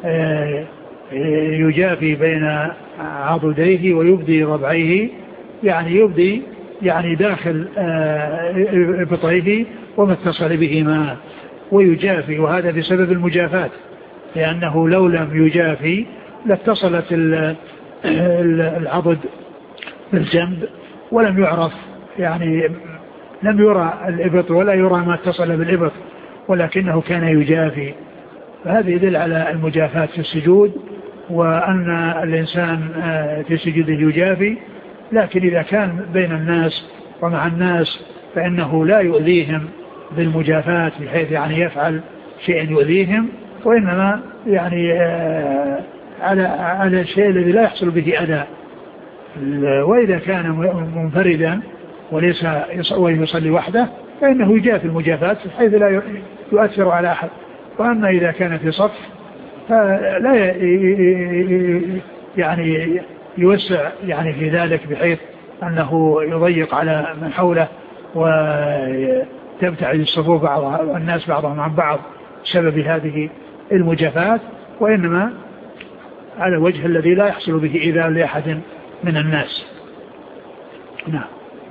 يجافي بين عضديه ويبدي ضبعيه، يعني يبدي يعني داخل إبطيه وما اتصل بهما ويجافي، وهذا بسبب المجافات، لأنه لو لم يجافي لاتصلت العضد بالجنب ولم يعرف، يعني لم يرى الإبط ولا يرى ما اتصل بالإبط، ولكنه كان يجافي. فهذا يدل على المجافات في السجود، وأن الإنسان في سجوده يجافي، لكن إذا كان بين الناس ومع الناس فإنه لا يؤذيهم بالمجافات بحيث يعني يفعل شيء يؤذيهم، وإنما يعني على على الشيء الذي لا يحصل به أذى. وإذا كان منفردا وليس يصلي وحده فإنه يجافي المجافات بحيث لا يؤثر على أحد. وأما إذا كان في صف فلا يعني يوسع يعني في ذلك بحيث أنه يضيق على من حوله تبتعد الصفوف بعضها الناس بعضهم عن بعض بسبب هذه المجافات، وإنما على الوجه الذي لا يحصل به إيذاء لأحد من الناس. نعم.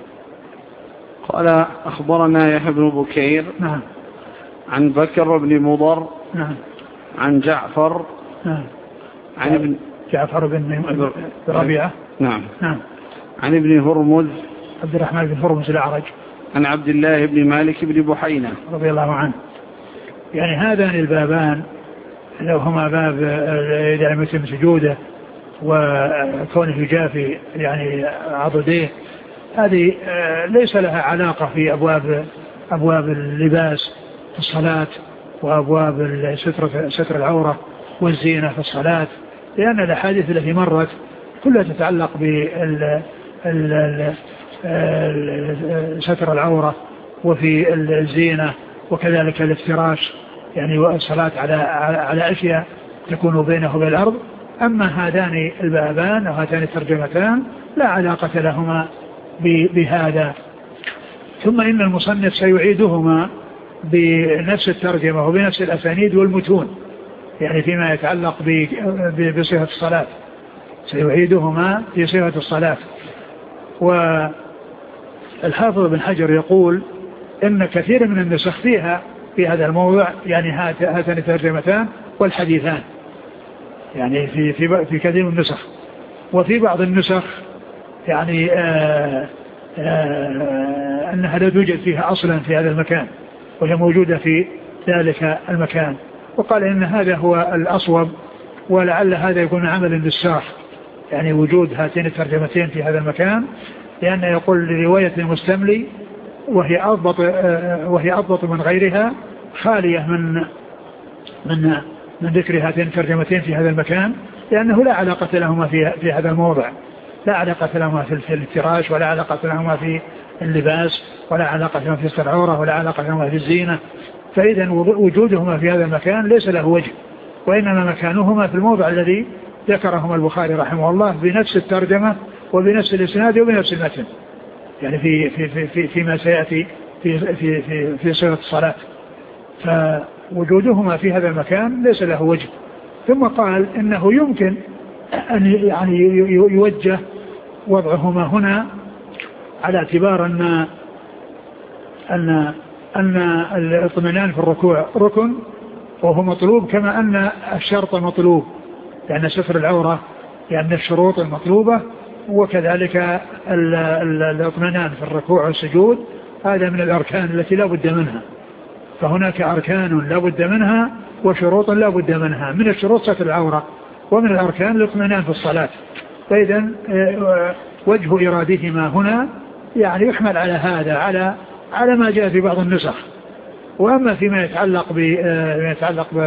قال أخبرنا يحيى بن بكير نعم عن بكر بن مضر نعم عن جعفر نعم عن ابن جعفر بن ربيعة نعم نعم عن ابن هرمز عبد الرحمن بن هرمز الأعرج عن عبد الله بن مالك بن بحينة رضي الله عنه. يعني هذان البابان لو هما باب إذا لم يتم سجوده وكونه يجافي يعني عضديه، هذه ليس لها علاقة في أبواب أبواب اللباس في الصلاة وأبواب ستر ستر العورة والزينة في الصلاة، لأن الأحاديث التي مرت كلها تتعلق بستر العورة وفي الزينة وكذلك الافتراش يعني والصلاة على على أشياء تكون بينه وبين الأرض. أما هذان البابان أو هاتان الترجمتان لا علاقة لهما بهذا. ثم إن المصنف سيعيدهما بنفس الترجمة وبنفس الأسانيد والمتون، يعني فيما يتعلق بصفة الصلاة سيعيدهما في صفة الصلاة. والحافظ بن حجر يقول إن كثير من النسخ فيها في هذا الموضوع يعني هاتان الترجمتان والحديثان، يعني في في في كثير من النسخ. وفي بعض النسخ يعني آآ آآ أنها لا توجد فيها أصلا في هذا المكان وهي موجودة في ذلك المكان، وقال إن هذا هو الأصوب، ولعل هذا يكون عمل للساخ يعني وجود هاتين الترجمتين في هذا المكان، لأنه يقول لرواية المستملي وهي أضبط وهي أضبط من غيرها خالية من من من ذكر هاتين الترجمتين في هذا المكان، لأنه لا علاقة لهما في في هذا الموضع، لا علاقة لهما في الافتراش ولا علاقة لهما في اللباس ولا علاقة لهما في ستر العورة ولا علاقة لهما في الزينة. فإذا وجودهما في هذا المكان ليس له وجه، وإنما مكانهما في الموضع الذي ذكرهما البخاري رحمه الله بنفس الترجمة وبنفس الإسناد وبنفس المتن، يعني في في في في فيما سيأتي في في في في صيغة الصلاة. فوجودهما في هذا المكان ليس له وجه. ثم قال إنه يمكن أن يعني يوجه وضعهما هنا على اعتبار أن أن أن الاطمئنان في الركوع ركن وهو مطلوب، كما أن الشرط مطلوب، لأن ستر العورة يعني الشروط المطلوبة، وكذلك الاطمئنان في الركوع والسجود هذا من الأركان التي لا بد منها. فهناك أركان لا بد منها وشروط لا بد منها. من الشروط ستر العورة، ومن الأركان الاطمئنان في الصلاة. فإذا وجه إرادهما هنا يعني يحمل على هذا على على ما جاء في بعض النسخ. وأما فيما يتعلق ب يتعلق ب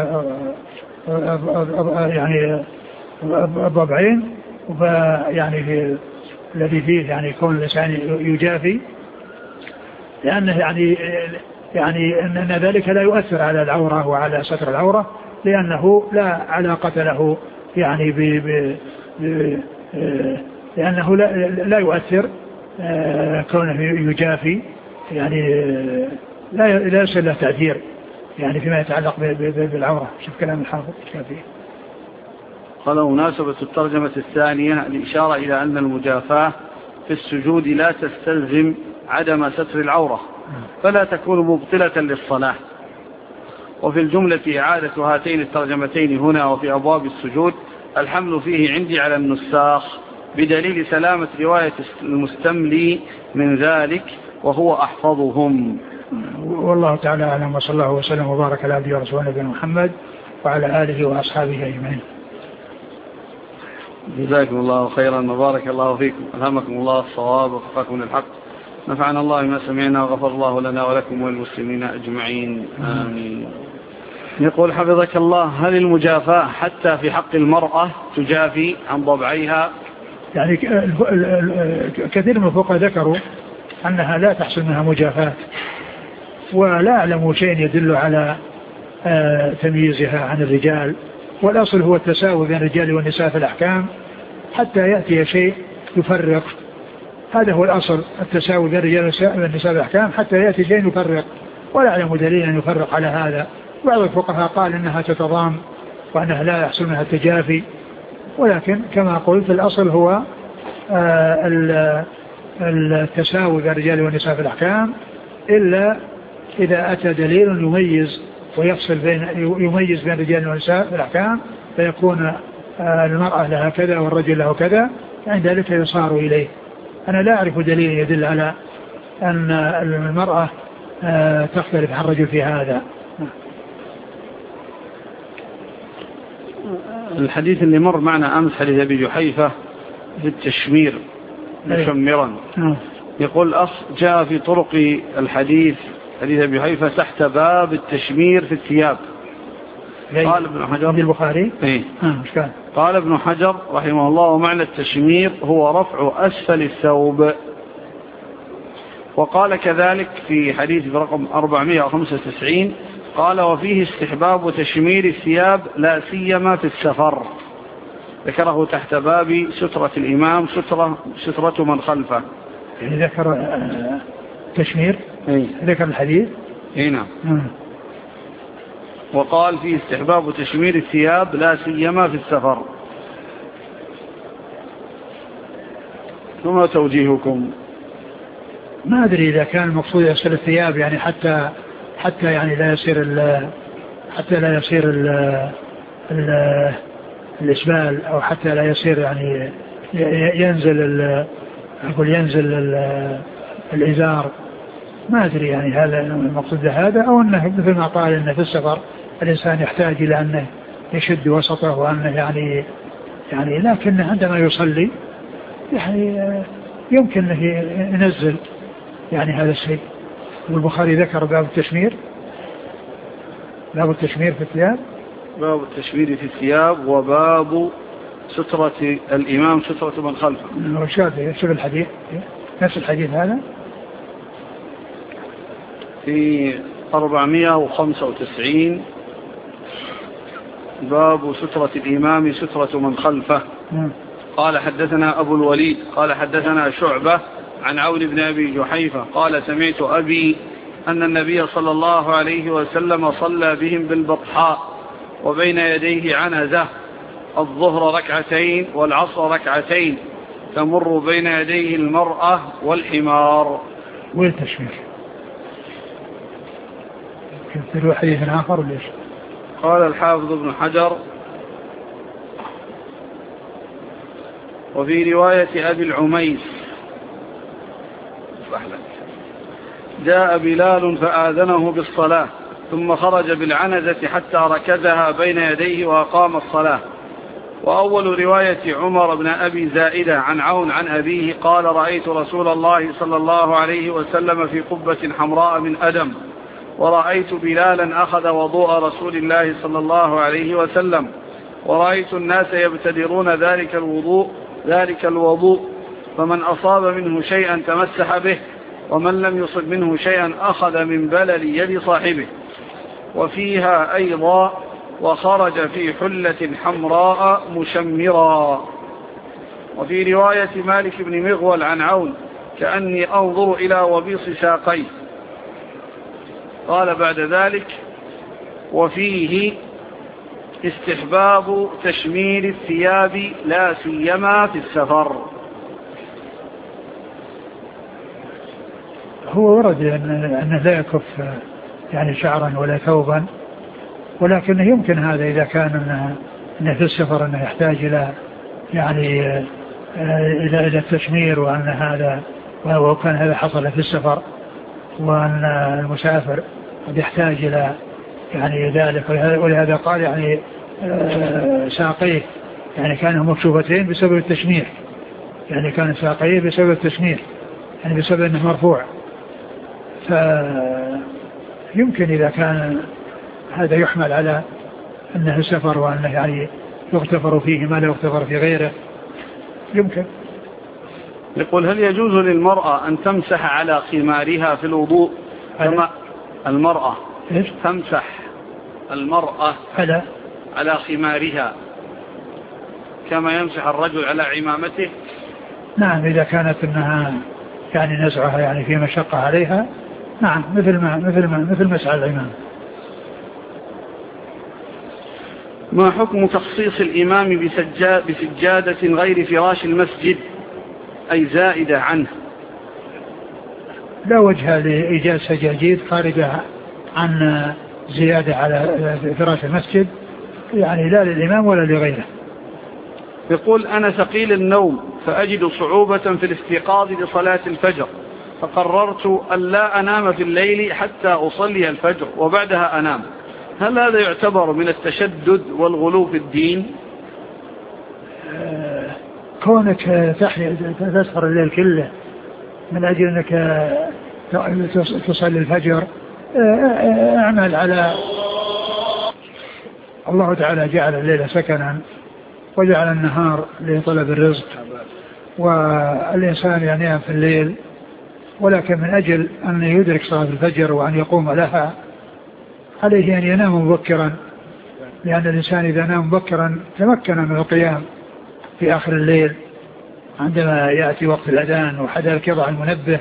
يعني الضبعين يعني الذي فيه يعني كون الإنسان يجافي، لأنه يعني يعني أن ذلك لا يؤثر على العورة وعلى ستر العورة، لأنه لا علاقة له يعني ب ب لأنه لا, لا يؤثر كونه يجافي، يعني لا لا يصير له تأثير يعني فيما يتعلق بالعورة. شوف كلام الحافظ الشافعي. قال مناسبة الترجمة الثانية الإشارة إلى أن المجافاة في السجود لا تستلزم عدم ستر العورة، فلا تكون مبطلة للصلاة. وفي الجملة إعادة هاتين الترجمتين هنا وفي أبواب السجود الحمل فيه عندي على النساخ بدليل سلامة رواية المستملي من ذلك وهو أحفظهم. والله تعالى أعلم، وصلى الله وسلم وبارك على عبده ورسوله نبينا محمد وعلى آله وأصحابه أجمعين. جزاكم الله خيرا وبارك الله فيكم، ألهمكم الله الصواب ووفقكم للحق، نفعنا الله ما سمعنا وغفر الله لنا ولكم وللمسلمين أجمعين، آمين. يقول حفظك الله: هل المجافاة حتى في حق المرأة تجافي عن ضبعيها؟ يعني كثير من الفقهاء ذكروا أنها لا تحصل منها مجافاة، ولا أعلم شيء يدل على تمييزها عن الرجال، والأصل هو التساوي بين الرجال والنساء في الأحكام حتى يأتي شيء يفرق. هذا هو الأصل، التساوي بين الرجال والنساء في الأحكام حتى يأتي شيء يفرق ولا أعلم دليلا يفرق على هذا. بعض الفقهاء قال إنها تتضام وأنها لا يحصل منها التجافي، ولكن كما قلت الأصل هو التساوي بين الرجال والنساء في الأحكام، إلا إذا أتى دليل يميز ويفصل بين يميز بين الرجال والنساء في الأحكام، فيكون المرأة لها كذا والرجل له كذا، عند ذلك يصار إليه. أنا لا أعرف دليل يدل على أن المرأة تختلف عن الرجل في هذا. الحديث اللي مر معنا أمس حديث أبي جحيفة في التشمير مشمرا، يقول أخ جاء في طرق الحديث حديث أبي جحيفة تحت باب التشمير في الثياب. قال ابن حجر البخاري إيه؟ آه قال ابن حجر رحمه الله ومعنى التشمير هو رفع أسفل الثوب. وقال كذلك في حديث برقم أربعمائة وخمسة وتسعين قال وفيه استحباب تشمير الثياب لا سيما في السفر، ذكره تحت باب سترة الإمام سترة, سترة من خلفه. يعني ذكر تشمير ايه؟ ذكر الحديث اي نعم. وقال فيه استحباب تشمير الثياب لا سيما في السفر. ثم توجيهكم. ما أدري إذا كان المقصود يصل الثياب يعني حتى حتى يعني لا يصير ال حتى لا يصير ال ال الإسبال، أو حتى لا يصير يعني ينزل أقول ينزل الإزار. ما أدري يعني هذا المقصود هذا، أو أنه مثل ما قال أنه في السفر الإنسان يحتاج إلى أنه يشد وسطه وأنه يعني يعني لكن عندما يصلي يعني يمكن أنه ينزل يعني هذا الشيء. والبخاري ذكر باب التشمير، باب التشمير في الثياب، باب التشمير في الثياب وباب سترة الإمام سترة من خلفه. شوف الحديث نفس الحديث هذا في أربعمائة وخمسة وتسعين باب سترة الإمام سترة من خلفه. م. قال حدثنا أبو الوليد قال حدثنا شعبة عن عون بن أبي جحيفة قال سمعت أبي أن النبي صلى الله عليه وسلم صلى بهم بالبطحاء وبين يديه عنزة الظهر ركعتين والعصر ركعتين تمر بين يديه المرأة والحمار. والتشمير كنت له حديث آخر ليش؟ قال الحافظ ابن حجر وفي رواية أبي العميس جاء بلال فآذنه بالصلاة ثم خرج بالعنزة حتى ركزها بين يديه وأقام الصلاة. وأول رواية عمر بن أبي زائدة عن عون عن أبيه قال رأيت رسول الله صلى الله عليه وسلم في قبة حمراء من أدم ورأيت بلالا أخذ وضوء رسول الله صلى الله عليه وسلم ورأيت الناس يبتدرون ذلك الوضوء ذلك الوضوء فمن أصاب منه شيئا تمسح به ومن لم يصب منه شيئا أخذ من بلل يد صاحبه. وفيها أيضا وخرج في حلة حمراء مشمرا. وفي رواية مالك بن مغول عن عون كأني أنظر إلى وبيص ساقيه. قال بعد ذلك وفيه استحباب تشمير الثياب لا سيما في السفر. هو ورد أنه لا يكف يعني شعرا ولا ثوبا، ولكن يمكن هذا إذا كان أنه, إنه في السفر أنه يحتاج إلى يعني إلى إلى التشمير، وأن هذا وكان هذا حصل في السفر وأن المسافر قد يحتاج إلى يعني ذلك. ولهذا قال يعني ساقيه يعني كانوا مكشوفتين بسبب التشمير، يعني كان ساقيه بسبب التشمير يعني بسبب أنه مرفوع. فيمكن إذا كان هذا يحمل على أنه سفر وأنه يعني يغتفر فيه ما لا يغتفر في غيره يمكن. يقول هل يجوز للمرأة أن تمسح على خمارها في الوضوء كما المرأة إيش؟ تمسح المرأة على على خمارها كما يمسح الرجل على عمامته؟ نعم إذا كانت أنها يعني نزعها يعني في مشقة عليها نعم مثل ما مثل ما مثل مسعى الإمام. ما حكم تخصيص الإمام بسجادة غير فراش المسجد أي زائدة عنه؟ لا وجه لإيجاد سجاجيد خارجة عن زيادة على فراش المسجد، يعني لا للإمام ولا لغيره. يقول أنا ثقيل النوم فأجد صعوبة في الاستيقاظ لصلاة الفجر، فقررت أن لا أنام في الليل حتى أصلي الفجر وبعدها أنام، هل هذا يعتبر من التشدد والغلو في الدين؟ آه كونك تسهر الليل كله من أجل أنك تصلي الفجر، آه اعمل على الله تعالى جعل الليل سكنا وجعل النهار لطلب الرزق، والإنسان ينام في الليل، ولكن من أجل أن يدرك صلاة الفجر وأن يقوم لها عليه أن ينام مبكرا، لأن الإنسان إذا نام مبكرا تمكن من القيام في آخر الليل عندما يأتي وقت الأذان وحذلك يضع المنبه.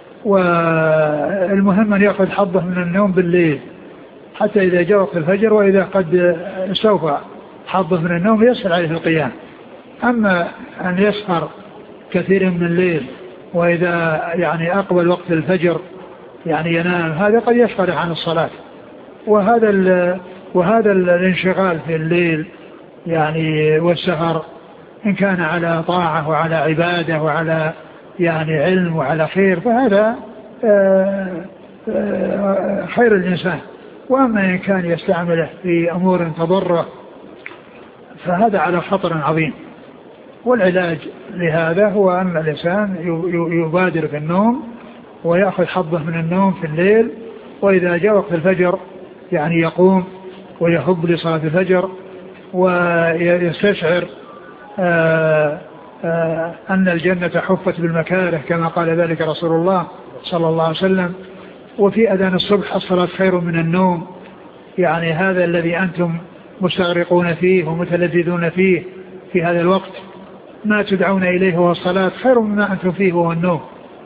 والمهم أن يأخذ حظه من النوم بالليل حتى إذا جاء وقت الفجر، وإذا قد استوفى حظه من النوم يسهل عليه القيام. أما أن يسهر كثير من الليل وإذا يعني أقبل وقت الفجر يعني ينام، هذا قد يشغل عن الصلاة. وهذا وهذا الانشغال في الليل يعني والسهر إن كان على طاعة وعلى عبادة وعلى يعني علم وعلى خير فهذا خير الإنسان. وأما إن كان يستعمله في أمور تضره فهذا على خطر عظيم. والعلاج لهذا هو أن الإنسان يبادر في النوم ويأخذ حظه من النوم في الليل، وإذا جاء وقت الفجر يعني يقوم ويهب لصلاة الفجر ويستشعر آآ آآ أن الجنة حفت بالمكاره كما قال ذلك رسول الله صلى الله عليه وسلم. وفي أذان الصبح الصلاة خير من النوم، يعني هذا الذي أنتم مستغرقون فيه ومتلذذون فيه في هذا الوقت ما تدعون إليه هو الصلاة خير مما أنتم فيه وهو النوم.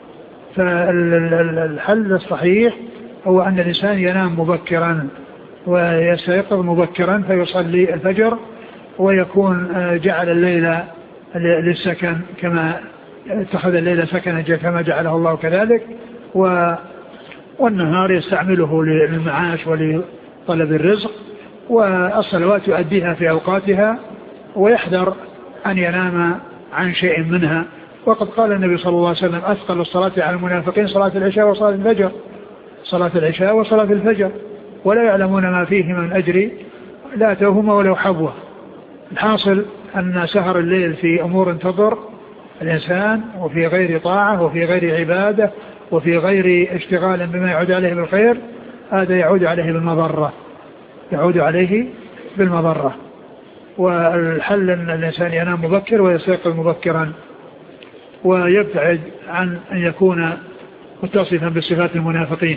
فالحل الصحيح هو أن الإنسان ينام مبكرا ويستيقظ مبكرا فيصلي الفجر ويكون جعل الليل للسكن كما اتخذ الليل سكنا كما جعله الله كذلك، والنهار يستعمله للمعاش ولطلب الرزق، والصلوات يؤديها في أوقاتها ويحذر أن ينام عن شيء منها. وقد قال النبي صلى الله عليه وسلم أثقل الصلاة على المنافقين صلاة العشاء وصلاة الفجر، صلاة العشاء وصلاة الفجر ولا يعلمون ما فيه من أجر لا توهما ولو حبوه. الحاصل أن سهر الليل في أمور تضر الإنسان وفي غير طاعة وفي غير عبادة وفي غير اشتغال بما يعود عليه بالخير هذا يعود عليه بالمضرة يعود عليه بالمضرة. والحل أن الإنسان ينام مبكر ويستيقظ مبكرا ويبتعد عن أن يكون متصفا بصفات المنافقين.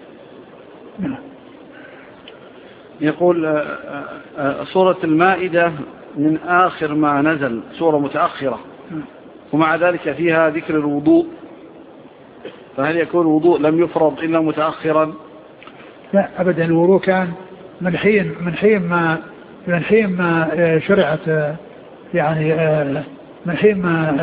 يقول سورة المائدة من آخر ما نزل، سورة متأخرة، ومع ذلك فيها ذكر الوضوء، فهل يكون الوضوء لم يفرض إلا متأخرا؟ لا أبدا، الوضوء كان من حين من حين ما من حين ما شرعت يعني من حين ما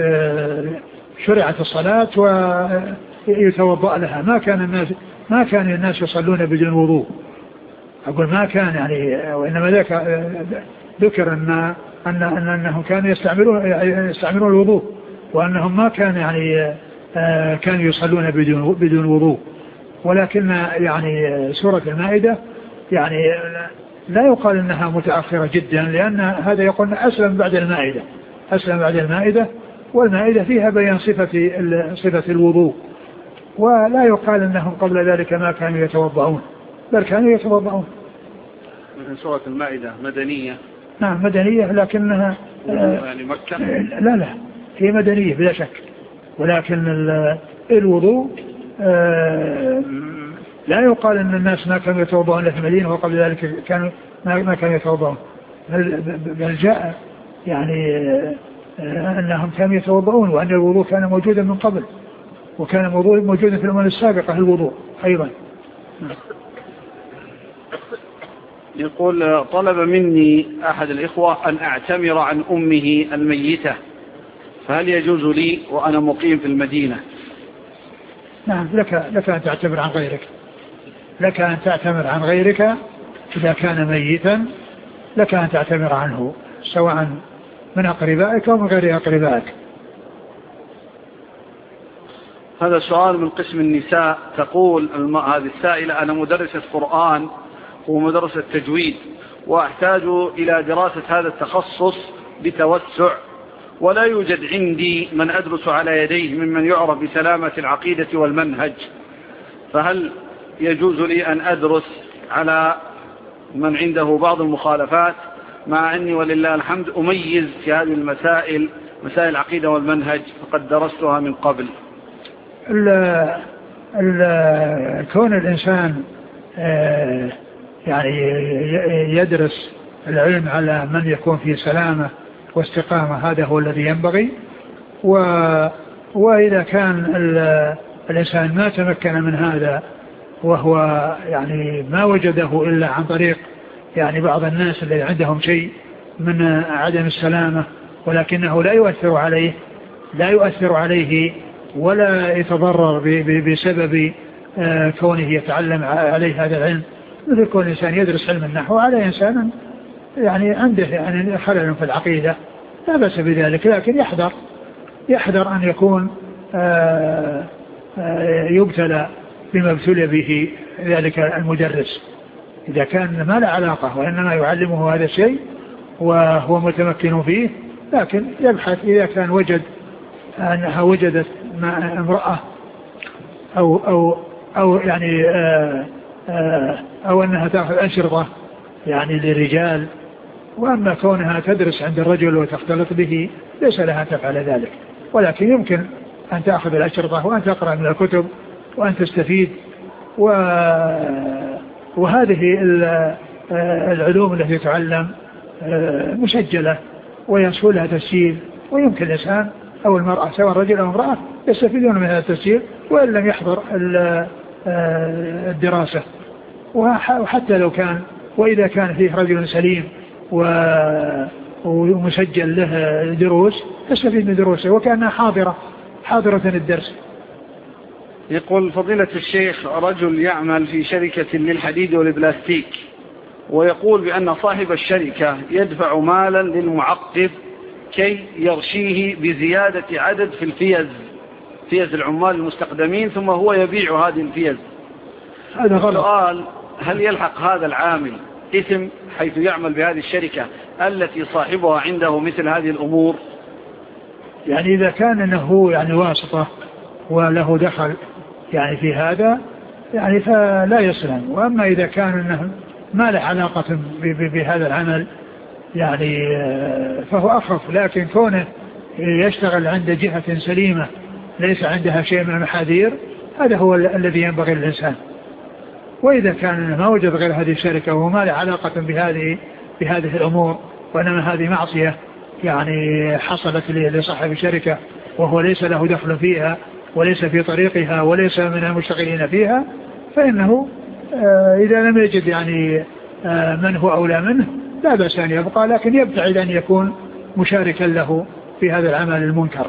شرعت الصلاة ويتوضأ لها. ما كان الناس ما كان الناس يصلون بدون وضوء، أقول ما كان يعني، وإنما ذاك ذكر أن أن أن أنهم كانوا يستعملون يستعملون الوضوء، وأنهم ما كان يعني كانوا يصلون بدون بدون وضوء. ولكن يعني سورة المائدة يعني لا يقال أنها متأخرة جدا، لأن هذا يقول أسلم بعد المائدة أسلم بعد المائدة والمائدة فيها بيان صفة صفة الوضوء، ولا يقال أنهم قبل ذلك ما كانوا يتوضعون، بل كانوا يتوضعون. سورة المائدة مدنية؟ نعم مدنية، لكنها يعني مكة؟ لا لا هي مدنية بلا شك، ولكن الوضوء لا يقال أن الناس ما كانوا يتوضعون في المدينة وقبل ذلك كانوا ما كانوا يتوضعون، بل جاء يعني أنهم كانوا يتوضعون وأن الوضوء كان موجودا من قبل. وكان موجودا في الأمم السابقة الوضوء أيضا. يقول طلب مني أحد الإخوة أن أعتمر عن أمه الميتة، فهل يجوز لي وأنا مقيم في المدينة؟ نعم، لك, لك أن تعتمر عن غيرك، لك أن تعتمر عن غيرك إذا كان ميتا، لك أن تعتمر عنه سواء من أقربائك أو من غير أقربائك. هذا سؤال من قسم النساء. تقول هذه السائلة: أنا مدرسة قرآن ومدرسة تجويد، وأحتاج إلى دراسة هذا التخصص بتوسع، ولا يوجد عندي من أدرس على يديه ممن يعرف بسلامة العقيدة والمنهج، فهل يجوز لي أن أدرس على من عنده بعض المخالفات، مع أني ولله الحمد أميز في هذه المسائل، مسائل العقيدة والمنهج، فقد درستها من قبل؟ ال ال كون الإنسان يعني يدرس العلم على من يكون في سلامة واستقامة، هذا هو الذي ينبغي. و وإذا كان الإنسان ما تمكن من هذا، وهو يعني ما وجده إلا عن طريق يعني بعض الناس اللي عندهم شيء من عدم السلامة، ولكنه لا يؤثر عليه لا يؤثر عليه ولا يتضرر بسبب كونه يتعلم عليه هذا العلم، مثل كون الإنسان يدرس علم النحو على إنسان يعني عنده يعني خلل في العقيدة، لا بأس بذلك، لكن يحذر يحذر أن يكون آآ آآ يبتلى بما ابتلي به ذلك المدرس، إذا كان ما له علاقة وإنما يعلمه هذا الشيء وهو متمكن فيه، لكن يبحث إذا كان وجد أنها وجدت مع امرأة أو أو أو يعني آآ آآ أو أنها تأخذ أشرطة يعني للرجال، وأما كونها تدرس عند الرجل وتختلط به ليس لها أن تفعل ذلك، ولكن يمكن أن تأخذ الأشرطة وأن تقرأ من الكتب وأن تستفيد. وهذه العلوم التي تعلم مسجلة ويسهلها تسجيل، ويمكن الإنسان أو المرأة سواء رجل أو امرأة يستفيدون من هذا التسجيل وإن لم يحضر الدراسة. وحتى لو كان وإذا كان فيه رجل سليم ومسجل له دروس تستفيد من دروسه وكأنها حاضرة حاضرة الدرس. يقول فضيلة الشيخ: رجل يعمل في شركة للحديد والبلاستيك، ويقول بأن صاحب الشركة يدفع مالا للمعقد كي يرشيه بزيادة عدد في الفيز فيز العمال المستخدمين، ثم هو يبيع هذه الفيز. هذا غلط. السؤال: هل يلحق هذا العامل إثم حيث يعمل بهذه الشركة التي صاحبها عنده مثل هذه الأمور؟ يعني إذا كان أنه يعني واسطة وله دخل يعني في هذا يعني فلا يسلم، وأما إذا كان أنه ما له علاقة بهذا العمل يعني فهو أخف، لكن كونه يشتغل عند جهة سليمة ليس عندها شيء من المحاذير هذا هو الذي ينبغي للإنسان. وإذا كان ما وجد غير هذه الشركة وما له علاقة بهذه بهذه الأمور، وإنما هذه معصية يعني حصلت لصاحب الشركة وهو ليس له دخل فيها وليس في طريقها وليس من المشتغلين فيها، فإنه إذا لم يجد يعني من هو أولى منه لا بأس أن يبقى، لكن يبتعد أن يكون مشاركا له في هذا العمل المنكر.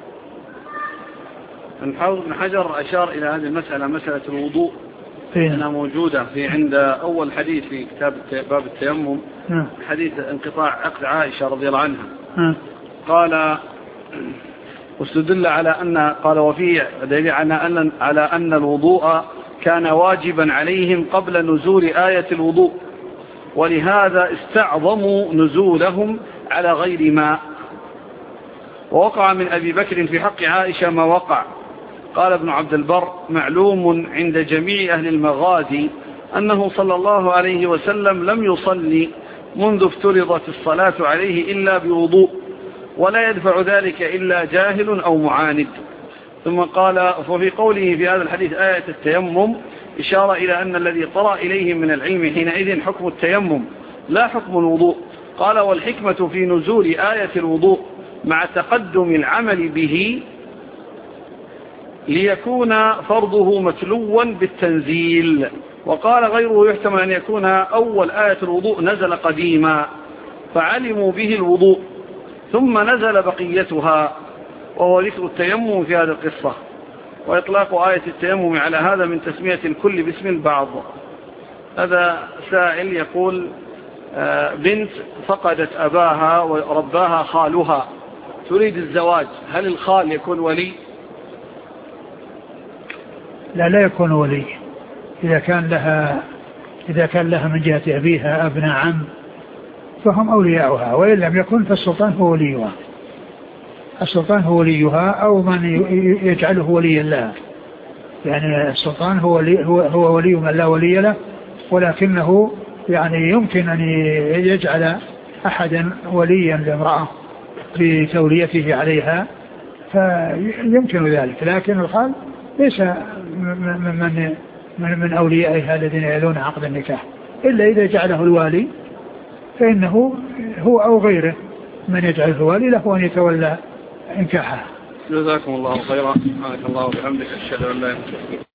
الحافظ بن حجر أشار إلى هذه المسألة، مسألة الوضوء، فين؟ أنها موجودة في عند أول حديث في كتاب باب التيمم، حديث انقطاع عقد عائشة رضي الله عنها. م. قال واستدل على أن قال وفيه دليل على أن على أن الوضوء كان واجبا عليهم قبل نزول آية الوضوء، ولهذا استعظموا نزولهم على غير ماء. ووقع من أبي بكر في حق عائشة ما وقع. قال ابن عبد البر: معلوم عند جميع أهل المغازي أنه صلى الله عليه وسلم لم يصلي منذ افترضت الصلاة عليه إلا بوضوء، ولا يدفع ذلك إلا جاهل أو معاند. ثم قال: وفي قوله في هذا الحديث آية التيمم إشارة إلى أن الذي طرأ إليهم من العلم حينئذ حكم التيمم لا حكم الوضوء. قال: والحكمة في نزول آية الوضوء مع تقدم العمل به ليكون فرضه متلوا بالتنزيل. وقال غيره يحتمل أن يكون أول آية الوضوء نزل قديما فعلموا به الوضوء ثم نزل بقيتها، وهو ذكر التيمم في هذه القصة، وإطلاق آية التيمم على هذا من تسمية الكل باسم البعض. هذا سائل يقول بنت فقدت أباها ورباها خالها تريد الزواج، هل الخال يكون ولي؟ لا لا يكون ولي. إذا كان لها إذا كان لها من جهة أبيها أبناء عم فهم أولياؤها، وإن لم يكن فالسلطان هو وليها. السلطان هو وليها أو من يجعله وليا لها، يعني السلطان هو ولي, هو, هو ولي من لا ولي له، ولكنه يعني يمكن أن يجعل أحدا وليا لامرأة بتوليته عليها فيمكن ذلك، لكن الخال ليس من, من, من, من أوليائها الذين يلون عقد النكاح، إلا إذا جعله الوالي فإنه هو أو غيره من يجعله الوالي له أن يتولى إنكاحها. جزاكم الله خيرا. سبحانك الله وبحمدك أشهد أن لا إله إلا أنت.